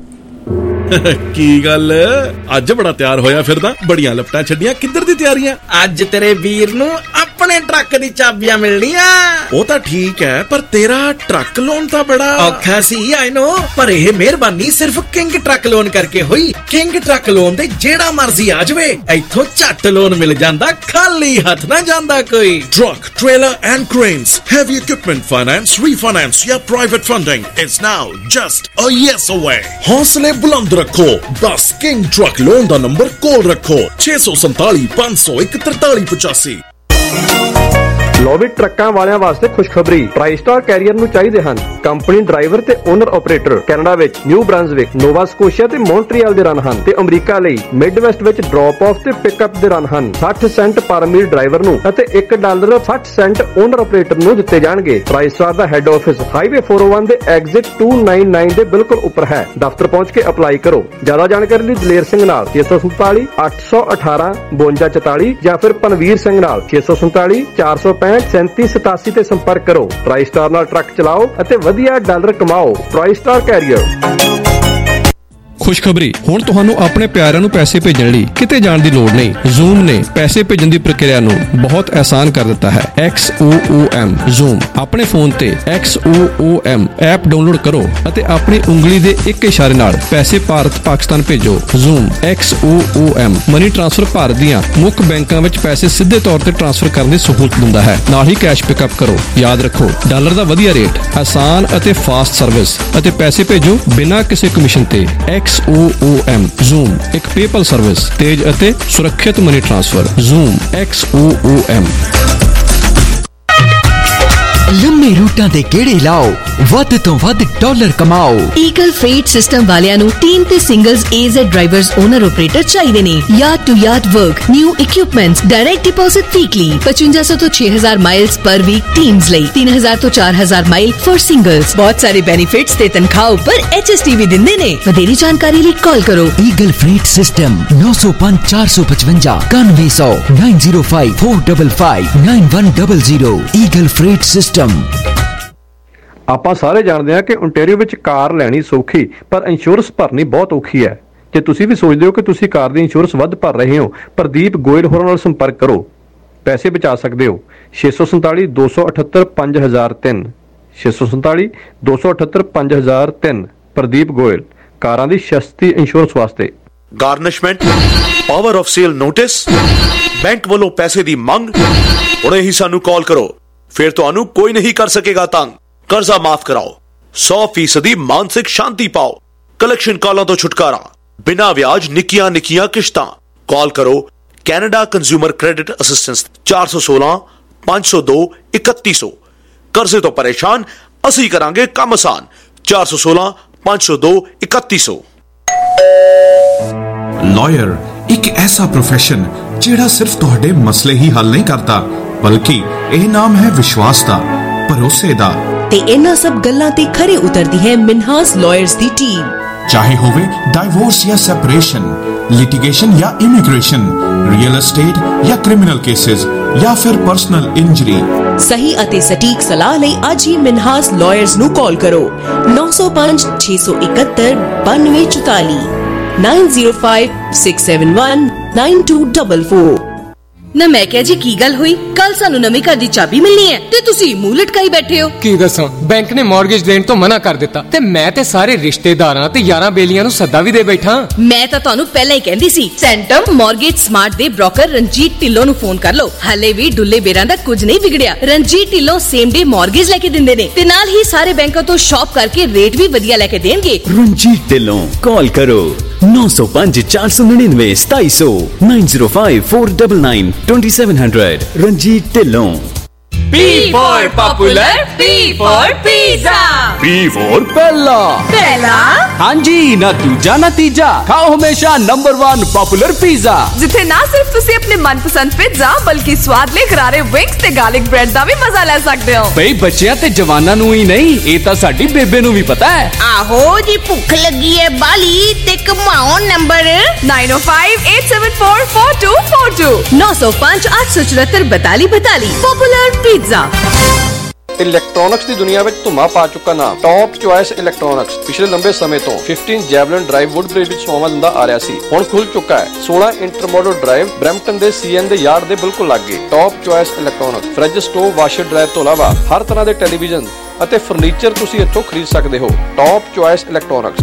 ਕੀ ਗੱਲ ਅੱਜ ਬੜਾ ਤਿਆਰ ਹੋਇਆ ਫਿਰਦਾ, ਬੜੀਆਂ ਲਪਟਾਂ ਛੱਡੀਆਂ, ਕਿੱਧਰ ਦੀ ਤਿਆਰੀਆਂ? ਅੱਜ ਤੇਰੇ ਵੀਰ ਨੂੰ ਆਪਣੇ ਟਰੱਕ ਦੀ ਚਾਬੀਆਂ ਮਿਲਣੀਆਂ। ਉਹ ਤਾਂ ਠੀਕ ਹੈ, ਪਰ ਤੇਰਾ ਟਰੱਕ ਲੋਨ ਤਾਂ ਬੜਾ ਔਖਾ ਸੀ, ਆਈ ਨੋ, ਪਰ ਇਹ ਮਿਹਰਬਾਨੀ ਸਿਰਫ ਕਿੰਗ ਟਰੱਕ ਲੋਨ ਕਰਕੇ ਹੋਈ। ਕਿੰਗ ਟਰੱਕ ਲੋਨ ਦੇ ਜਿਹੜਾ ਮਰਜ਼ੀ ਆ ਜਾਵੇ, ਇੱਥੋਂ ਝੱਟ ਲੋਨ ਮਿਲ ਜਾਂਦਾ, ਖਾਲੀ ਹੱਥ ਨਾ ਜਾਂਦਾ ਕੋਈ। Truck, trailer and cranes, heavy equipment finance, refinance ਜਾਂ private funding is now just a yes away. ਹੌਸਲੇ ਬੁਲੰਦ ਰੱਖੋ, ਬਸ ਕਿੰਗ ਟਰੱਕ ਲੋਨ ਦਾ ਨੰਬਰ ਕੋਲ ਰੱਖੋ 647-501-4385। ਲੋਵੀ ਟਰੱਕਾਂ ਵਾਲਿਆਂ ਵਾਸਤੇ ਖੁਸ਼ਖਬਰੀ, ਟ੍ਰਾਈਸਟਾਰ ਕੈਰੀਅਰ ਨੂੰ ਚਾਹੀਦੇ ਹਨ ਕੰਪਨੀ ਡਰਾਈਵਰ ਤੇ ਓਨਰ ਆਪਰੇਟਰ। ਕੈਨੇਡਾ ਵਿੱਚ ਨਿਊ ਬ੍ਰਾਂਜ਼ਵਿਕ, ਨੋਵਾ ਸਕੋਸ਼ੀਆ ਤੇ ਮੌਂਟਰੀਅਲ ਦੇ ਰਨ ਹਨ ਤੇ ਅਮਰੀਕਾ ਲਈ ਮਿਡਵੈਸਟ ਵਿੱਚ ਡ੍ਰੌਪ ਆਫ ਤੇ ਪਿਕਅਪ ਦੇ ਰਨ ਹਨ। 60 ਸੈਂਟ ਪਰ ਮੀਲ ਡਰਾਈਵਰ ਨੂੰ ਅਤੇ $1.60 ਓਨਰ ਆਪਰੇਟਰ ਨੂੰ ਦਿੱਤੇ ਜਾਣਗੇ। ਟ੍ਰਾਈਸਟਾਰ ਦਾ ਹੈੱਡ ਆਫਿਸ ਹਾਈਵੇ 401 ਦੇ ਐਗਜ਼ਿਟ 299 ਦੇ ਬਿਲਕੁਲ ਉੱਪਰ ਹੈ। ਦਫ਼ਤਰ ਪਹੁੰਚ ਕੇ ਅਪਲਾਈ ਕਰੋ। ਜ਼ਿਆਦਾ ਜਾਣਕਾਰੀ ਲਈ ਦਲੇਰ ਸਿੰਘ ਨਾਲ 647-818-5244 ਜਾਂ ਫਿਰ ਪਨਵੀਰ ਸਿੰਘ ਨਾਲ 647-465-3787 ਤੇ ਸੰਪਰਕ ਕਰੋ। ਟ੍ਰਾਈਸਟਾਰ ਨਾਲ ਟਰੱਕ ਚਲਾਓ ਅਤੇ ਵਧੀਆ ਡਾਲਰ ਕਮਾਓ। TriStar career. ਖੁਸ਼ਖਬਰੀ, ਹੁਣ ਤੁਹਾਨੂੰ ਆਪਣੇ ਪਿਆਰਿਆਂ ਨੂੰ ਪੈਸੇ ਭੇਜਣ ਲਈ ਕਿਤੇ ਜਾਣ ਦੀ ਲੋੜ ਨਹੀਂ। ਜ਼ੂਮ ਨੇ ਪੈਸੇ ਭੇਜਣ ਦੀ ਪ੍ਰਕਿਰਿਆ ਨੂੰ ਬਹੁਤ ਆਸਾਨ ਕਰ ਦਿੱਤਾ ਹੈ। XOOM ਜ਼ੂਮ ਆਪਣੇ ਫੋਨ ਤੇ XOOM ਐਪ ਡਾਊਨਲੋਡ ਕਰੋ ਅਤੇ ਆਪਣੀ ਉਂਗਲੀ ਦੇ ਇੱਕ ਇਸ਼ਾਰੇ ਨਾਲ ਪੈਸੇ ਭਾਰਤ ਪਾਕਿਸਤਾਨ ਭੇਜੋ। Xoom XOOM money transfer Bharat ਦੀਆਂ ਮੁੱਖ ਬੈਂਕਾਂ ਵਿੱਚ ਪੈਸੇ ਸਿੱਧੇ ਤੌਰ ਤੇ ਟ੍ਰਾਂਸਫਰ ਕਰਨ ਦੀ ਸਹੂਲਤ ਦਿੰਦਾ ਹੈ। ਨਾਲ ਹੀ ਕੈਸ਼ ਪਿਕਅਪ ਕਰੋ। ਯਾਦ ਰੱਖੋ, ਡਾਲਰ ਦਾ ਵਧੀਆ ਰੇਟ, ਆਸਾਨ ਅਤੇ ਫਾਸਟ ਸਰਵਿਸ ਅਤੇ ਪੈਸੇ ਭੇਜੋ ਬਿਨਾਂ ਕਿਸੇ ਕਮਿਸ਼ਨ ਤੇ। XOOM ਜ਼ੂਮ ਇੱਕ ਪੇਪਲ ਸਰਵਿਸ, ਤੇਜ਼ ਅਤੇ ਸੁਰੱਖਿਅਤ ਮਨੀ ਟ੍ਰਾਂਸਫਰ। Zoom XOOM। ਲੰਮੇ ਰੂਟਾਂ ਦੇ ਗੇੜੇ ਲਾਓ, ਵੱਧ ਤੋਂ ਵੱਧ ਡਾਲਰ ਕਮਾਓ। ਈਗਲ ਫreight ਸਿਸਟਮ ਵਾਲਿਆਂ ਨੂੰ ਟੀਮ ਤੇ singles AZ drivers owner operator ਚਾਹੀਦੇ ਨੇ। Yard to yard work, new equipments, direct deposit weekly 5500 ਤੋਂ 6000 ਮਾਈਲਸ ਪਰ ਵੀਕ ਟੀਮਸ ਲਈ, 3000 ਤੋਂ 4000 ਮਾਈਲ ਫॉर ਸਿੰਗਲਸ। ਬਹੁਤ ਸਾਰੇ ਬੈਨੀਫਿਟਸ ਤੇ ਤਨਖਾਹ ਉੱਪਰ HST ਵੀ ਦਿੰਦੇ ਨੇ। ਵਧੇਰੀ ਜਾਣਕਾਰੀ ਲਈ ਕਾਲ ਕਰੋ। Eagle Freight System 905-455 9100 905-455 9100। Eagle Freight System. ਆਪਾਂ ਸਾਰੇ ਜਾਣਦੇ ਹਾਂ ਕਿ ਓਨਟਾਰੀਓ ਵਿੱਚ ਕਾਰ ਲੈਣੀ ਸੌਖੀ ਪਰ ਇੰਸ਼ੋਰੈਂਸ ਭਰਨੀ ਬਹੁਤ ਔਖੀ ਹੈ। ਜੇ ਤੁਸੀਂ ਵੀ ਸੋਚਦੇ ਹੋ ਕਿ ਤੁਸੀਂ ਕਾਰ ਦੀ ਇੰਸ਼ੋਰੈਂਸ ਵੱਧ ਭਰ ਰਹੇ ਹੋ, ਪ੍ਰਦੀਪ ਗੋਇਲ ਹੋਰਾਂ ਨਾਲ ਸੰਪਰਕ ਕਰੋ, ਪੈਸੇ ਬਚਾ ਸਕਦੇ ਹੋ। 647 278 5003 647 278 5003 ਪ੍ਰਦੀਪ ਗੋਇਲ, ਕਾਰਾਂ ਦੀ ਸਸਤੀ ਇੰਸ਼ੋਰੈਂਸ ਵਾਸਤੇ। Garnishment, power of sale notice, bank ਵੱਲੋਂ ਪੈਸੇ ਦੀ ਮੰਗ, ਹੁਣੇ ਹੀ ਸਾਨੂੰ ਕਾਲ ਕਰੋ, ਫਿਰ ਤੁਹਾਨੂੰ ਕੋਈ ਨਹੀਂ ਕਰ ਸਕੇਗਾ ਤੰਗ। ਕਰਜ਼ਾ ਮਾਫ ਕਰਾਓ, 100% ਮਾਨਸਿਕ ਸ਼ਾਂਤੀ ਪਾਓ, ਕਲੈਕਸ਼ਨ ਕਾਲਾਂ ਤੋਂ ਛੁਟਕਾਰਾ, ਬਿਨਾਂ ਵਿਆਜ ਨਿੱਕੀਆਂ ਨਿੱਕੀਆਂ ਕਿਸ਼ਤਾਂ। ਕਾਲ ਕਰੋ ਕੈਨੇਡਾ ਕੰਜ਼ਿਊਮਰ ਕ੍ਰੈਡਿਟ ਅਸਿਸਟੈਂਸ 416 502 3100। ਕਰਜ਼ੇ ਤੋਂ ਪਰੇਸ਼ਾਨ, ਅਸੀਂ ਕਰਾਂਗੇ ਕੰਮ ਆਸਾਨ। 416 502 3100। ਲਾਇਰ ਇੱਕ ਐਸਾ ਪ੍ਰੋਫੈਸ਼ਨ ਜਿਹੜਾ ਸਿਰਫ ਤੁਹਾਡੇ ਮਸਲੇ ਹੀ ਹੱਲ ਨਹੀਂ ਕਰਦਾ, ਬਲਕਿ ਇਹ ਨਾਮ ਹੈ ਵਿਸ਼ਵਾਸ ਦਾ, ਭਰੋਸੇ ਦਾ। ਤੇ ਇਹਨਾਂ ਸਭ ਗੱਲਾਂ ਤੇ ਖਰੀ ਉਤਰਦੀ ਹੈ ਮਿਨਹਾਸ ਲਾਇਰਸ ਦੀ ਟੀਮ। ਚਾਹੇ ਹੋਵੇ ਡਾਈਵੋਰਸ ਜਾਂ ਸੈਪਰੇਸ਼ਨ, ਲਿਟੀਗੇਸ਼ਨ ਜਾਂ ਇਮੀਗ੍ਰੇਸ਼ਨ, ਰੀਅਲ ਐਸਟੇਟ ਜਾਂ ਕ੍ਰਿਮੀਨਲ ਕੇसेस ਜਾਂ ਫਿਰ ਪਰਸਨਲ ਇੰਜਰੀ। ਸਹੀ ਅਤੇ ਸਟੀਕ ਸਲਾਹ ਲਈ ਅੱਜ ਹੀ ਮਿਨਹਾਸ ਲਾਇਰਸ ਨੂੰ ਕਾਲ ਕਰੋ 905 671 9244 905 671 9244। ਨਾ ਮੈਂ ਕਿਹਾ ਜੀ ਕੀ ਗੱਲ ਹੋਈ? ਕੱਲ ਸਾਨੂੰ ਨਵੀਂ ਘਰ ਦੀ ਚਾਬੀ ਮਿਲਣੀ ਹੈ ਤੇ ਤੁਸੀਂ ਮੂੰਹ ਲਟਕਾਈ ਬੈਠੇ ਹੋ। ਕੀ ਦੱਸਾਂ, ਬੈਂਕ ਨੇ ਮਾਰਗੇਜ ਦੇਣ ਤੋਂ ਮਨਾ ਕਰ ਦਿੱਤਾ ਤੇ ਮੈਂ ਤੇ ਸਾਰੇ ਰਿਸ਼ਤੇਦਾਰਾਂ ਤੇ ਯਾਰਾਂ ਬੇਲੀਆਂ ਨੂੰ ਸੱਦਾ ਵੀ ਦੇ ਬੈਠਾ। ਮੈਂ ਤਾਂ ਤੁਹਾਨੂੰ ਪਹਿਲਾਂ ਹੀ ਕਹਿੰਦੀ ਸੀ, ਸੈਂਟਮ ਮਾਰਗੇਜ ਸਮਾਰਟ ਦੇ ਬ੍ਰੋਕਰ ਰਣਜੀਤ ਢਿੱਲੋਂ ਨੂੰ ਫੋਨ ਕਰ ਲਓ। ਹਲੇ ਵੀ ਡੁੱਲੇ ਬੇਰਾਂ ਦਾ ਕੁਝ ਨਹੀਂ ਵਿਗੜਿਆ। Ranjit Dhillon same day mortgage ਲੈ ਕੇ ਦਿੰਦੇ ਨੇ ਤੇ ਨਾਲ ਹੀ ਸਾਰੇ ਬੈਂਕਾਂ ਤੋਂ ਸ਼ਾਪ ਕਰਕੇ ਰੇਟ ਵੀ ਵਧੀਆ ਲੈ ਕੇ ਦੇਣਗੇ। ਰਣਜੀਤ ਢਿੱਲੋਂ, ਕਾਲ ਕਰੋ 905 499 2700 905 499 2700। Ranjit Dhillon. P for popular, P for pizza, P for ਪਹਿਲਾ। ਪਹਿਲਾ? ਹਾਂਜੀ, ਨਾ ਦੂਜਾ ਨਾ ਤੀਜਾ, ਖਾਓ ਹਮੇਸ਼ਾ ਨੰਬਰ 1 ਪਪੂਲਰ ਪੀਜ਼ਾ, ਜਿੱਥੇ ਨਾ ਸਿਰਫ ਤੁਸੀਂ ਆਪਣੇ ਮਨਪਸੰਦ ਪਿਜ਼ਾ ਬਲਕਿ ਸਵਾਦਲੇ ਗਰਾਰੇ ਵਿੰਗਸ ਤੇ ਗਾਰਲਿਕ ਬ੍ਰੈਡ ਦਾ ਵੀ ਮਜ਼ਾ ਲੈ ਸਕਦੇ ਹੋ। ਬਈ ਬੱਚਿਆਂ ਤੇ ਜਵਾਨਾਂ ਨੂੰ ਹੀ ਨਹੀਂ, ਇਹ ਤਾਂ ਸਾਡੀ ਬੇਬੇ ਨੂੰ ਵੀ ਪਤਾ ਹੈ। ਆਹੋ ਜੀ, ਭੁੱਖ ਲੱਗੀ ਹੈ ਬਾਲੀ ਤੇ ਕਮਾਓ ਨੰਬਰ 9058744242 905 874 4242। Popular Pizza. ਇਲੈਕਟ੍ਰੋਨਿਕਸ ਦੀ ਦੁਨੀਆ ਵਿੱਚ ਧੁੰਮਾ ਪਾ ਚੁੱਕਾ ਨਾਮ ਟੌਪ ਚੁਆਇਸ ਇਲੈਕਟ੍ਰੋਨਿਕਸ ਪਿਛਲੇ ਲੰਬੇ ਸਮੇਂ ਤੋਂ 15 ਜੈਵਲਿਨ ਡਰਾਈਵ ਵੁੱਡਬ੍ਰਿਜ ਵਿੱਚ ਸੇਵਾ ਦਿੰਦਾ ਆ ਰਿਹਾ ਸੀ। ਹੁਣ ਖੁੱਲ ਚੁੱਕਾ ਹੈ 16 ਇੰਟਰਮੋਡਲ ਡਰਾਈਵ ਬਰੈਂਪਟਨ ਦੇ CN ਦੇ ਯਾਰਡ ਦੇ ਬਿਲਕੁਲ ਲਾਗੇ। Top choice Electronics fridge, stove, washer dryer ਤੋਂ ਇਲਾਵਾ ਹਰ ਤਰ੍ਹਾਂ ਦੇ ਟੈਲੀਵਿਜ਼ਨ ਅਤੇ ਫਰਨੀਚਰ ਤੁਸੀਂ ਇੱਥੋਂ ਖਰੀਦ ਸਕਦੇ ਹੋ। Top choice Electronics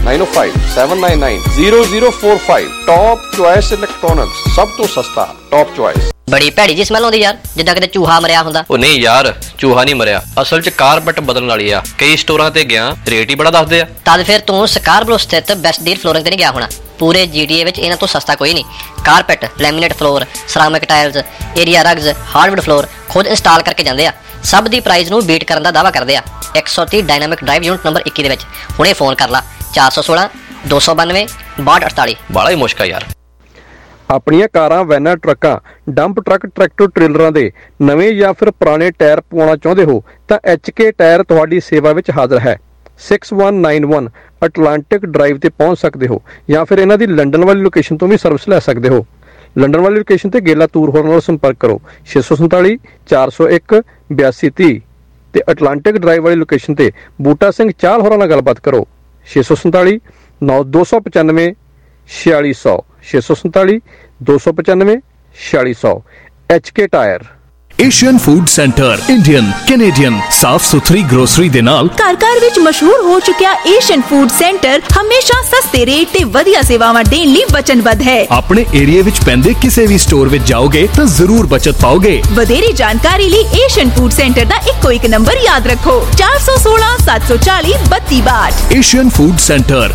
9057990045। Top choice Electronics, ਸਭ ਤੋਂ ਸਸਤਾ। Top Choice. ਬੜੀ ਭੈੜੀ ਜੀ ਸਮੈਲ ਆਉਂਦੀ ਯਾਰ, ਜਿੱਦਾਂ ਕਿਤੇ ਚੂਹਾ ਮਰਿਆ ਹੁੰਦਾ। ਉਹ ਨਹੀਂ ਯਾਰ, ਚੂਹਾ ਨਹੀਂ ਮਰਿਆ, ਅਸਲ 'ਚ ਕਾਰਪੈਟ ਬਦਲਣ ਵਾਲੀ ਆ। ਕਈ ਸਟੋਰਾਂ ਤੇ ਗਿਆ, ਰੇਟ ਹੀ ਬੜਾ ਦੱਸਦੇ ਆ। ਤਦ ਫਿਰ ਤੂੰ ਸਕਾਰਬਰੋ ਸਥਿਤ ਬੈਸਟ ਡੀਲ ਫਲੋਰਿੰਗ ਤੇ ਨਹੀਂ ਗਿਆ ਹੋਣਾ। ਪੂਰੇ GTA ਵਿੱਚ ਇਹਨਾਂ ਤੋਂ ਸਸਤਾ ਕੋਈ ਨਹੀਂ। Carpet, laminate floor, ceramic tiles, area rugs, hardwood floor ਖੁਦ ਇੰਸਟਾਲ ਕਰਕੇ ਜਾਂਦੇ ਆ। ਸਭ ਦੀ ਪ੍ਰਾਈਸ ਨੂੰ ਬੀਟ ਕਰਨ ਦਾ ਦਾਅਵਾ ਕਰਦੇ ਆ। 130 ਡਾਇਨਾਮਿਕ ਡਰਾਈਵ ਯੂਨਿਟ ਨੰਬਰ 21 ਦੇ ਵਿੱਚ ਹੁਣੇ ਫੋਨ ਕਰ ਲਾ 416 292 6248। ਬੜਾ ਹੀ ਮੁਸ਼ਕਲ ਯਾਰ। ਆਪਣੀਆਂ ਕਾਰਾਂ, ਵੈਨਾਂ, ਟਰੱਕਾਂ, ਡੰਪ ਟਰੱਕ, ਟਰੈਕਟਰ ਟ੍ਰੇਲਰਾਂ ਦੇ ਨਵੇਂ ਜਾਂ ਫਿਰ ਪੁਰਾਣੇ ਟਾਇਰ ਪਵਾਉਣਾ ਚਾਹੁੰਦੇ ਹੋ ਤਾਂ HK ਟਾਇਰ ਤੁਹਾਡੀ ਸੇਵਾ ਵਿੱਚ ਹਾਜ਼ਰ ਹੈ। 6191 ਅਟਲਾਂਟਿਕ ਡਰਾਈਵ ਤੇ ਪਹੁੰਚ ਸਕਦੇ ਹੋ ਜਾਂ ਫਿਰ ਇਹਨਾਂ ਦੀ ਲੰਡਨ ਵਾਲੀ ਲੋਕੇਸ਼ਨ ਤੋਂ ਵੀ ਸਰਵਿਸ ਲੈ ਸਕਦੇ ਹੋ। ਲੰਡਨ ਵਾਲੀ ਲੋਕੇਸ਼ਨ ਤੇ ਗੇਲਾ ਤੂਰ ਹੋਰਾਂ ਨਾਲ ਸੰਪਰਕ ਕਰੋ 647 401 8230 ਤੇ ਅਟਲਾਂਟਿਕ ਡਰਾਈਵ ਵਾਲੀ ਲੋਕੇਸ਼ਨ ਤੇ ਬੂਟਾ ਸਿੰਘ ਚਾਹਲ ਹੋਰਾਂ ਨਾਲ ਗੱਲਬਾਤ ਕਰੋ 647 295 4600 647 295 4600। HK tire. Asian Food Centre Indian, Canadian ਸਾਫ਼ ਸੁਥਰੀ ਗਰੋਸਰੀ ਦੇ ਨਾਲ ਘਰ ਵਿੱਚ ਮਸ਼ਹੂਰ ਹੋ ਚੁੱਕਿਆ ਏਸ਼ੀਅਨ ਫੂਡ ਸੈਂਟਰ ਹਮੇਸ਼ਾ ਸਸਤੇ ਰੇਟ ਤੇ ਵਧੀਆ ਸੇਵਾਵਾਂ ਦੇਣ ਲਈ ਵਚਨਬੱਧ ਹੈ। ਆਪਣੇ ਏਰੀਆ ਵਿੱਚ ਪੈਂਦੇ ਕਿਸੇ ਵੀ ਸਟੋਰ ਵਿੱਚ ਜਾਓਗੇ ਤਾਂ ਜ਼ਰੂਰ ਬਚਤ ਪਾਓਗੇ। ਵਧੇਰੇ ਜਾਣਕਾਰੀ ਲਈ ਏਸ਼ੀਅਨ ਫੂਡ ਸੈਂਟਰ ਦਾ ਇੱਕੋ ਇੱਕ ਨੰਬਰ ਯਾਦ ਰੱਖੋ 416 740 3262। Asian Food Centre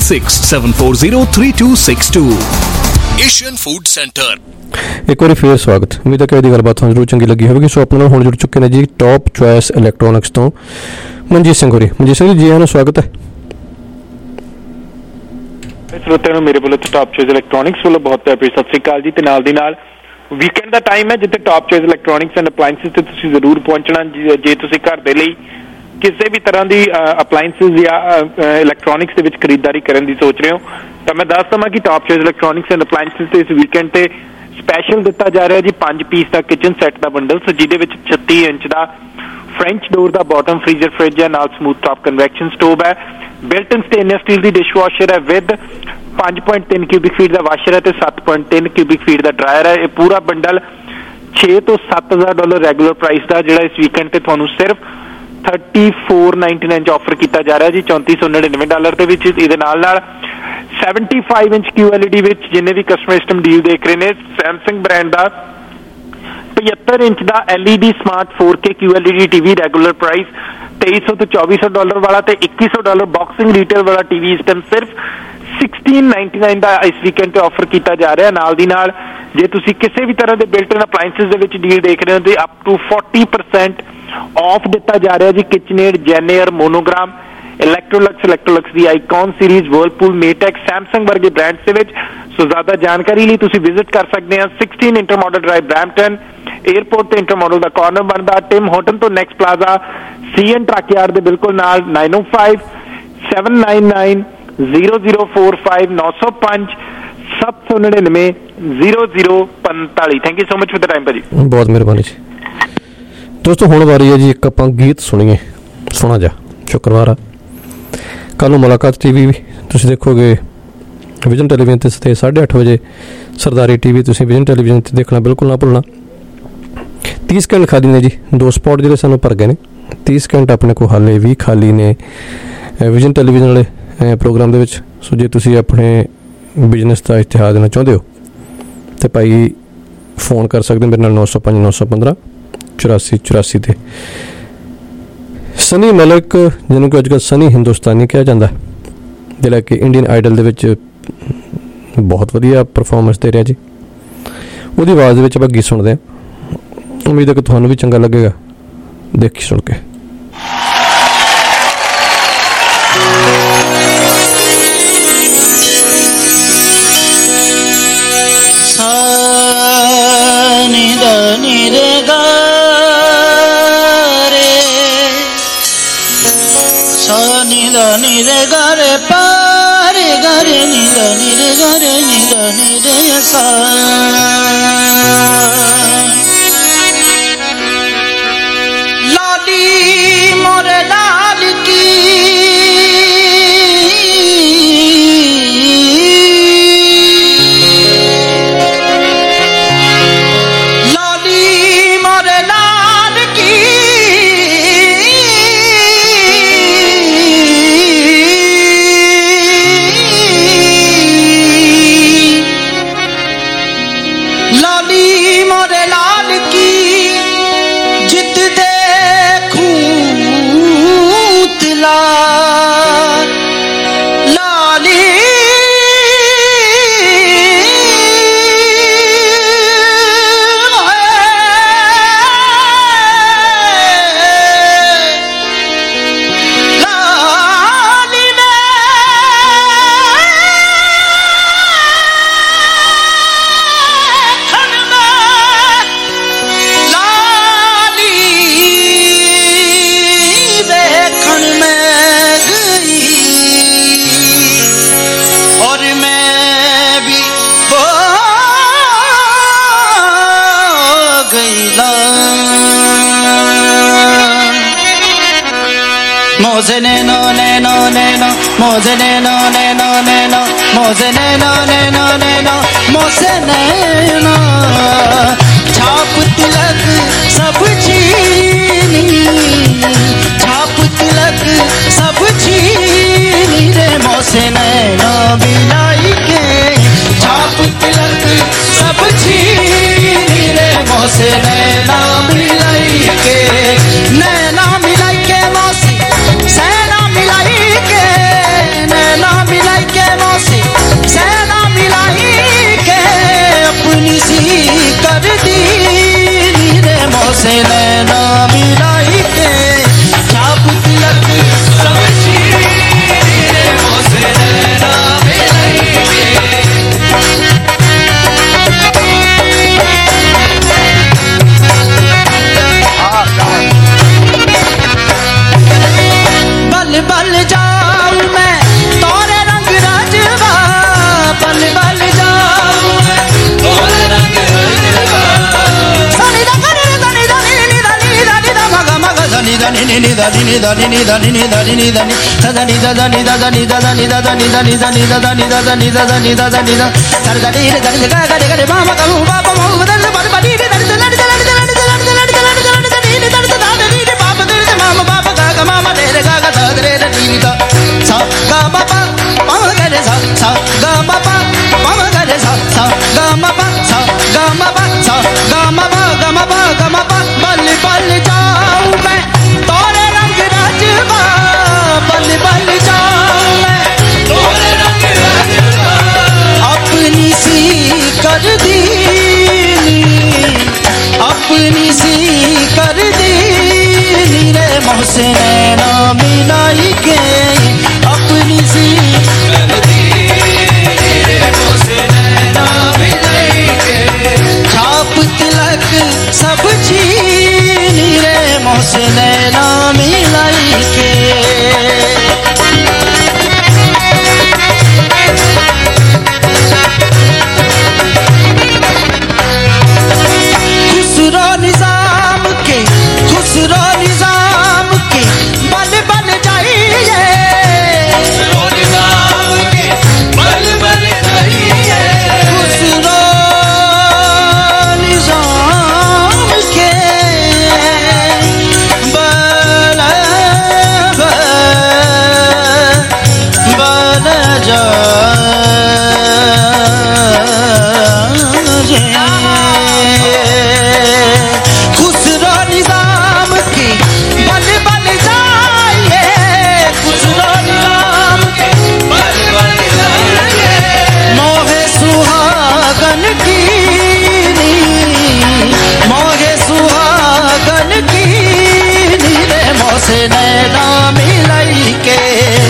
4167403262। Asian Food Centre. ਇੱਕ ਵਾਰੀ ਫੇਰ ਸਵਾਗਤ। ਉਮੀਦ ਹੈ ਕਿ ਇਹਦੀ ਗੱਲਬਾਤ ਤੁਹਾਨੂੰ ਜ਼ਰੂਰ ਚੰਗੀ ਲੱਗੀ ਹੋਵੇਗੀ। ਸੋ ਆਪਣੇ ਨਾਲ ਹੁਣ ਜੁੜ ਚੁੱਕੇ ਨੇ ਜੀ ਟੌਪ ਚੁਆਇਸ ਇਲੈਕਟ੍ਰੋਨਿਕਸ ਤੋਂ ਮਨਜੀਤ ਸਿੰਘ ਹੋਰੀ। ਮਨਜੀਤ ਸਿੰਘ ਜੀ, ਆਇਆਂ ਨੂੰ ਸਵਾਗਤ ਹੈ। ਸਰੋਤਿਆਂ ਨੂੰ ਮੇਰੇ ਵੱਲੋਂ ਟੌਪ ਚੁਆਇਸ ਇਲੈਕਟ੍ਰੋਨਿਕਸ ਵੱਲੋਂ ਬਹੁਤ ਪਿਆਰੀ ਸਤਿ ਸ੍ਰੀ ਅਕਾਲ ਜੀ। ਤੇ ਨਾਲ ਦੀ ਨਾਲ ਵੀਕਐਂਡ ਦਾ ਟਾਈਮ ਹੈ ਜਿੱਥੇ Top choice electronics and appliances ਤੇ ਤੁਸੀਂ ਜ਼ਰੂਰ ਪਹੁੰਚਣਾ। ਜੇ ਤੁਸੀਂ ਘਰ ਦੇ ਲਈ ਕਿਸੇ ਵੀ ਤਰ੍ਹਾਂ ਦੀ ਅਪਲਾਇੰਸਿਸ ਜਾਂ ਇਲੈਕਟ੍ਰੋਨਿਕਸ ਦੇ ਵਿੱਚ ਖਰੀਦਦਾਰੀ ਕਰਨ ਦੀ ਸੋਚ ਰਹੇ ਹੋ ਤਾਂ ਮੈਂ ਦੱਸ ਦਵਾਂ ਕਿ top choice electronics and appliances ਤੇ ਇਸ ਵੀਕਐਂਡ ਤੇ ਸਪੈਸ਼ਲ ਦਿੱਤਾ ਜਾ ਰਿਹਾ ਜੀ 5 ਪੀਸ ਦਾ ਕਿਚਨ ਸੈੱਟ ਦਾ ਬੰਡਲ, ਜਿਹਦੇ ਵਿੱਚ 36 ਇੰਚ ਦਾ फ्रेंच डोर ਦਾ ਬੋਟਮ ਫ੍ਰੀਜ਼ਰ ਫ੍ਰਿਜ ਹੈ, ਨਾਲ ਸਮੂਥ ਟਾਪ ਕਨਵੈਕਸ਼ਨ ਸਟੋਵ ਹੈ, ਬਿਲਟ ਇਨ ਸਟੇਨਲੈਸ ਸਟੀਲ ਦੀ ਡਿਸ਼ਵਾਸ਼ਰ ਹੈ ਵਿਦ 5.3 ਕਿਊਬਿਕ ਫੀਟ ਦਾ ਵਾਸ਼ਰ ਹੈ ਤੇ 7.3 ਕਿਊਬਿਕ ਫੀਟ ਦਾ ਡਰਾਇਰ ਹੈ। ਇਹ ਪੂਰਾ ਬੰਡਲ 6 ਤੋਂ $7,000 ਰੈਗੂਲਰ ਪ੍ਰਾਈਸ ਦਾ, ਜਿਹੜਾ ਇਸ ਵੀਕਐਂਡ ਤੇ ਤੁਹਾਨੂੰ ਸਿਰਫ $34.99 ਚ ਆਫਰ ਕੀਤਾ ਜਾ ਰਿਹਾ ਜੀ, $3499 ਦੇ ਵਿੱਚ। ਇਹਦੇ ਨਾਲ 75 ਇੰਚ QLED ਵਿੱਚ ਜਿੰਨੇ ਵੀ ਕਸਟਮਰ ਇਸ ਟਾਈਮ ਡੀਲ ਦੇਖ ਰਹੇ ਨੇ, ਸੈਮਸੰਗ ਬ੍ਰਾਂਡ ਦਾ 75 ਇੰਚ ਦਾ LED smart 4K QLED TV regular price $2300 ਤੋਂ $2400 ਵਾਲਾ ਤੇ $2100 ਬਾਕਸਿੰਗ ਰੀਟੇਲ ਵਾਲਾ TV ਇਸ ਟਾਈਮ ਸਿਰਫ $1699 ਦਾ ਇਸ ਵੀਕਐਂਡ ਤੇ ਆਫਰ ਕੀਤਾ ਜਾ ਰਿਹਾ। ਨਾਲ ਦੀ ਨਾਲ ਜੇ ਤੁਸੀਂ ਕਿਸੇ ਵੀ ਤਰ੍ਹਾਂ ਦੇ ਬਿਲਟ ਇਨ ਅਪਲਾਈਐਂਸਸ ਦੇ ਵਿੱਚ ਡੀਲ ਦੇਖ ਰਹੇ ਹੋ ਤੇ ਅਪ ਟੂ 40% ਆਫ ਦਿੱਤਾ ਜਾ ਰਿਹਾ ਜੀ। ਕਿਚਨਏਡ, ਜੈਨੇਅਰ, ਮੋਨੋਗ੍ਰਾਮ, ਇਲੈਕਟ੍ਰੋਲਕਸ ਦੀ icon series, Whirlpool, Maytag, Samsung ਵਰਗੇ ਬ੍ਰਾਂਡਸ ਦੇ ਵਿੱਚ। ਸੋ ਜ਼ਿਆਦਾ ਜਾਣਕਾਰੀ ਲਈ ਤੁਸੀਂ ਵਿਜ਼ਿਟ ਕਰ ਸਕਦੇ ਆ 16 intermodal drive, Brampton airport ਤੇ ਇੰਟਰ ਮਾਡਲ ਦਾ ਕਾਰਨਰ ਬਣਦਾ, ਟਿਮ ਹੋਟਨ ਤੋਂ next plaza, CN truck yard ਦੇ ਬਿਲਕੁਲ ਨਾਲ। 905 799 0045 905 799 0045। Thank you so much for the time ਭਾਜੀ। ਬਹੁਤ ਮਿਹਰਬਾਨੀ ਜੀ ਦੋਸਤੋ। ਹੁਣ ਵਾਰੀ ਹੈ ਜੀ ਇੱਕ ਆਪਾਂ ਗੀਤ ਸੁਣੀਏ, ਸੋਹਣਾ ਜਿਹਾ। ਸ਼ੁੱਕਰਵਾਰ ਆ, ਕੱਲ ਨੂੰ ਮੁਲਾਕਾਤ TV ਵੀ ਤੁਸੀਂ ਦੇਖੋਗੇ ਵਿਜ਼ਨ ਟੈਲੀਵਿਜ਼ਨ ਤੇ 8:30 ਵਜੇ। ਸਰਦਾਰੀ TV ਤੁਸੀਂ ਵਿਜ਼ਨ ਟੈਲੀਵਿਜ਼ਨ ਤੇ ਦੇਖਣਾ ਬਿਲਕੁਲ ਨਾ ਭੁੱਲਣਾ। 30 ਸਕਿੰਟ ਖਾਲੀ ਨੇ ਜੀ, 2 ਸਪੌਟ ਜਿਹੜੇ ਸਾਨੂੰ ਭਰ ਗਏ ਨੇ। 30 ਸਕਿੰਟ ਆਪਣੇ ਕੋਲ ਹਾਲੇ ਵੀ ਖਾਲੀ ਨੇ ਵਿਜ਼ਨ ਟੈਲੀਵਿਜ਼ਨ ਵਾਲੇ ਪ੍ਰੋਗਰਾਮ ਦੇ ਵਿੱਚ। ਸੋ ਜੇ ਤੁਸੀਂ ਆਪਣੇ ਬਿਜ਼ਨਸ ਦਾ ਇਸ਼ਤਿਹਾਰ ਦੇਣਾ ਚਾਹੁੰਦੇ ਹੋ ਤੇ ਭਾਈ ਫੋਨ ਕਰ ਸਕਦੇ ਮੇਰੇ ਨਾਲ 905 915 84 84 ਤੇ। ਸਨੀ ਮਲਿਕ, ਜਿਹਨੂੰ ਕਿ ਅੱਜ ਕੱਲ੍ਹ ਸਨੀ ਹਿੰਦੁਸਤਾਨੀ ਕਿਹਾ ਜਾਂਦਾ, ਜਿਹੜਾ ਕਿ ਇੰਡੀਅਨ ਆਈਡਲ ਦੇ ਵਿੱਚ ਬਹੁਤ ਵਧੀਆ ਪਰਫਾਰਮੈਂਸ ਦੇ ਰਿਹਾ ਜੀ, ਉਹਦੀ ਆਵਾਜ਼ ਦੇ ਵਿੱਚ ਆਪਾਂ ਗੀਤ ਸੁਣਦੇ ਹਾਂ। ਉਮੀਦ ਹੈ ਕਿ ਤੁਹਾਨੂੰ ਵੀ ਚੰਗਾ ਲੱਗੇਗਾ ਦੇਖੀ ਸੁਣ ਕੇ। निरे गरे पारे गरे निरे निरे गरे निरे निरे सा लाडी मोरे लाल की लाडी मोरे लाल की मोजे नैनो नैनो नैनो मोजे नैनो नैनो नैनो मोजे नैनो नैनो नैनो मोजे नैनो छाप तिलक सब छीनी छाप तिलक सब छीनी रे मोसे नैनो मिलाई के छाप तिलक सब छीनी रे मोसे नैनो मिलाई के नैना मिलाई के मोसे सेना मिलाई के नैना मिलाई के मौसी सेना मिलाई के अपनी सी कर दी रे मौसे नैना मिलाई के छाप तिलक सब रे मौसे नैना मिलाई के बल बल जाऊं मैं तोरे रंग राजवा बल बल जाऊं मैं तोरे रंग राजवा सनी दा करे दा नी दा नी नी अपनी सी कर दी रे मोहसिन ना मिलाई के अपनी सी कर दी रे मोहसिन ना मिलाई के छाप तिलक सब छीन रे मोहसिन ना मिलाई के खुसरो निजाम के बल बल जाइए खुसरो निजाम के बल बल जाइए खुसरो निजाम के बल बल नैना मिलाई के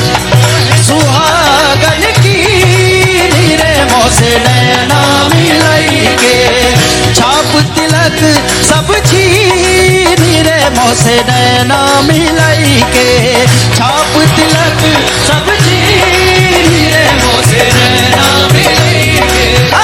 सुहागन की रे मोसे नैना मिलाई के छाप तिलक सब छीन रे मोसे नैना मिलाई के छाप तिलक सब छीन रे मोसे नैना मिलाई के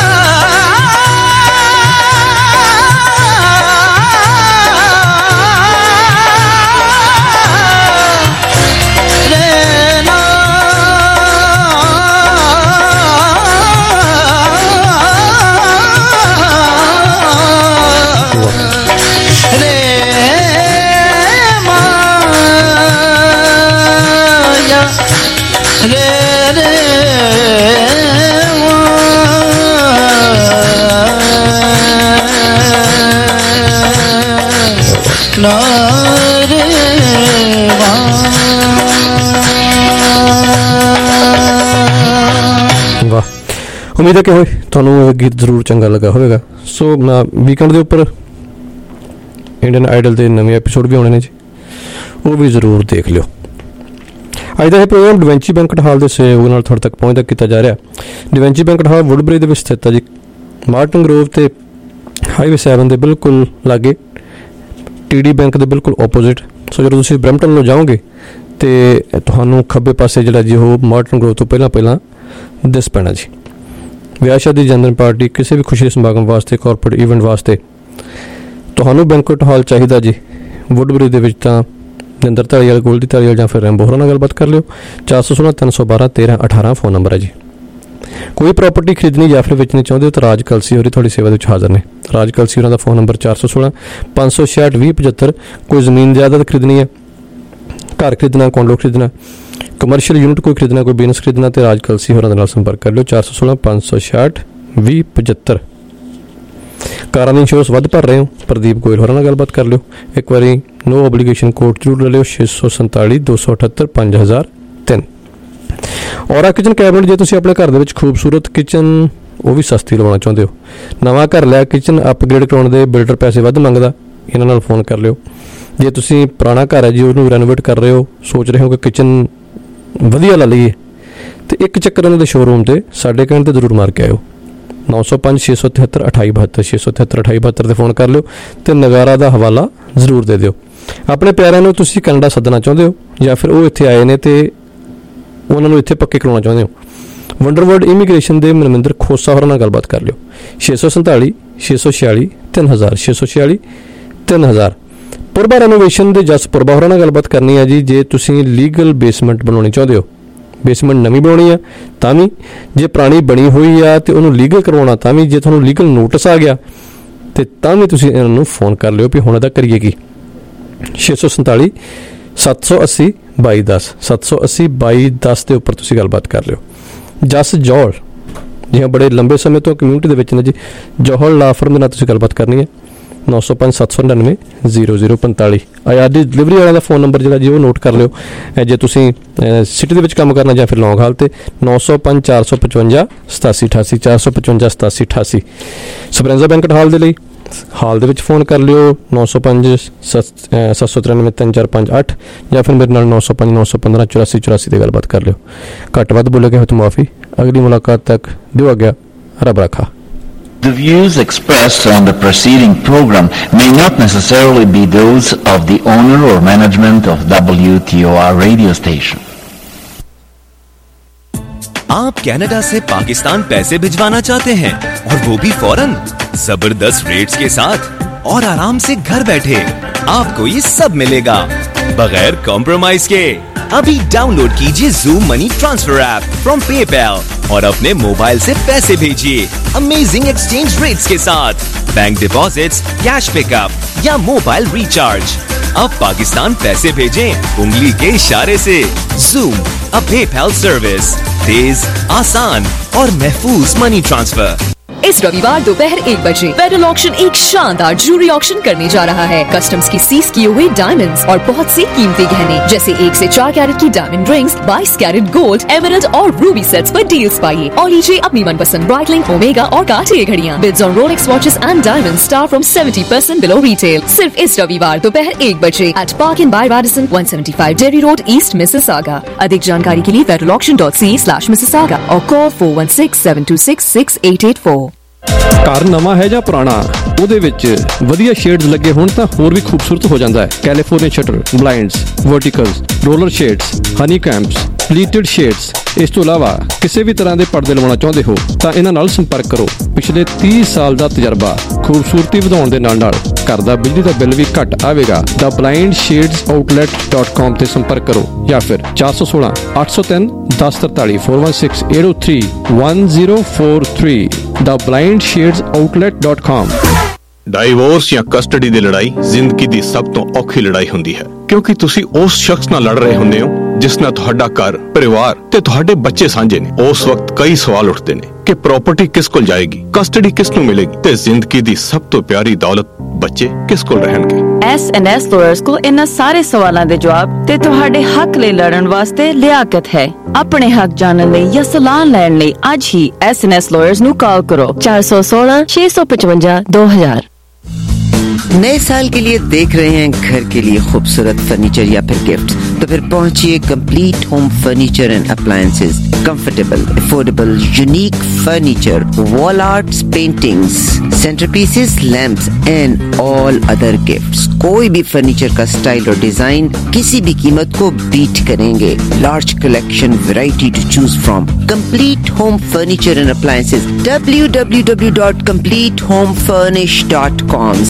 उम्मीद है कि होए ਤੁਹਾਨੂੰ ਇਹ ਗੀਤ ਜ਼ਰੂਰ ਚੰਗਾ ਲੱਗਾ ਹੋਵੇਗਾ। ਸੋ ਵੀਕਐਂਡ ਦੇ ਉੱਪਰ ਇੰਡੀਅਨ ਆਈਡਲ ਦੇ ਨਵੇਂ ਐਪੀਸੋਡ ਵੀ ਆਉਣੇ ਨੇ ਜੀ, ਉਹ ਵੀ ਜ਼ਰੂਰ ਦੇਖ ਲਿਓ। ਅੱਜ ਦਾ ਇਹ ਪ੍ਰੋਗਰਾਮ ਡਿਵੈਂਚੀ ਬੈਂਕਟ ਹਾਲ ਦੇ ਸਹਿਯੋਗ ਨਾਲ ਤੁਹਾਡੇ ਤੱਕ ਪਹੁੰਚਦਾ ਕੀਤਾ ਜਾ ਰਿਹਾ। ਡਿਵੈਂਚੀ ਬੈਂਕਟ ਹਾਲ ਵੁੱਡਬਰੀ ਦੇ ਵਿੱਚ ਸਥਿਤ ਹੈ ਜੀ, ਮਾਰਟਨ ਗਰੋਵ ਤੇ ਹਾਈਵੇ 7 ਦੇ ਬਿਲਕੁਲ ਲਾਗੇ, TD ਬੈਂਕ ਦੇ ਬਿਲਕੁਲ ਆਪੋਜ਼ਿਟ। ਸੋ ਜਦੋਂ ਤੁਸੀਂ ਬਰੈਂਪਟਨ ਨੂੰ ਜਾਓਗੇ ਤੇ ਤੁਹਾਨੂੰ ਖੱਬੇ ਪਾਸੇ ਜਿਹੜਾ ਜੀ ਉਹ ਮਾਰਟਨ ਗਰੋਵ ਤੋਂ ਪਹਿਲਾਂ ਦਿਸ ਪੈਣਾ ਜੀ। ਵਿਆਹ ਸ਼ਾਦੀ, ਜਨਮ ਪਾਰਟੀ, ਕਿਸੇ ਵੀ ਖੁਸ਼ੀ ਸਮਾਗਮ ਵਾਸਤੇ, ਕਾਰਪੋਰੇਟ ਇਵੈਂਟ ਵਾਸਤੇ ਤੁਹਾਨੂੰ ਬੈਂਕਟ ਹਾਲ ਚਾਹੀਦਾ ਜੀ ਵੁੱਡਬਰੀ ਦੇ ਵਿੱਚ, ਤਾਂ ਨਿੰਦਰ ਧਾਲੀਵਾਲ, ਗੋਲਡੀ ਧਾਲੀਵਾਲ ਜਾਂ ਫਿਰ ਰੈਂਬੋ ਹੋਰਾਂ ਨਾਲ ਗੱਲਬਾਤ ਕਰ ਲਿਓ। 416 312 1318 ਫੋਨ ਨੰਬਰ ਹੈ ਜੀ। ਕੋਈ ਪ੍ਰਾਪਰਟੀ ਖਰੀਦਣੀ ਜਾਂ ਫਿਰ ਵੇਚਣੀ ਚਾਹੁੰਦੇ ਹੋ ਤਾਂ ਰਾਜ ਕਲਸੀ ਹੋਰੀ ਤੁਹਾਡੀ ਸੇਵਾ ਦੇ ਵਿੱਚ ਹਾਜ਼ਰ ਨੇ। ਰਾਜ ਕਲਸੀ ਹੋਰਾਂ ਦਾ ਫੋਨ ਨੰਬਰ 416 566 2075। ਕੋਈ ਜ਼ਮੀਨ ਜਾਇਦਾਦ ਖਰੀਦਣੀ ਹੈ, ਘਰ ਖਰੀਦਣਾ, ਕੋਂਡੋ ਖਰੀਦਣਾ, ਕਮਰਸ਼ੀਅਲ ਯੂਨਿਟ ਕੋਈ ਖਰੀਦਣਾ, ਕੋਈ ਬਿਜ਼ਨਸ ਖਰੀਦਣਾ, ਤੇ ਰਾਜ ਕਲਸੀ ਹੋਰਾਂ ਦੇ ਨਾਲ ਸੰਪਰਕ ਕਰ ਲਿਓ। 416 566 2075। ਕਾਰਾਂ ਦੀ ਇੰਸ਼ੋਰੈਂਸ ਵੱਧ ਭਰ ਰਹੇ ਹੋ, ਪ੍ਰਦੀਪ ਗੋਇਲ ਹੋਰਾਂ ਨਾਲ ਗੱਲਬਾਤ ਕਰ ਲਿਓ। ਇੱਕ ਵਾਰੀ ਨੋ ਓਬਲੀਗੇਸ਼ਨ ਕੋਡ ਜ਼ਰੂਰ ਲੈ ਲਿਓ, 647 278 5003। ਔਰਾ ਕਿਚਨ ਕੈਬਨਿਟ, ਜੇ ਤੁਸੀਂ ਆਪਣੇ ਘਰ ਦੇ ਵਿੱਚ ਖੂਬਸੂਰਤ ਕਿਚਨ ਉਹ ਵੀ ਸਸਤੀ ਲਵਾਉਣਾ ਚਾਹੁੰਦੇ ਹੋ, ਨਵਾਂ ਘਰ ਲਿਆ, ਕਿਚਨ ਅਪਗ੍ਰੇਡ ਕਰਾਉਣ ਦੇ ਬਿਲਡਰ ਪੈਸੇ ਵੱਧ ਮੰਗਦਾ, ਇਹਨਾਂ ਨਾਲ ਫੋਨ ਕਰ ਲਿਓ। ਜੇ ਤੁਸੀਂ ਪੁਰਾਣਾ ਘਰ ਹੈ ਜੀ ਉਹਨੂੰ ਰੈਨੋਵੇਟ ਕਰ ਰਹੇ ਹੋ, ਸੋਚ ਰਹੇ ਹੋ ਕਿ ਕਿਚਨ ਵਧੀਆ ਲਾ ਲਈਏ, ਤੇ ਇੱਕ ਚੱਕਰ ਇਹਨਾਂ ਦੇ ਸ਼ੋਰੂਮ ਤੇ ਸਾਡੇ ਕਹਿਣ ਤੇ ਜ਼ਰੂਰ ਮਾਰ ਕੇ ਆਇਓ। 905 673 2872 673 2872 ਤੇ ਫੋਨ ਕਰ ਲਿਓ ਤੇ ਨਗਾਰਾ ਦਾ ਹਵਾਲਾ ਜ਼ਰੂਰ ਦੇ ਦਿਓ। ਆਪਣੇ ਪਿਆਰਿਆਂ ਨੂੰ ਤੁਸੀਂ ਕੈਨੇਡਾ ਸੱਦਣਾ ਚਾਹੁੰਦੇ ਹੋ ਜਾਂ ਫਿਰ ਉਹ ਇੱਥੇ ਆਏ ਨੇ ਤੇ ਉਹਨਾਂ ਨੂੰ ਇੱਥੇ ਪੱਕੇ ਕਰਾਉਣਾ ਚਾਹੁੰਦੇ ਹੋ, ਵੰਡਰਵਰਲਡ ਇਮੀਗ੍ਰੇਸ਼ਨ ਦੇ ਮਨਿੰਦਰ ਖੋਸਾ ਹੋਰਾਂ ਨਾਲ ਗੱਲਬਾਤ ਕਰ ਲਿਓ। 647 646 3000 646 3000। ਪੁਰਬਾ ਰੈਨੋਵੇਸ਼ਨ ਦੇ ਜਸ ਪੁਰਬਾ ਹੋਰਾਂ ਨਾਲ ਗੱਲਬਾਤ ਕਰਨੀ ਹੈ ਜੀ। ਜੇ ਤੁਸੀਂ ਲੀਗਲ ਬੇਸਮੈਂਟ ਬਣਾਉਣੀ ਚਾਹੁੰਦੇ ਹੋ, ਬੇਸਮੈਂਟ ਨਵੀਂ ਬਣਾਉਣੀ ਆ ਤਾਂ ਵੀ, ਜੇ ਪੁਰਾਣੀ ਬਣੀ ਹੋਈ ਆ ਤੇ ਉਹਨੂੰ ਲੀਗਲ ਕਰਵਾਉਣਾ ਤਾਂ ਵੀ, ਜੇ ਤੁਹਾਨੂੰ ਲੀਗਲ ਨੋਟਿਸ ਆ ਗਿਆ ਤੇ ਤਾਂ ਵੀ ਤੁਸੀਂ ਇਹਨਾਂ ਨੂੰ ਫੋਨ ਕਰ ਲਿਓ ਵੀ ਹੁਣ ਇਹਦਾ ਕਰੀਏ ਕੀ। 647 780 2210 780 2210 ਦੇ ਉੱਪਰ ਤੁਸੀਂ ਗੱਲਬਾਤ ਕਰ ਲਿਓ। ਜਸ ਜੌਹਲ ਜੀ ਹਾਂ, ਬੜੇ ਲੰਬੇ ਸਮੇਂ ਤੋਂ ਕਮਿਊਨਿਟੀ ਦੇ ਵਿੱਚ ਨੇ ਜੀ। ਜੌਹਲ ਲਾ ਫਰਮ ਦੇ ਨਾਲ ਤੁਸੀਂ ਗੱਲਬਾਤ ਕਰਨੀ ਹੈ। 905 799 0045। ਆਜ਼ਾਦੀ ਡਿਲੀਵਰੀ ਵਾਲਿਆਂ ਦਾ ਫੋਨ ਨੰਬਰ ਜਿਹੜਾ ਜੀ ਉਹ ਨੋਟ ਕਰ ਲਿਓ ਜੇ ਤੁਸੀਂ ਸਿਟੀ ਦੇ ਵਿੱਚ ਕੰਮ ਕਰਨਾ ਜਾਂ ਫਿਰ ਲੌਂਗ ਹਾਲ ਤੇ 905 455 8788 455 8788। ਸਪਰੈਂਜ਼ਾ ਬੈਂਕਟ ਹਾਲ ਦੇ ਲਈ ਹਾਲ ਦੇ ਵਿੱਚ ਫੋਨ ਕਰ ਲਿਓ 905 793 3458 ਜਾਂ ਫਿਰ ਮੇਰੇ ਨਾਲ 905 915 84 84 ਤੇ ਗੱਲਬਾਤ ਕਰ ਲਿਓ। ਘੱਟ ਵੱਧ ਬੋਲੇ ਗਏ ਹੋ ਤਾਂ ਮਾਫੀ। ਅਗਲੀ ਮੁਲਾਕਾਤ ਤੱਕ ਦਿਓ ਆਗਿਆ। ਰੱਬ ਰੱਖਾ। The views expressed on the preceding program may not necessarily be those of the owner or management of WTOR radio station. आप कनाडा से पाकिस्तान पैसे भिजवाना चाहते हैं और वो भी फौरन, जबरदस्त रेट्स के साथ और आराम से घर बैठे आपको ये सब मिलेगा बगैर कॉम्प्रोमाइज के। अभी डाउनलोड कीजिए Zoom money transfer app from PayPal और अपने मोबाइल से पैसे भेजिए अमेजिंग एक्सचेंज रेट्स के साथ, बैंक डिपॉजिट्स, कैश पिकअप या मोबाइल रिचार्ज। अब पाकिस्तान पैसे भेजें उंगली के इशारे से। Zoom, अ PayPal सर्विस, तेज, आसान और महफूज मनी ट्रांसफर। इस रविवार दोपहर 1 बजे फेडरल ऑक्शन एक शानदार ज्वेलरी ऑक्शन करने जा रहा है। कस्टम्स की सीज किए हुए डायमंड्स और बहुत से कीमती गहने जैसे 1 से 4 कैरेट की diamond rings, 22 carat gold, emerald और रूबी सेट्स पर डील्स पाइए और लीजिए अपनी मनपसंद ब्राइटलिंग, ओमेगा और कार्टियर घड़ियां। Bids on Rolex watches and diamond start from 70% below retail. सिर्फ इस रविवार दोपहर 1 बजे at Park Inn by Radisson 175 Dairy Road, East Mississauga. अधिक जानकारी के लिए federalauction.ca/Mississauga और कॉल 4167266884। ਘਰ ਨਵਾਂ ਹੈ ਜਾਂ ਪੁਰਾਣਾ, ਉਹਦੇ ਵਿੱਚ ਵਧੀਆ ਸ਼ੇਡਸ ਲੱਗੇ ਹੋਣ ਤਾਂ ਹੋਰ ਵੀ ਖੂਬਸੂਰਤ ਹੋ ਜਾਂਦਾ ਹੈ। California shutter, blinds, verticals, roller shades, honeycombs, pleated shades. ਇਸ ਤੋਂ ਇਲਾਵਾ ਕਿਸੇ ਵੀ ਤਰ੍ਹਾਂ ਦੇ ਪਰਦੇ ਲਵਾਉਣਾ ਚਾਹੁੰਦੇ ਹੋ ਤਾਂ ਇਹਨਾਂ ਨਾਲ ਸੰਪਰਕ ਕਰੋ। ਪਿਛਲੇ 30 ਸਾਲ ਦਾ ਤਜਰਬਾ, ਖੂਬਸੂਰਤੀ ਵਧਾਉਣ ਦੇ ਨਾਲ ਨਾਲ ਘਰ ਦਾ ਬਿਜਲੀ ਦਾ ਬਿੱਲ ਵੀ ਘੱਟ ਆਵੇਗਾ। ਦਾ blindshadesOutlet.com ਤੇ ਸੰਪਰਕ ਕਰੋ ਜਾਂ ਫਿਰ 416 803 1043 416 803 1043। ਦਾ blindshadesOutlet.com। ਡਾਈਵੋਰਸ ਜਾਂ ਕਸਟਡੀ ਦੀ ਲੜਾਈ ਜ਼ਿੰਦਗੀ ਦੀ ਸਭ ਤੋਂ ਔਖੀ ਲੜਾਈ ਹੁੰਦੀ ਹੈ, ਕਿਉਂਕਿ ਤੁਸੀਂ ਉਸ ਸ਼ਖਸ ਨਾਲ ਲੜ ਰਹੇ ਹੁੰਦੇ ਹੋ ਜਿਸ ਨਾਲ ਤੁਹਾਡਾ ਘਰ, ਪਰਿਵਾਰ ਤੇ ਤੁਹਾਡੇ ਬੱਚੇ ਸਾਂਝੇ ਨੇ। ਉਸ ਵਕਤ ਕਈ ਸਵਾਲ ਉੱਠਦੇ ਨੇ ਕਿ ਪ੍ਰਾਪਰਟੀ ਕਿਸ ਕੋਲ ਜਾਏਗੀ, ਕਸਟਡੀ ਕਿਸ ਨੂੰ ਮਿਲੇਗੀ ਤੇ ਜ਼ਿੰਦਗੀ ਦੀ ਸਭ ਤੋਂ ਪਿਆਰੀ ਦੌਲਤ ਬੱਚੇ ਕਿਸ ਕੋਲ ਰਹਿਣਗੇ। S&S ਲਾਇਰਸ ਕੋਲ ਇਹਨਾਂ ਸਾਰੇ ਸਵਾਲਾਂ ਦੇ ਜਵਾਬ ਤੇ ਤੁਹਾਡੇ ਹੱਕ ਲਈ ਲੜਨ ਵਾਸਤੇ ਲਿਆਕਤ ਹੈ। ਆਪਣੇ ਹੱਕ ਜਾਣਨ ਲਈ ਜਾਂ ਸਲਾਹ ਲੈਣ ਲਈ ਅੱਜ ਹੀ S&S ਲਾਇਰਸ ਨੂੰ ਕਾਲ ਕਰੋ 416 655 2000। नए साल के लिए देख रहे हैं घर के लिए खूबसूरत फर्नीचर या फिर गिफ्ट, तो फिर पहुंचिए complete home furniture and appliances. Comfortable, affordable, unique furniture, wall arts, paintings, centrepieces, lamps and all other gifts. कोई भी फर्नीचर का स्टाइल और डिजाइन किसी भी कीमत को बीट करेंगे। Large collection, variety to choose from. Complete home furniture and appliances, www.completehomefurnish.com।